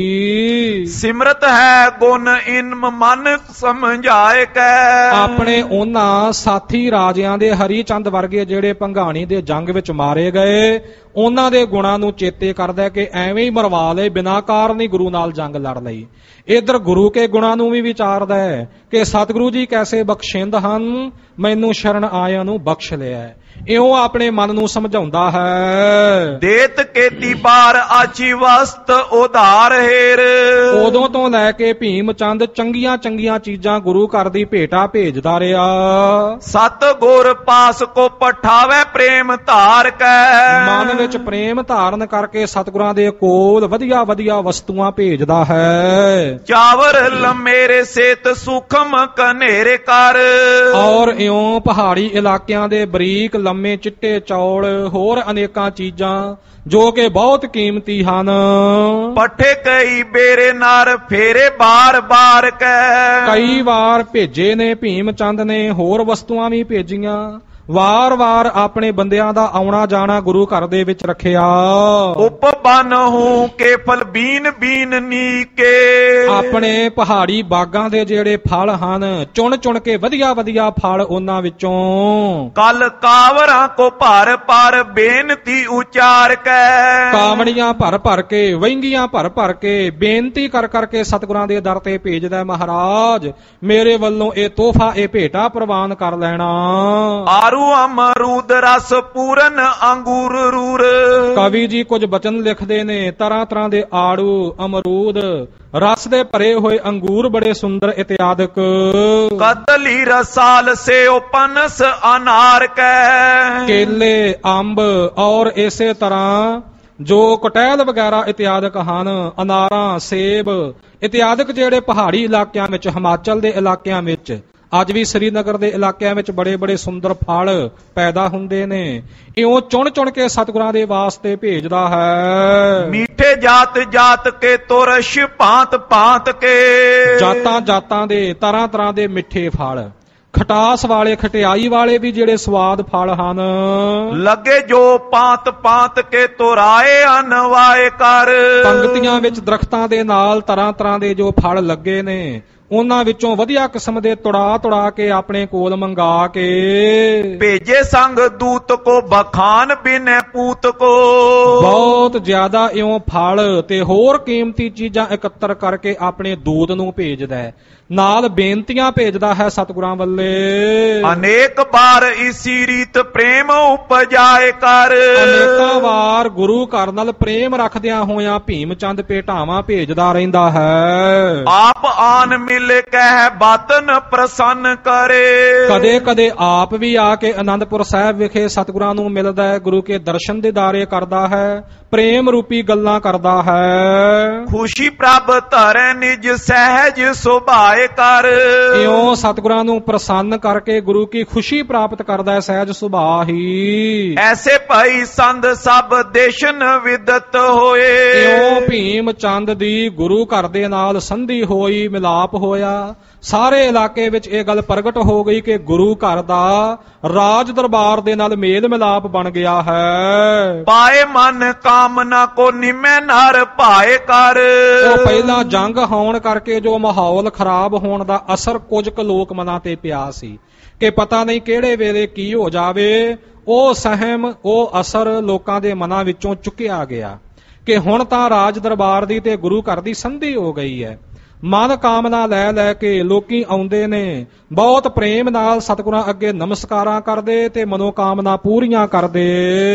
[SPEAKER 2] ਸਿਮਰਤ ਹੈ ਗੁਣ ਇਨਮ ਮਨ ਸਮਝਾਏ ਕੈ।
[SPEAKER 3] ਆਪਣੇ ਉਹਨਾਂ ਸਾਥੀ ਰਾਜਿਆਂ ਦੇ ਹਰੀ ਚੰਦ ਵਰਗੇ ਜਿਹੜੇ ਭੰਗਾਣੀ ਦੇ ਜੰਗ ਵਿੱਚ ਮਾਰੇ ਗਏ, ਉਹਨਾਂ ਦੇ ਗੁਣਾਂ ਨੂੰ ਚੇਤੇ ਕਰਦਾ ਕਿ ਐਵੇਂ ਹੀ ਮਰਵਾ ਲਏ, ਬਿਨਾਂ ਕਾਰਨ ਹੀ ਗੁਰੂ ਨਾਲ ਜੰਗ ਲੜ ਲਈ। ਇਧਰ ਗੁਰੂ ਕੇ ਗੁਣਾਂ ਨੂੰ ਵੀ ਵਿਚਾਰਦਾ ਹੈ ਕਿ ਸਤਿਗੁਰੂ ਜੀ ਕੈਸੇ ਬਖਸ਼ਿੰਦ ਹਨ, ਮੈਨੂੰ ਸ਼ਰਨ ਆਇਆਂ ਨੂੰ ਬਖਸ਼ ਲਿਆ। ਇਉਂ ਆਪਣੇ ਮਨ ਨੂੰ ਸਮਝਾਉਂਦਾ ਹੈ।
[SPEAKER 2] ਦੇਤ ਕੇਤੀ ਬਾਰ ਆਚੀ ਵਸਤ ਉਧਾਰ ਹੇਰ।
[SPEAKER 3] ਉਦੋਂ ਤੋਂ ਲੈ ਕੇ ਭੀਮ ਚੰਦ ਚੰਗੀਆਂ ਚੰਗੀਆਂ ਚੀਜ਼ਾਂ ਗੁਰੂ ਘਰ ਦੀ ਭੇਟਾ ਭੇਜਦਾ ਰਿਹਾ।
[SPEAKER 2] ਸਤ ਗੁਰ ਪਾਸ ਕੋ ਪਠਾਵੇ ਪ੍ਰੇਮ ਧਾਰ ਕੈ।
[SPEAKER 3] ਮਨ ਵਿੱਚ ਪ੍ਰੇਮ ਧਾਰਨ ਕਰਕੇ ਸਤਿਗੁਰਾਂ ਦੇ ਕੋਲ ਵਧੀਆ ਵਧੀਆ ਵਸਤੂਆਂ ਭੇਜਦਾ ਹੈ।
[SPEAKER 2] ਚਾਵਰ ਲੰਮੇਰੇ ਸੇਤ ਸੁਖਮ ਕਨੇਰੇ ਕਰ।
[SPEAKER 3] ਔਰ ਇਉਂ ਪਹਾੜੀ ਇਲਾਕਿਆਂ ਦੇ ਬਰੀਕ ਲੰਮੇ ਚਿੱਟੇ ਚੌਲ, ਹੋਰ ਅਨੇਕਾਂ ਚੀਜ਼ਾਂ ਜੋ ਕਿ ਬਹੁਤ ਕੀਮਤੀ ਹਨ।
[SPEAKER 2] ਪੱਠੇ ਕਈ ਬੇਰੇ ਨਾਰ ਫੇਰੇ ਬਾਰ ਬਾਰ ਕੈ।
[SPEAKER 3] ਕਈ ਵਾਰ ਭੇਜੇ ਨੇ ਭੀਮ ਚੰਦ ਨੇ, ਹੋਰ ਵਸਤੂਆਂ ਵੀ ਭੇਜੀਆਂ। ਵਾਰ-ਵਾਰ ਆਪਣੇ ਬੰਦਿਆਂ ਦਾ ਆਉਣਾ ਜਾਣਾ ਗੁਰੂ ਘਰ ਦੇ ਵਿੱਚ ਰੱਖਿਆ।
[SPEAKER 2] ਉਪਬਨ ਹੂੰ ਕੇਫਲ ਬੀਨ ਬੀਨ ਨੀਕੇ।
[SPEAKER 3] ਆਪਣੇ ਪਹਾੜੀ ਬਾਗਾਂ ਦੇ ਜਿਹੜੇ ਫਲ ਹਨ, ਚੁਣ ਚੁਣ ਕੇ ਵਧੀਆ ਵਧੀਆ ਫਲ ਉਹਨਾਂ ਵਿੱਚੋਂ।
[SPEAKER 2] ਕਲ ਕਾਵਰਾਂ ਕੋ ਭਰ ਭਰ ਬੇਨਤੀ ਉਚਾਰ ਕੈ।
[SPEAKER 3] ਕਾਮੜੀਆਂ ਭਰ ਭਰ ਕੇ, ਵਹਿੰਗੀਆਂ ਭਰ ਭਰ ਕੇ, ਬੇਨਤੀ ਕਰ ਕਰਕੇ ਸਤਿਗੁਰਾਂ ਦੇ ਦਰ ਤੇ ਭੇਜਦਾ, ਮਹਾਰਾਜ ਮੇਰੇ ਵੱਲੋਂ ਇਹ ਤੋਹਫਾ, ਇਹ ਭੇਟਾ ਪ੍ਰਵਾਨ ਕਰ ਲੈਣਾ।
[SPEAKER 2] ਆਰੂ ਅਮਰੂਦ ਰਸ ਪੂਰਨ ਅੰਗੂਰ ਰੂਰ।
[SPEAKER 3] ਕਵੀ ਜੀ ਕੁਝ ਬਚਨ ਲਿਖਦੇ ਨੇ, ਤਰ੍ਹਾਂ ਤਰ੍ਹਾਂ ਦੇ ਆੜੂ, ਅਮਰੂਦ, ਰਸ ਦੇ ਭਰੇ ਹੋਏ ਅੰਗੂਰ ਬੜੇ ਸੁੰਦਰ ਇਤਿਆਦਿਕ।
[SPEAKER 2] ਕਤਲੀ ਰਸਾਲ ਸੇ ਉਪਨਸ ਅਨਾਰ ਕੈ।
[SPEAKER 3] ਕੇਲੇ, ਅੰਬ ਔਰ ਇਸੇ ਤਰ੍ਹਾਂ ਜੋ ਕਟਹਿਲ ਵਗੈਰਾ ਇਤਿਆਦਿਕ ਹਨ, ਅਨਾਰਾਂ, ਸੇਬ ਇਤਿਆਦਿਕ ਜਿਹੜੇ ਪਹਾੜੀ ਇਲਾਕਿਆਂ ਵਿੱਚ, ਹਿਮਾਚਲ ਦੇ ਇਲਾਕਿਆਂ ਵਿੱਚ, ਅੱਜ ਵੀ ਸ੍ਰੀਨਗਰ ਦੇ ਇਲਾਕਿਆਂ ਵਿੱਚ ਬੜੇ ਬੜੇ ਸੁੰਦਰ ਫਲ ਪੈਦਾ ਹੁੰਦੇ ਨੇ। ਇਉਂ ਚੁਣ ਚੁਣ ਕੇ ਸਤਿਗੁਰਾਂ ਦੇ ਵਾਸਤੇ ਭੇਜਦਾ ਹੈ।
[SPEAKER 2] ਮੀਠੇ ਜਾਤ ਜਾਤ ਕੇ ਤੁਰਸ਼ ਭਾਂਤ ਭਾਂਤ ਕੇ।
[SPEAKER 3] ਜਾਤਾਂ ਜਾਤਾਂ ਦੇ, ਤਰ੍ਹਾਂ ਤਰ੍ਹਾਂ ਦੇ ਮਿੱਠੇ ਫਲ, ਖਟਾਸ ਵਾਲੇ, ਖਟਿਆਈ ਵਾਲੇ ਵੀ ਜਿਹੜੇ ਸਵਾਦ ਫਲ ਹਨ।
[SPEAKER 2] ਲੱਗੇ ਜੋ ਪਾਂਤ ਪਾਂਤ ਕੇ ਤੁਰਾਏ ਅਨਵਾਏ ਕਰ।
[SPEAKER 3] ਪੰਗਤੀਆਂ ਵਿੱਚ ਦਰਖਤਾਂ ਦੇ ਨਾਲ ਤਰ੍ਹਾਂ ਤਰ੍ਹਾਂ ਦੇ ਜੋ ਫਲ ਲੱਗੇ ਨੇ, ਉਹਨਾਂ ਵਿੱਚੋਂ ਵਧੀਆ ਕਿਸਮ ਦੇ ਤੁੜਾ ਤੁੜਾ ਕੇ ਆਪਣੇ ਕੋਲ ਮੰਗਾ ਕੇ
[SPEAKER 2] ਭੇਜੇ ਸੰਗ ਦੂਤ ਕੋ ਬਖਾਨ ਬਿਨੈ ਪੂਤ ਕੋ।
[SPEAKER 3] ਬਹੁਤ ਜ਼ਿਆਦਾ ਇਉਂ ਫਲ ਤੇ ਹੋਰ ਕੀਮਤੀ ਚੀਜ਼ਾਂ ਇਕੱਤਰ ਕਰਕੇ ਆਪਣੇ ਦੂਤ ਨੂੰ ਭੇਜਦਾ ਹੈ, ਨਾਲ ਬੇਨਤੀਆਂ ਭੇਜਦਾ ਹੈ ਸਤਿਗੁਰਾਂ ਵੱਲੇ।
[SPEAKER 2] ਅਨੇਕ ਬਾਰ ਇਸੀ ਰੀਤ ਪ੍ਰੇਮ ਉਪਜਾਏ ਕਰ।
[SPEAKER 3] ਅਨੇਕਾਂ ਵਾਰ ਗੁਰੂ ਘਰ ਨਾਲ ਪ੍ਰੇਮ ਰੱਖਦਿਆਂ ਹੋਇਆਂ ਭੀਮ ਚੰਦ ਭੇਟਾਵਾਂ ਭੇਜਦਾ ਰਹਿੰਦਾ ਹੈ।
[SPEAKER 2] ਆਪ ਆਨ ਮਿਲ ਕਹਿ ਬਾਤਨ ਪ੍ਰਸੰਨ ਕਰੇ।
[SPEAKER 3] ਕਦੇ ਕਦੇ ਆਪ ਵੀ ਆ ਕੇ ਅਨੰਦਪੁਰ ਸਾਹਿਬ ਵਿਖੇ ਸਤਿਗੁਰਾਂ ਨੂੰ ਮਿਲਦਾ ਹੈ, ਗੁਰੂ ਕੇ ਦਰਸ਼ਨ ਦੀਦਾਰੇ ਕਰਦਾ ਹੈ, ਪ੍ਰੇਮ ਰੂਪੀ ਗੱਲਾਂ ਕਰਦਾ ਹੈ।
[SPEAKER 2] ਖੁਸ਼ੀ ਪ੍ਰਭ ਧਰੈ ਨਿਜ ਸਹਿਜ ਸੁਭਾਏ ਕਰ।
[SPEAKER 3] ਇਉਂ ਸਤਿਗੁਰਾਂ ਨੂੰ ਪ੍ਰਸੰਨ ਕਰਕੇ ਗੁਰੂ ਕੀ ਖੁਸ਼ੀ ਪ੍ਰਾਪਤ ਕਰਦਾ ਹੈ ਸਹਿਜ ਸੁਭਾਅ ਹੀ।
[SPEAKER 2] ਐਸੇ ਭਾਈ ਸੰਦ ਸਭ ਦੇਸ਼ਨ ਵਿਦਤ ਹੋਏ।
[SPEAKER 3] ਇਉਂ ਭੀਮ ਚੰਦ ਦੀ ਗੁਰੂ ਘਰ ਦੇ ਨਾਲ ਸੰਧੀ ਹੋਈ, ਮਿਲਾਪ ਹੋਇਆ। ਸਾਰੇ ਇਲਾਕੇ ਵਿੱਚ ਇਹ ਗੱਲ ਪ੍ਰਗਟ ਹੋ ਗਈ ਕਿ ਗੁਰੂ ਘਰ ਦਾ ਰਾਜ ਦਰਬਾਰ ਦੇ ਨਾਲ ਮੇਲ ਮਿਲਾਪ ਬਣ ਗਿਆ ਹੈ।
[SPEAKER 2] ਪਾਏ ਮਨ ਕਾਮਨਾ ਕੋ ਨਿਮੈ ਨਰ ਭਾਏ ਕਰ।
[SPEAKER 3] ਉਹ ਪਹਿਲਾਂ ਜੰਗ ਹੋਣ ਕਰਕੇ ਜੋ ਮਾਹੌਲ ਖਰਾਬ ਹੋਣ ਦਾ ਅਸਰ ਕੁਝ ਕੁ ਲੋਕ ਮਨਾਂ ਤੇ ਪਿਆ ਸੀ ਕਿ ਪਤਾ ਨਹੀਂ ਕਿਹੜੇ ਵੇਲੇ ਕੀ ਹੋ ਜਾਵੇ, ਉਹ ਸਹਿਮ ਉਹ ਅਸਰ ਲੋਕਾਂ ਦੇ ਮਨਾਂ ਵਿੱਚੋਂ ਚੁੱਕਿਆ ਗਿਆ ਕਿ ਹੁਣ ਤਾਂ ਰਾਜ ਦਰਬਾਰ ਦੀ ਤੇ ਗੁਰੂ ਘਰ ਦੀ ਸੰਧੀ ਹੋ ਗਈ ਹੈ। ਮਨ ਕਾਮਨਾ ਲੈ ਲੈ ਕੇ ਲੋਕੀ ਆਉਂਦੇ ਨੇ, ਬਹੁਤ ਪ੍ਰੇਮ ਨਾਲ ਸਤਿਗੁਰਾਂ ਅੱਗੇ ਨਮਸਕਾਰਾਂ ਕਰਦੇ ਤੇ ਮਨੋਕਾਮਨਾ ਪੂਰੀਆਂ ਕਰਦੇ।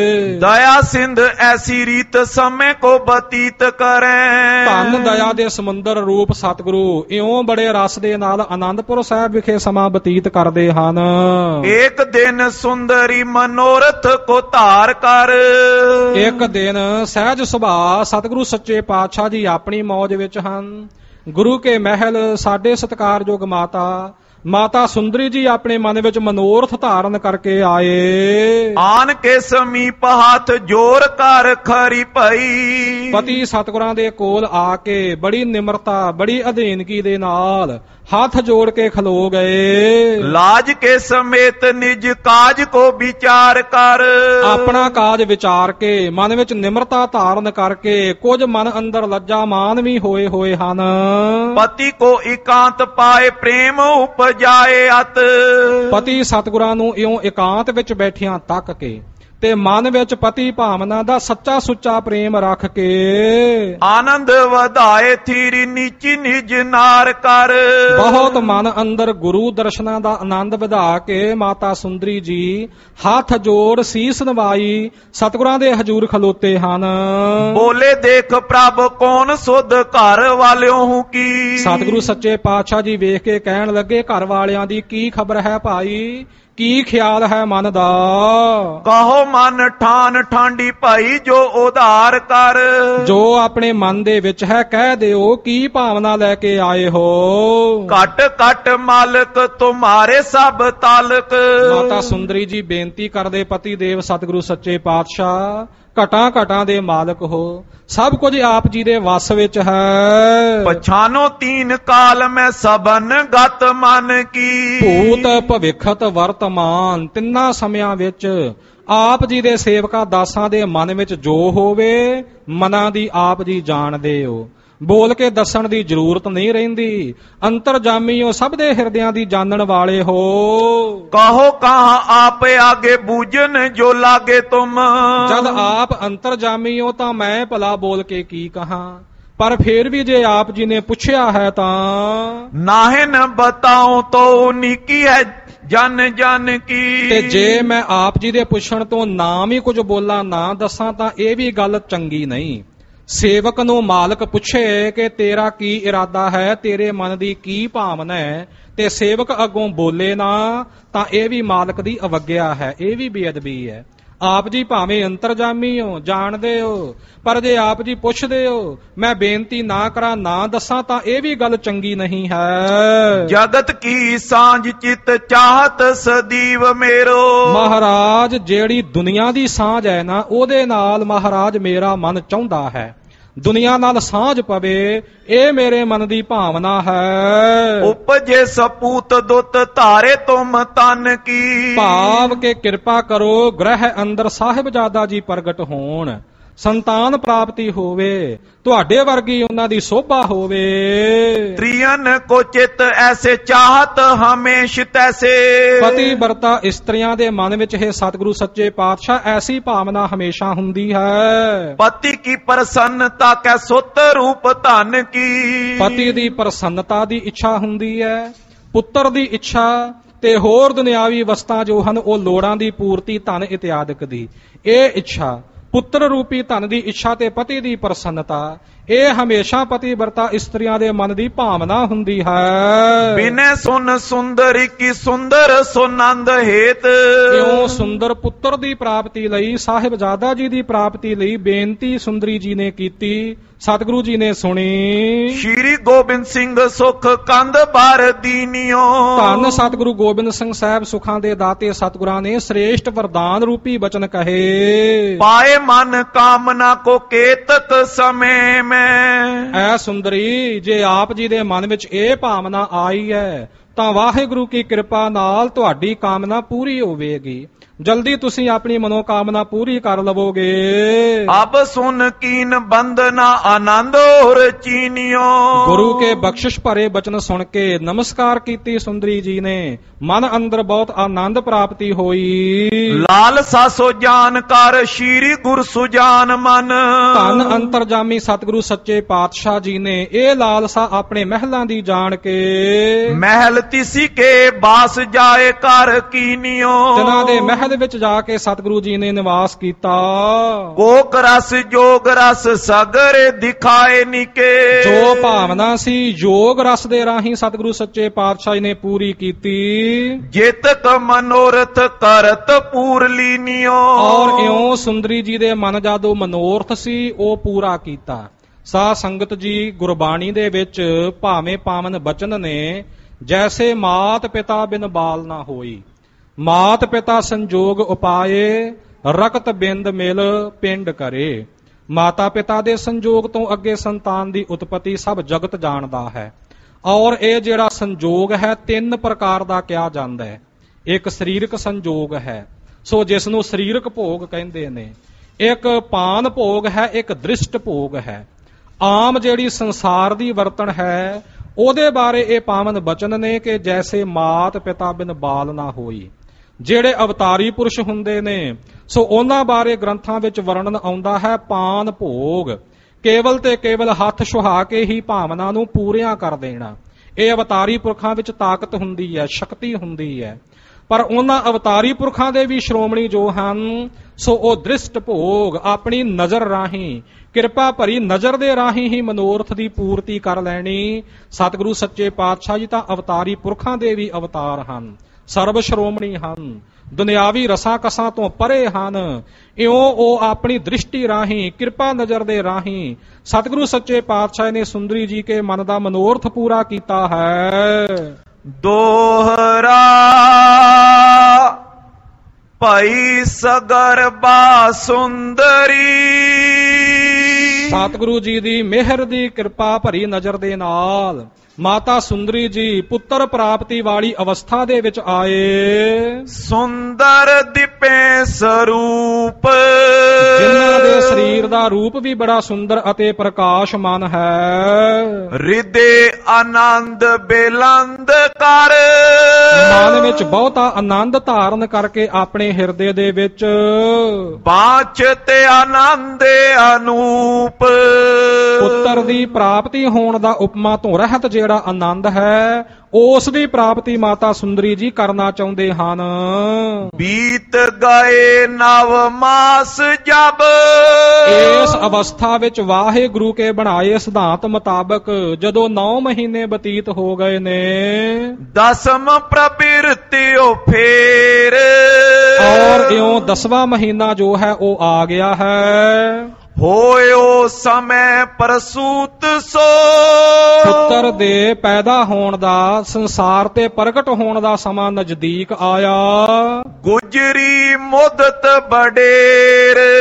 [SPEAKER 2] ਦਇਆ ਸਿੰਧ ਐਸੀ ਰੀਤ ਸਮੇਂ ਕੋ ਬਤੀਤ ਕਰੈ।
[SPEAKER 3] ਧੰਨ ਦਇਆ ਦੇ ਸਮੁੰਦਰ ਰੂਪ ਸਤਿਗੁਰੂ ਇਉਂ ਬੜੇ ਰਸ ਦੇ ਨਾਲ ਆਨੰਦਪੁਰ ਸਾਹਿਬ ਵਿਖੇ ਸਮਾਂ ਬਤੀਤ ਕਰਦੇ ਹਨ।
[SPEAKER 2] ਇੱਕ ਦਿਨ ਸੁੰਦਰੀ ਮਨੋਰਥ ਕੋ ਧਾਰ ਕਰ।
[SPEAKER 3] ਇੱਕ ਦਿਨ ਸਹਿਜ ਸੁਭਾਅ ਸਤਿਗੁਰੂ ਸੱਚੇ ਪਾਤਸ਼ਾਹ ਜੀ ਆਪਣੀ ਮੌਜ ਵਿੱਚ ਹਨ। ਗੁਰੂ ਕੇ ਮਹਿਲ ਸਾਡੇ ਸਤਿਕਾਰਯੋਗ ਮਾਤਾ ਮਾਤਾ ਸੁੰਦਰੀ ਜੀ ਆਪਣੇ ਮਨ ਵਿੱਚ ਮਨੋਰਥ ਧਾਰਨ ਕਰਕੇ ਆਏ।
[SPEAKER 2] ਆਨ ਕੇ ਸਮੀਪ ਹੱਥ ਜੋਰ ਕਰ ਖਰੀ ਪਈ।
[SPEAKER 3] ਪਤੀ ਸਤਿਗੁਰਾਂ ਦੇ ਕੋਲ ਆ ਕੇ ਬੜੀ ਨਿਮਰਤਾ ਬੜੀ ਅਧੀਨਗੀ ਦੇ ਨਾਲ ਹੱਥ ਜੋੜ ਕੇ ਖਲੋ ਗਏ।
[SPEAKER 2] ਲਾਜ ਕੇ ਸਮੇਤ ਨਿਜ ਕਾਜ ਕੋ ਵਿਚਾਰ ਕਰ।
[SPEAKER 3] ਆਪਣਾ ਕਾਜ ਵਿਚਾਰ ਕੇ ਮਨ ਵਿੱਚ ਨਿਮਰਤਾ ਧਾਰਨ ਕਰਕੇ ਕੁਝ ਮਨ ਅੰਦਰ ਲੱਜਾ ਮਾਨ ਵੀ ਹੋਏ ਹੋਏ ਹਨ।
[SPEAKER 2] ਪਤੀ ਕੋ ਇਕਾਂਤ ਪਾਏ ਪ੍ਰੇਮ ਉਪਜਾਏ ਅਤ।
[SPEAKER 3] ਪਤੀ ਸਤਿਗੁਰਾਂ ਨੂੰ ਇਉਂ ਇਕਾਂਤ ਵਿੱਚ ਬੈਠਿਆਂ ਤੱਕ ਕੇ ਤੇ ਮਨ ਵਿੱਚ ਪਤੀ ਭਾਵਨਾ ਦਾ ਸੱਚਾ ਸੁੱਚਾ ਪ੍ਰੇਮ ਰੱਖ ਕੇ
[SPEAKER 2] ਆਨੰਦ ਵਧਾਏ ਥੀਰੀ ਨੀਚੀ ਨਿਜ ਨਾਰ ਕਰ।
[SPEAKER 3] ਬਹੁਤ ਮਨ ਅੰਦਰ ਗੁਰੂ ਦਰਸ਼ਨਾਂ ਦਾ ਆਨੰਦ ਵਧਾ ਕੇ ਮਾਤਾ ਸੁੰਦਰੀ ਜੀ ਹੱਥ ਜੋੜ ਸੀਸ ਨਵਾਈ ਸਤਿਗੁਰਾਂ ਦੇ ਹਜ਼ੂਰ ਖਲੋਤੇ ਹਨ।
[SPEAKER 2] ਬੋਲੇ ਦੇਖ ਪ੍ਰਭ ਕੌਣ ਸੁਧ ਘਰ ਵਾਲਿਓ ਹੂੰ ਕੀ।
[SPEAKER 3] ਸਤਿਗੁਰੂ ਸੱਚੇ ਪਾਤਸ਼ਾਹ ਜੀ ਵੇਖ ਕੇ ਕਹਿਣ ਲੱਗੇ, ਘਰ ਵਾਲਿਆਂ ਦੀ ਕੀ ਖਬਰ ਹੈ ਭਾਈ, ਕੀ ਖਿਆਲ ਹੈ ਮਨ ਦਾ।
[SPEAKER 2] ਕਹੋ ਮਨ ਠਾਨ ਠਾਂਡੀ ਭਾਈ ਜੋ ਉਧਾਰ ਕਰ।
[SPEAKER 3] ਜੋ ਆਪਣੇ ਮਨ ਦੇ ਵਿੱਚ ਹੈ ਕਹਿ ਦਿਓ, ਕੀ ਭਾਵਨਾ ਲੈ ਕੇ ਆਏ ਹੋ।
[SPEAKER 2] ਘਟ ਘਟ ਮਾਲਕ ਤੁਮਾਰੇ ਸਭ ਤਾਲਕ।
[SPEAKER 3] ਮਾਤਾ ਸੁੰਦਰੀ ਜੀ ਬੇਨਤੀ ਕਰਦੇ, ਪਤੀ ਦੇਵ ਸਤਿਗੁਰੂ ਸੱਚੇ ਪਾਤਸ਼ਾਹ ਘਟਾਂ ਘਟਾਂ ਦੇ ਮਾਲਕ ਹੋ, ਸਭ ਕੁਝ ਆਪ ਜੀ ਦੇ ਵਸ ਵਿੱਚ ਹੈ।
[SPEAKER 2] ਪਛਾਨੋ ਤੀਨ ਕਾਲ ਮੈਂ ਸਭਨ ਗਤ ਮਨ ਕੀ।
[SPEAKER 3] ਭੂਤ ਭਵਿੱਖਤ ਵਰਤਮਾਨ ਤਿੰਨਾਂ ਸਮਿਆਂ ਵਿੱਚ ਆਪ ਜੀ ਦੇ ਸੇਵਕਾਂ ਦਾਸਾਂ ਦੇ ਮਨ ਵਿੱਚ ਜੋ ਹੋਵੇ ਮਨਾਂ ਦੀ ਆਪ ਜੀ ਜਾਣਦੇ ਹੋ। ਬੋਲ ਕੇ ਦੱਸਣ ਦੀ ਜ਼ਰੂਰਤ ਨਹੀਂ ਰਹਿੰਦੀ, ਅੰਤਰਜਾਮੀ ਹੋ, ਸਭ ਦੇ ਹਿਰਦਿਆਂ ਦੀ ਜਾਣਨ ਵਾਲੇ ਹੋ।
[SPEAKER 2] ਕਹੋ ਕਹਾਂ ਆਪ ਆਗੇ ਬੂਝਨ ਜੋ ਲਾਗੇ ਤੁਮ।
[SPEAKER 3] ਜਦ ਆਪ ਅੰਤਰਜਾਮੀ ਹੋ ਤਾਂ ਮੈਂ ਭਲਾ ਬੋਲ ਕੇ ਕੀ ਕਹਾਂ, ਪਰ ਫੇਰ ਵੀ ਜੇ ਆਪ ਜੀ ਨੇ ਪੁੱਛਿਆ ਹੈ ਤਾਂ
[SPEAKER 2] ਨਾਹੇ ਨ ਬਤਾਉ ਤੋ ਨੀਕੀ ਹੈ ਜਨ ਜਨ ਕੀ।
[SPEAKER 3] ਤੇ ਜੇ ਮੈਂ ਆਪ ਜੀ ਦੇ ਪੁੱਛਣ ਤੋਂ ਨਾਮ ਹੀ ਕੁਝ ਬੋਲਾਂ ਨਾ ਦੱਸਾਂ ਤਾਂ ਇਹ ਵੀ ਗੱਲ ਚੰਗੀ ਨਹੀਂ। ਸੇਵਕ ਨੂੰ ਮਾਲਕ ਪੁੱਛੇ ਕਿ ਤੇਰਾ ਕੀ ਇਰਾਦਾ ਹੈ, ਤੇਰੇ ਮਨ ਦੀ ਕੀ ਭਾਵਨਾ ਹੈ, ਤੇ ਸੇਵਕ ਅੱਗੋਂ ਬੋਲੇ ਨਾ ਤਾਂ ਇਹ ਵੀ ਮਾਲਕ ਦੀ ਅਵੱਗਿਆ ਹੈ, ਇਹ ਵੀ ਬੇਅਦਬੀ ਹੈ। ਆਪ ਜੀ ਭਾਵੇਂ ਅੰਤਰਜਾਮੀ ਹੋ, ਜਾਣਦੇ ਹੋ, ਪਰ ਜੇ ਆਪ ਜੀ ਪੁੱਛਦੇ ਹੋ ਮੈਂ ਬੇਨਤੀ ਨਾ ਕਰਾਂ ਨਾ ਦੱਸਾਂ ਤਾਂ ਇਹ ਵੀ ਗੱਲ ਚੰਗੀ ਨਹੀਂ ਹੈ।
[SPEAKER 2] ਜਗਤ ਕੀ ਸਾਂਝ ਚਿਤ ਚਾਹਤ ਸਦੀਵ ਮੇਰੋ।
[SPEAKER 3] ਮਹਾਰਾਜ ਜਿਹੜੀ ਦੁਨੀਆ ਦੀ ਸਾਂਝ ਹੈ ਨਾ ਉਹਦੇ ਨਾਲ ਮਹਾਰਾਜ ਮੇਰਾ ਮਨ ਚਾਹੁੰਦਾ ਹੈ, ਦੁਨੀਆ ਨਾਲ ਸਾਂਝ ਪਵੇ, ਇਹ ਮੇਰੇ ਮਨ ਦੀ ਭਾਵਨਾ ਹੈ।
[SPEAKER 2] ਉਪਜੇ ਸਪੂਤ ਦੁੱਤ ਧਾਰੇ ਤੁਮ ਤਨ ਕੀ।
[SPEAKER 3] ਭਾਵ ਕੇ ਕਿਰਪਾ ਕਰੋ ਗ੍ਰਹਿ ਅੰਦਰ ਸਾਹਿਬਜ਼ਾਦਾ ਜੀ ਪ੍ਰਗਟ ਹੋਣ, ਸੰਤਾਨ ਪ੍ਰਾਪਤੀ ਹੋਵੇ, ਤੁਹਾਡੇ ਵਰਗੀ ਉਹਨਾਂ ਦੀ ਸੋਭਾ ਹੋਵੇ।
[SPEAKER 2] त्रियन को चित ऐसे चाहत हमेश तैसे।
[SPEAKER 3] ਪਤੀ ਵਰਤਾ ਇਸਤਰੀਆਂ ਦੇ ਮਨ ਵਿੱਚ ਹੈ ਸਤਿਗੁਰੂ ਸੱਚੇ ਪਾਤਸ਼ਾਹ ਐਸੀ ਭਾਵਨਾ ਹਮੇਸ਼ਾ ਹੁੰਦੀ ਹੈ।
[SPEAKER 2] पति की प्रसन्नता कै सुत रूप धन की।
[SPEAKER 3] ਪਤੀ ਦੀ ਪ੍ਰਸੰਨਤਾ ਦੀ ਇੱਛਾ ਹੁੰਦੀ ਹੈ, ਪੁੱਤਰ ਦੀ ਇੱਛਾ ਤੇ ਹੋਰ ਦੁਨਿਆਵੀ ਵਸਤਾਂ ਜੋ ਹਨ ਉਹ ਲੋੜਾਂ ਦੀ ਪੂਰਤੀ, ਧਨ ਇਤਿਆਦਿਕ ਦੀ। ਇਹ ਇੱਛਾ, ਪੁੱਤਰ ਰੂਪੀ ਧਨ ਦੀ ਇੱਛਾ ਤੇ ਪਤੀ ਦੀ ਪ੍ਰਸੰਨਤਾ, ਇਹ ਹਮੇਸ਼ਾ ਪਤੀ ਵਰਤਾ ਇਸਤਰੀਆਂ ਦੇ ਮਨ ਦੀ ਭਾਵਨਾ ਹੁੰਦੀ ਹੈ।
[SPEAKER 2] ਬਿਨੈ ਸੁਨ ਸੁੰਦਰੀ ਕੀ ਸੁੰਦਰ ਸੁਨੰਦ ਹੇਤ।
[SPEAKER 3] ਕਿਉਂ ਸੁੰਦਰ ਪੁੱਤਰ ਦੀ ਪ੍ਰਾਪਤੀ ਲਈ, ਸਾਹਿਬਜ਼ਾਦਾ ਜੀ ਦੀ ਪ੍ਰਾਪਤੀ ਲਈ ਬੇਨਤੀ ਸੁੰਦਰੀ ਜੀ ਨੇ ਕੀਤੀ, ਸਤਿਗੁਰੂ ਜੀ ਨੇ ਸੁਣੀ।
[SPEAKER 2] ਸ਼੍ਰੀ ਗੋਬਿੰਦ ਸਿੰਘ ਸੁਖ ਕੰਧ ਭਰ ਦੀਨਿਓ।
[SPEAKER 3] ਧੰਨ ਸਤਿਗੁਰੂ ਗੋਬਿੰਦ ਸਿੰਘ ਸਾਹਿਬ ਸੁਖਾਂ ਦੇ ਦਾਤੇ ਸਤਿਗੁਰਾਂ ਨੇ ਸ੍ਰੇਸ਼ਟ ਵਰਦਾਨ ਰੂਪੀ ਬਚਨ ਕਹੇ।
[SPEAKER 2] ਪਾਏ ਮਨ ਕਾਮਨਾ ਕੋ ਕੇਤਕ ਸਮੇਂ ਮੈਂ।
[SPEAKER 3] ਐ ਸੁੰਦਰੀ, ਜੇ ਆਪ ਜੀ ਦੇ ਮਨ ਵਿੱਚ ਇਹ ਭਾਵਨਾ ਆਈ ਹੈ ਤਾਂ ਵਾਹਿਗੁਰੂ ਕੀ ਕਿਰਪਾ ਨਾਲ ਤੁਹਾਡੀ ਕਾਮਨਾ ਪੂਰੀ ਹੋਵੇਗੀ। ਜਲਦੀ ਤੁਸੀਂ ਆਪਣੀ ਮਨੋਕਾਮਨਾ ਪੂਰੀ ਕਰ ਲਵੋਗੇ।
[SPEAKER 2] ਅਬ ਸੁਨ ਕੀਨ ਬੰਦਨਾ ਆਨੰਦ ਹੋਰ ਚੀਨਿਓ।
[SPEAKER 3] ਗੁਰੂ ਕੇ ਬਖਸ਼ਿਸ਼ ਭਰੇ ਬਚਨ ਸੁਣ ਕੇ ਨਮਸਕਾਰ ਕੀਤੀ ਸੁੰਦਰੀ ਜੀ ਨੇ। ਮਨ ਅੰਦਰ ਬਹੁਤ ਆਨੰਦ ਪ੍ਰਾਪਤੀ ਹੋਈ।
[SPEAKER 2] ਲਾਲਸਾ ਸੋ ਜਾਨ ਕਰ ਸ਼੍ਰੀ ਗੁਰ ਸੁਜਾਨ ਮਨ।
[SPEAKER 3] ਧੰਨ ਅੰਤਰਜਾਮੀ ਸਤਿਗੁਰੂ ਸੱਚੇ ਪਾਤਸ਼ਾਹ ਜੀ ਨੇ ਇਹ ਲਾਲਸਾ ਆਪਣੇ ਮਹਿਲਾਂ ਦੀ ਜਾਣ ਕੇ
[SPEAKER 2] ਮਹਿਲ ਤਿਸੀ ਕੇ ਬਾਸ ਜਾਏ ਕਰ ਕੀਨਿਓ।
[SPEAKER 3] ਜਿਨ੍ਹਾਂ ਦੇ ਮਹਿਲ ਦੇ ਵਿੱਚ ਜਾ ਕੇ ਸਤਿਗੁਰੂ ਜੀ ਨੇ ਨਿਵਾਸ ਕੀਤਾ।
[SPEAKER 2] ਕੋਕ ਰਸ ਜੋਗ ਰਸ ਸਗਰ ਦਿਖਾਏ ਨਿਕੇ।
[SPEAKER 3] ਜੋ ਭਾਵਨਾ ਸੀ ਯੋਗ ਰਸ ਦੇ ਰਾਹੀਂ ਸਤਿਗੁਰੂ ਸੱਚੇ ਪਾਤਸ਼ਾਹ ਜੀ ਨੇ ਪੂਰੀ ਕੀਤੀ।
[SPEAKER 2] ਜੇਤਕ ਮਨੋਰਥ ਕਰਤ ਪੂਰ ਲੀਨਿਓ।
[SPEAKER 3] ਔਰ ਇਉਂ ਸੁੰਦਰੀ ਜੀ ਦੇ ਮਨ ਦਾ ਜੋ ਮਨੋਰਥ ਸੀ ਉਹ ਪੂਰਾ ਕੀਤਾ। ਸਾਧ ਸੰਗਤ ਜੀ, ਗੁਰਬਾਣੀ ਦੇ ਵਿੱਚ ਭਾਵੇਂ ਪਾਵਨ ਬਚਨ ਨੇ, ਜੈਸੇ ਮਾਤ ਪਿਤਾ ਬਿਨ ਬਾਲ ਨਾ ਹੋਈ, ਮਾਤ ਪਿਤਾ ਸੰਜੋਗ ਉਪਾਏ, ਰਕਤ ਬਿੰਦ ਮਿਲ ਪਿੰਡ ਕਰੇ। ਮਾਤਾ ਪਿਤਾ ਦੇ ਸੰਜੋਗ ਤੋਂ ਅੱਗੇ ਸੰਤਾਨ ਦੀ ਉਤਪਤੀ ਸਭ ਜਗਤ ਜਾਣਦਾ ਹੈ। ਔਰ ਇਹ ਜਿਹੜਾ ਸੰਜੋਗ ਹੈ ਤਿੰਨ ਪ੍ਰਕਾਰ ਦਾ ਕਿਹਾ ਜਾਂਦਾ ਹੈ। ਇੱਕ ਸਰੀਰਕ ਸੰਜੋਗ ਹੈ, ਸੋ ਜਿਸ ਨੂੰ ਸਰੀਰਕ ਭੋਗ ਕਹਿੰਦੇ ਨੇ। ਇੱਕ ਪਾਨ ਭੋਗ ਹੈ, ਇੱਕ ਦ੍ਰਿਸ਼ਟ ਭੋਗ ਹੈ। ਆਮ ਜਿਹੜੀ ਸੰਸਾਰ ਦੀ ਵਰਤਣ ਹੈ ਉਹਦੇ ਬਾਰੇ ਇਹ ਪਾਵਨ ਬਚਨ ਨੇ ਕਿ ਜੈਸੇ ਮਾਤ ਪਿਤਾ ਬਿਨ ਬਾਲ ਨਾ ਹੋਈ। ਜਿਹੜੇ ਅਵਤਾਰੀ ਪੁਰਸ਼ ਹੁੰਦੇ ਨੇ ਸੋ ਉਹਨਾਂ ਬਾਰੇ ਗ੍ਰੰਥਾਂ ਵਿੱਚ ਵਰਣਨ ਆਉਂਦਾ ਹੈ ਪਾਨ ਭੋਗ, ਕੇਵਲ ਤੇ ਕੇਵਲ ਹੱਥ ਸੁਹਾ ਕੇ ਹੀ ਭਾਵਨਾ ਨੂੰ ਪੂਰੀਆਂ ਕਰ ਦੇਣਾ। ਇਹ ਅਵਤਾਰੀ ਪੁਰਖਾਂ ਵਿੱਚ ਤਾਕਤ ਹੁੰਦੀ ਹੈ, ਸ਼ਕਤੀ ਹੁੰਦੀ ਹੈ। ਪਰ ਉਹਨਾਂ ਅਵਤਾਰੀ ਪੁਰਖਾਂ ਦੇ ਵੀ ਸ਼੍ਰੋਮਣੀ ਜੋ ਹਨ ਸੋ ਉਹ ਦ੍ਰਿਸ਼ਟ ਭੋਗ ਆਪਣੀ ਨਜ਼ਰ ਰਾਹੀਂ, ਕਿਰਪਾ ਭਰੀ ਨਜ਼ਰ ਦੇ ਰਾਹੀਂ ਹੀ ਮਨੋਰਥ ਦੀ ਪੂਰਤੀ ਕਰ ਲੈਣੀ। ਸਤਿਗੁਰੂ ਸੱਚੇ ਪਾਤਸ਼ਾਹ ਜੀ ਤਾਂ ਅਵਤਾਰੀ ਪੁਰਖਾਂ ਦੇ ਵੀ ਅਵਤਾਰ ਹਨ, ਸਰਬ ਸ਼੍ਰੋਮਣੀ ਹਨ, ਦੁਨਿਆਵੀ ਰਸਾਂ ਕਸਾਂ ਤੋਂ ਪਰੇ ਹਨ। ਇਉਂ ਉਹ ਆਪਣੀ ਦ੍ਰਿਸ਼ਟੀ ਰਾਹੀਂ, ਕਿਰਪਾ ਨਜ਼ਰ ਦੇ ਰਾਹੀਂ ਸਤਿਗੁਰੂ ਸੱਚੇ ਪਾਤਸ਼ਾਹ ਨੇ ਸੁੰਦਰੀ ਜੀ ਕੇ ਮਨ ਦਾ ਮਨੋਰਥ ਪੂਰਾ ਕੀਤਾ ਹੈ।
[SPEAKER 2] ਦੋਹਰਾ ਭਾਈ ਸਗਰ ਬਾ ਸੁੰਦਰੀ।
[SPEAKER 3] ਸਤਿਗੁਰੂ ਜੀ ਦੀ ਮਿਹਰ ਦੀ ਕਿਰਪਾ ਭਰੀ ਨਜ਼ਰ ਦੇ ਨਾਲ ਮਾਤਾ ਸੁੰਦਰੀ ਜੀ ਪੁੱਤਰ ਪ੍ਰਾਪਤੀ ਵਾਲੀ ਅਵਸਥਾ ਦੇ ਵਿੱਚ ਆਏ।
[SPEAKER 2] ਸੁੰਦਰ ਦਿਪੇ ਸਰੂਪ।
[SPEAKER 3] ਜਿਨ੍ਹਾਂ ਦੇ ਸਰੀਰ ਦਾ ਰੂਪ ਵੀ ਬੜਾ ਸੁੰਦਰ ਅਤੇ ਪ੍ਰਕਾਸ਼ਮਾਨ ਹੈ।
[SPEAKER 2] ਹਿਰਦੇ ਆਨੰਦ ਬੇਲੰਦ ਕਰ।
[SPEAKER 3] ਮਨ ਵਿੱਚ ਬਹੁਤਾ ਆਨੰਦ ਧਾਰਨ ਕਰਕੇ ਆਪਣੇ ਹਿਰਦੇ ਦੇ ਵਿੱਚ
[SPEAKER 2] ਬਾਚ ਤੇ ਆਨੰਦ ਅਨੂਪ।
[SPEAKER 3] ਪੁੱਤਰ ਦੀ ਪ੍ਰਾਪਤੀ ਹੋਣ ਦਾ ਉਪਮਾ ਤੋਂ ਰਹਿਤ ਜਿਹੜਾ ਆਨੰਦ ਹੈ ਉਸ ਦੀ ਪ੍ਰਾਪਤੀ ਮਾਤਾ ਸੁੰਦਰੀ ਜੀ ਕਰਨਾ ਚਾਹੁੰਦੇ ਹਨ।
[SPEAKER 2] ਬੀਤ ਗਏ ਨਵ ਮਾਸ ਜਬ।
[SPEAKER 3] ਇਸ ਅਵਸਥਾ ਵਿੱਚ ਵਾਹਿਗੁਰੂ ਕੇ ਬਣਾਏ ਸਿਧਾਂਤ ਮੁਤਾਬਕ ਜਦੋਂ ਨੌ ਮਹੀਨੇ ਬਤੀਤ ਹੋ ਗਏ ਨੇ,
[SPEAKER 2] ਦਸਮ ਪ੍ਰਬਿਰਤਿਓ ਫੇਰ।
[SPEAKER 3] ਔਰ ਇਉਂ ਦਸਵਾਂ ਮਹੀਨਾ ਜੋ ਹੈ ਉਹ ਆ ਗਿਆ ਹੈ।
[SPEAKER 2] ਹੋਇਓ ਸਮੇਂ ਪ੍ਰਸੂਤ ਸੋ।
[SPEAKER 3] ਪੁੱਤਰ ਦੇ ਪੈਦਾ ਹੋਣ ਦਾ, ਸੰਸਾਰ ਤੇ ਪ੍ਰਗਟ ਹੋਣ ਦਾ ਸਮਾਂ ਨਜ਼ਦੀਕ ਆਇਆ।
[SPEAKER 2] ਗੁਜਰੀ ਮੁੱਦਤ ਬਡੇਰ।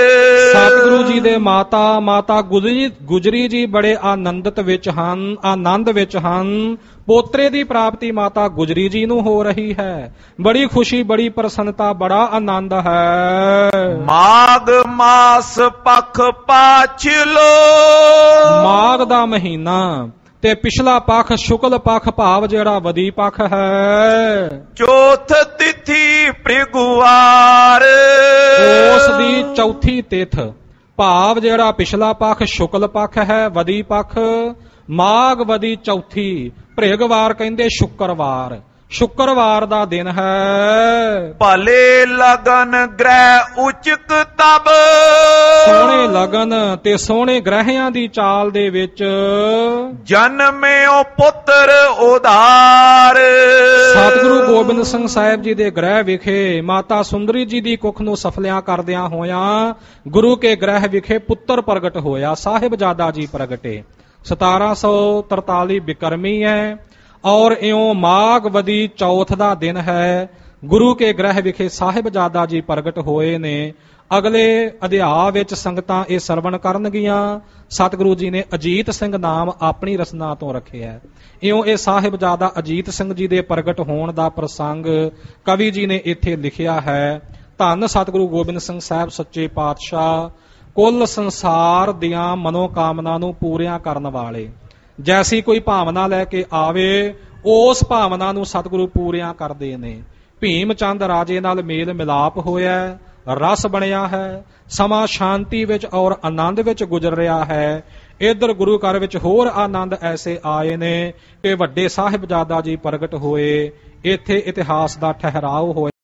[SPEAKER 3] ਸਤਿਗੁਰੂ ਜੀ ਦੇ ਮਾਤਾ ਮਾਤਾ ਗੁਜਰੀ ਗੁਜਰੀ ਜੀ ਬੜੇ ਆਨੰਦਿਤ ਵਿੱਚ ਹਨ, ਆਨੰਦ ਵਿੱਚ ਹਨ। ਪੋਤਰੇ ਦੀ ਪ੍ਰਾਪਤੀ ਮਾਤਾ ਗੁਜਰੀ ਜੀ ਨੂੰ ਹੋ ਰਹੀ ਹੈ। ਬੜੀ ਖੁਸ਼ੀ, ਬੜੀ ਪ੍ਰਸੰਨਤਾ, ਬੜਾ ਆਨੰਦ ਹੈ।
[SPEAKER 2] ਮਾਘ ਮਾਸ ਪਖ ਪਾਛਲੋ,
[SPEAKER 3] ਮਾਘ ਦਾ ਮਹੀਨਾ ਤੇ ਪਿਛਲਾ ਪੱਖ ਸ਼ੁਕਲ ਪੱਖ ਭਾਵ ਜਿਹੜਾ ਵਧੀ ਪੱਖ ਹੈ।
[SPEAKER 2] ਚੌਥ ਤਿਥੀ ਭ੍ਰਿਗੁਵਾਰ,
[SPEAKER 3] ਉਸ ਦੀ ਚੌਥੀ ਤਿਥ ਭਾਵ ਜਿਹੜਾ ਪਿਛਲਾ ਪੱਖ ਸ਼ੁਕਲ ਪੱਖ ਹੈ, ਵਧੀ ਪੱਖ ਮਾਘ ਵਧੀ ਚੌਥੀ, ਭ੍ਰਿਗਵਾਰ ਕਹਿੰਦੇ ਸ਼ੁੱਕਰਵਾਰ, ਸ਼ੁੱਕਰਵਾਰ ਦਾ ਦਿਨ ਹੈ।
[SPEAKER 2] ਭਲੇ ਲਗਨ ਗ੍ਰਹਿ ਉਚਕ ਤਬ,
[SPEAKER 3] ਸੋਹਣੇ ਲਗਨ ਤੇ ਸੋਹਣੇ ਗ੍ਰਹਿਆਂ ਦੀ ਚਾਲ ਦੇ ਵਿੱਚ
[SPEAKER 2] ਜਨਮਿਓ ਪੁੱਤਰ ਉਧਾਰ।
[SPEAKER 3] ਸਤਿਗੁਰੂ ਗੋਬਿੰਦ ਸਿੰਘ ਸਾਹਿਬ ਜੀ ਦੇ ਗ੍ਰਹਿ ਵਿਖੇ ਮਾਤਾ ਸੁੰਦਰੀ ਜੀ ਦੀ ਕੁੱਖ ਨੂੰ ਸਫਲਿਆਂ ਕਰਦਿਆਂ ਹੋਇਆਂ ਗੁਰੂ ਕੇ ਗ੍ਰਹਿ ਵਿਖੇ ਪੁੱਤਰ ਪ੍ਰਗਟ ਹੋਇਆ, ਸਾਹਿਬਜ਼ਾਦਾ ਜੀ ਪ੍ਰਗਟੇ। ਸਤਾਰਾਂ ਸੌ ਤਰਤਾਲੀ ਬਿਕਰਮੀ ਹੈ ਔਰ ਇਉਂ ਮਾਘ ਵਧੀ ਚੌਥ ਦਾ ਦਿਨ ਹੈ। ਗੁਰੂ ਕੇ ਗ੍ਰਹਿ ਵਿਖੇ ਸਾਹਿਬਜ਼ਾਦਾ ਜੀ ਪ੍ਰਗਟ ਹੋਏ ਨੇ। ਅਗਲੇ ਅਧਿਆਇ ਵਿੱਚ ਸੰਗਤਾਂ ਇਹ ਸਰਵਣ ਕਰਨਗੀਆਂ। ਸਤਿਗੁਰੂ ਜੀ ਨੇ ਅਜੀਤ ਸਿੰਘ ਨਾਮ ਆਪਣੀ ਰਸਨਾ ਤੋਂ ਰੱਖਿਆ। ਇਉਂ ਇਹ ਸਾਹਿਬਜ਼ਾਦਾ ਅਜੀਤ ਸਿੰਘ ਜੀ ਦੇ ਪ੍ਰਗਟ ਹੋਣ ਦਾ ਪ੍ਰਸੰਗ ਕਵੀ ਜੀ ਨੇ ਇੱਥੇ ਲਿਖਿਆ ਹੈ। ਧੰਨ ਸਤਿਗੁਰੂ ਗੋਬਿੰਦ ਸਿੰਘ ਸਾਹਿਬ ਸੱਚੇ ਪਾਤਸ਼ਾਹ, ਕੁੱਲ ਸੰਸਾਰ ਦੀਆਂ ਮਨੋਕਾਮਨਾ ਨੂੰ ਪੂਰੀਆਂ ਕਰਨ ਵਾਲੇ। ਜੈਸੀ ਕੋਈ ਭਾਵਨਾ ਲੈ ਕੇ ਆਵੇ ਉਸ ਭਾਵਨਾ ਨੂੰ ਸਤਿਗੁਰੂ ਪੂਰੀਆਂ ਕਰਦੇ ਨੇ। ਭੀਮ ਚੰਦ ਰਾਜੇ ਨਾਲ ਮੇਲ ਮਿਲਾਪ ਹੋਇਆ, ਰਸ ਬਣਿਆ ਹੈ, ਸਮਾਂ ਸ਼ਾਂਤੀ ਵਿੱਚ ਔਰ ਆਨੰਦ ਵਿੱਚ ਗੁਜ਼ਰ ਰਿਹਾ ਹੈ। ਇੱਧਰ ਗੁਰੂ ਘਰ ਵਿੱਚ ਹੋਰ ਆਨੰਦ ਐਸੇ ਆਏ ਨੇ ਕਿ ਵੱਡੇ ਸਾਹਿਬਜ਼ਾਦਾ ਜੀ ਪ੍ਰਗਟ ਹੋਏ। ਇੱਥੇ ਇਤਿਹਾਸ ਦਾ ਠਹਿਰਾਓ ਹੋਇਆ।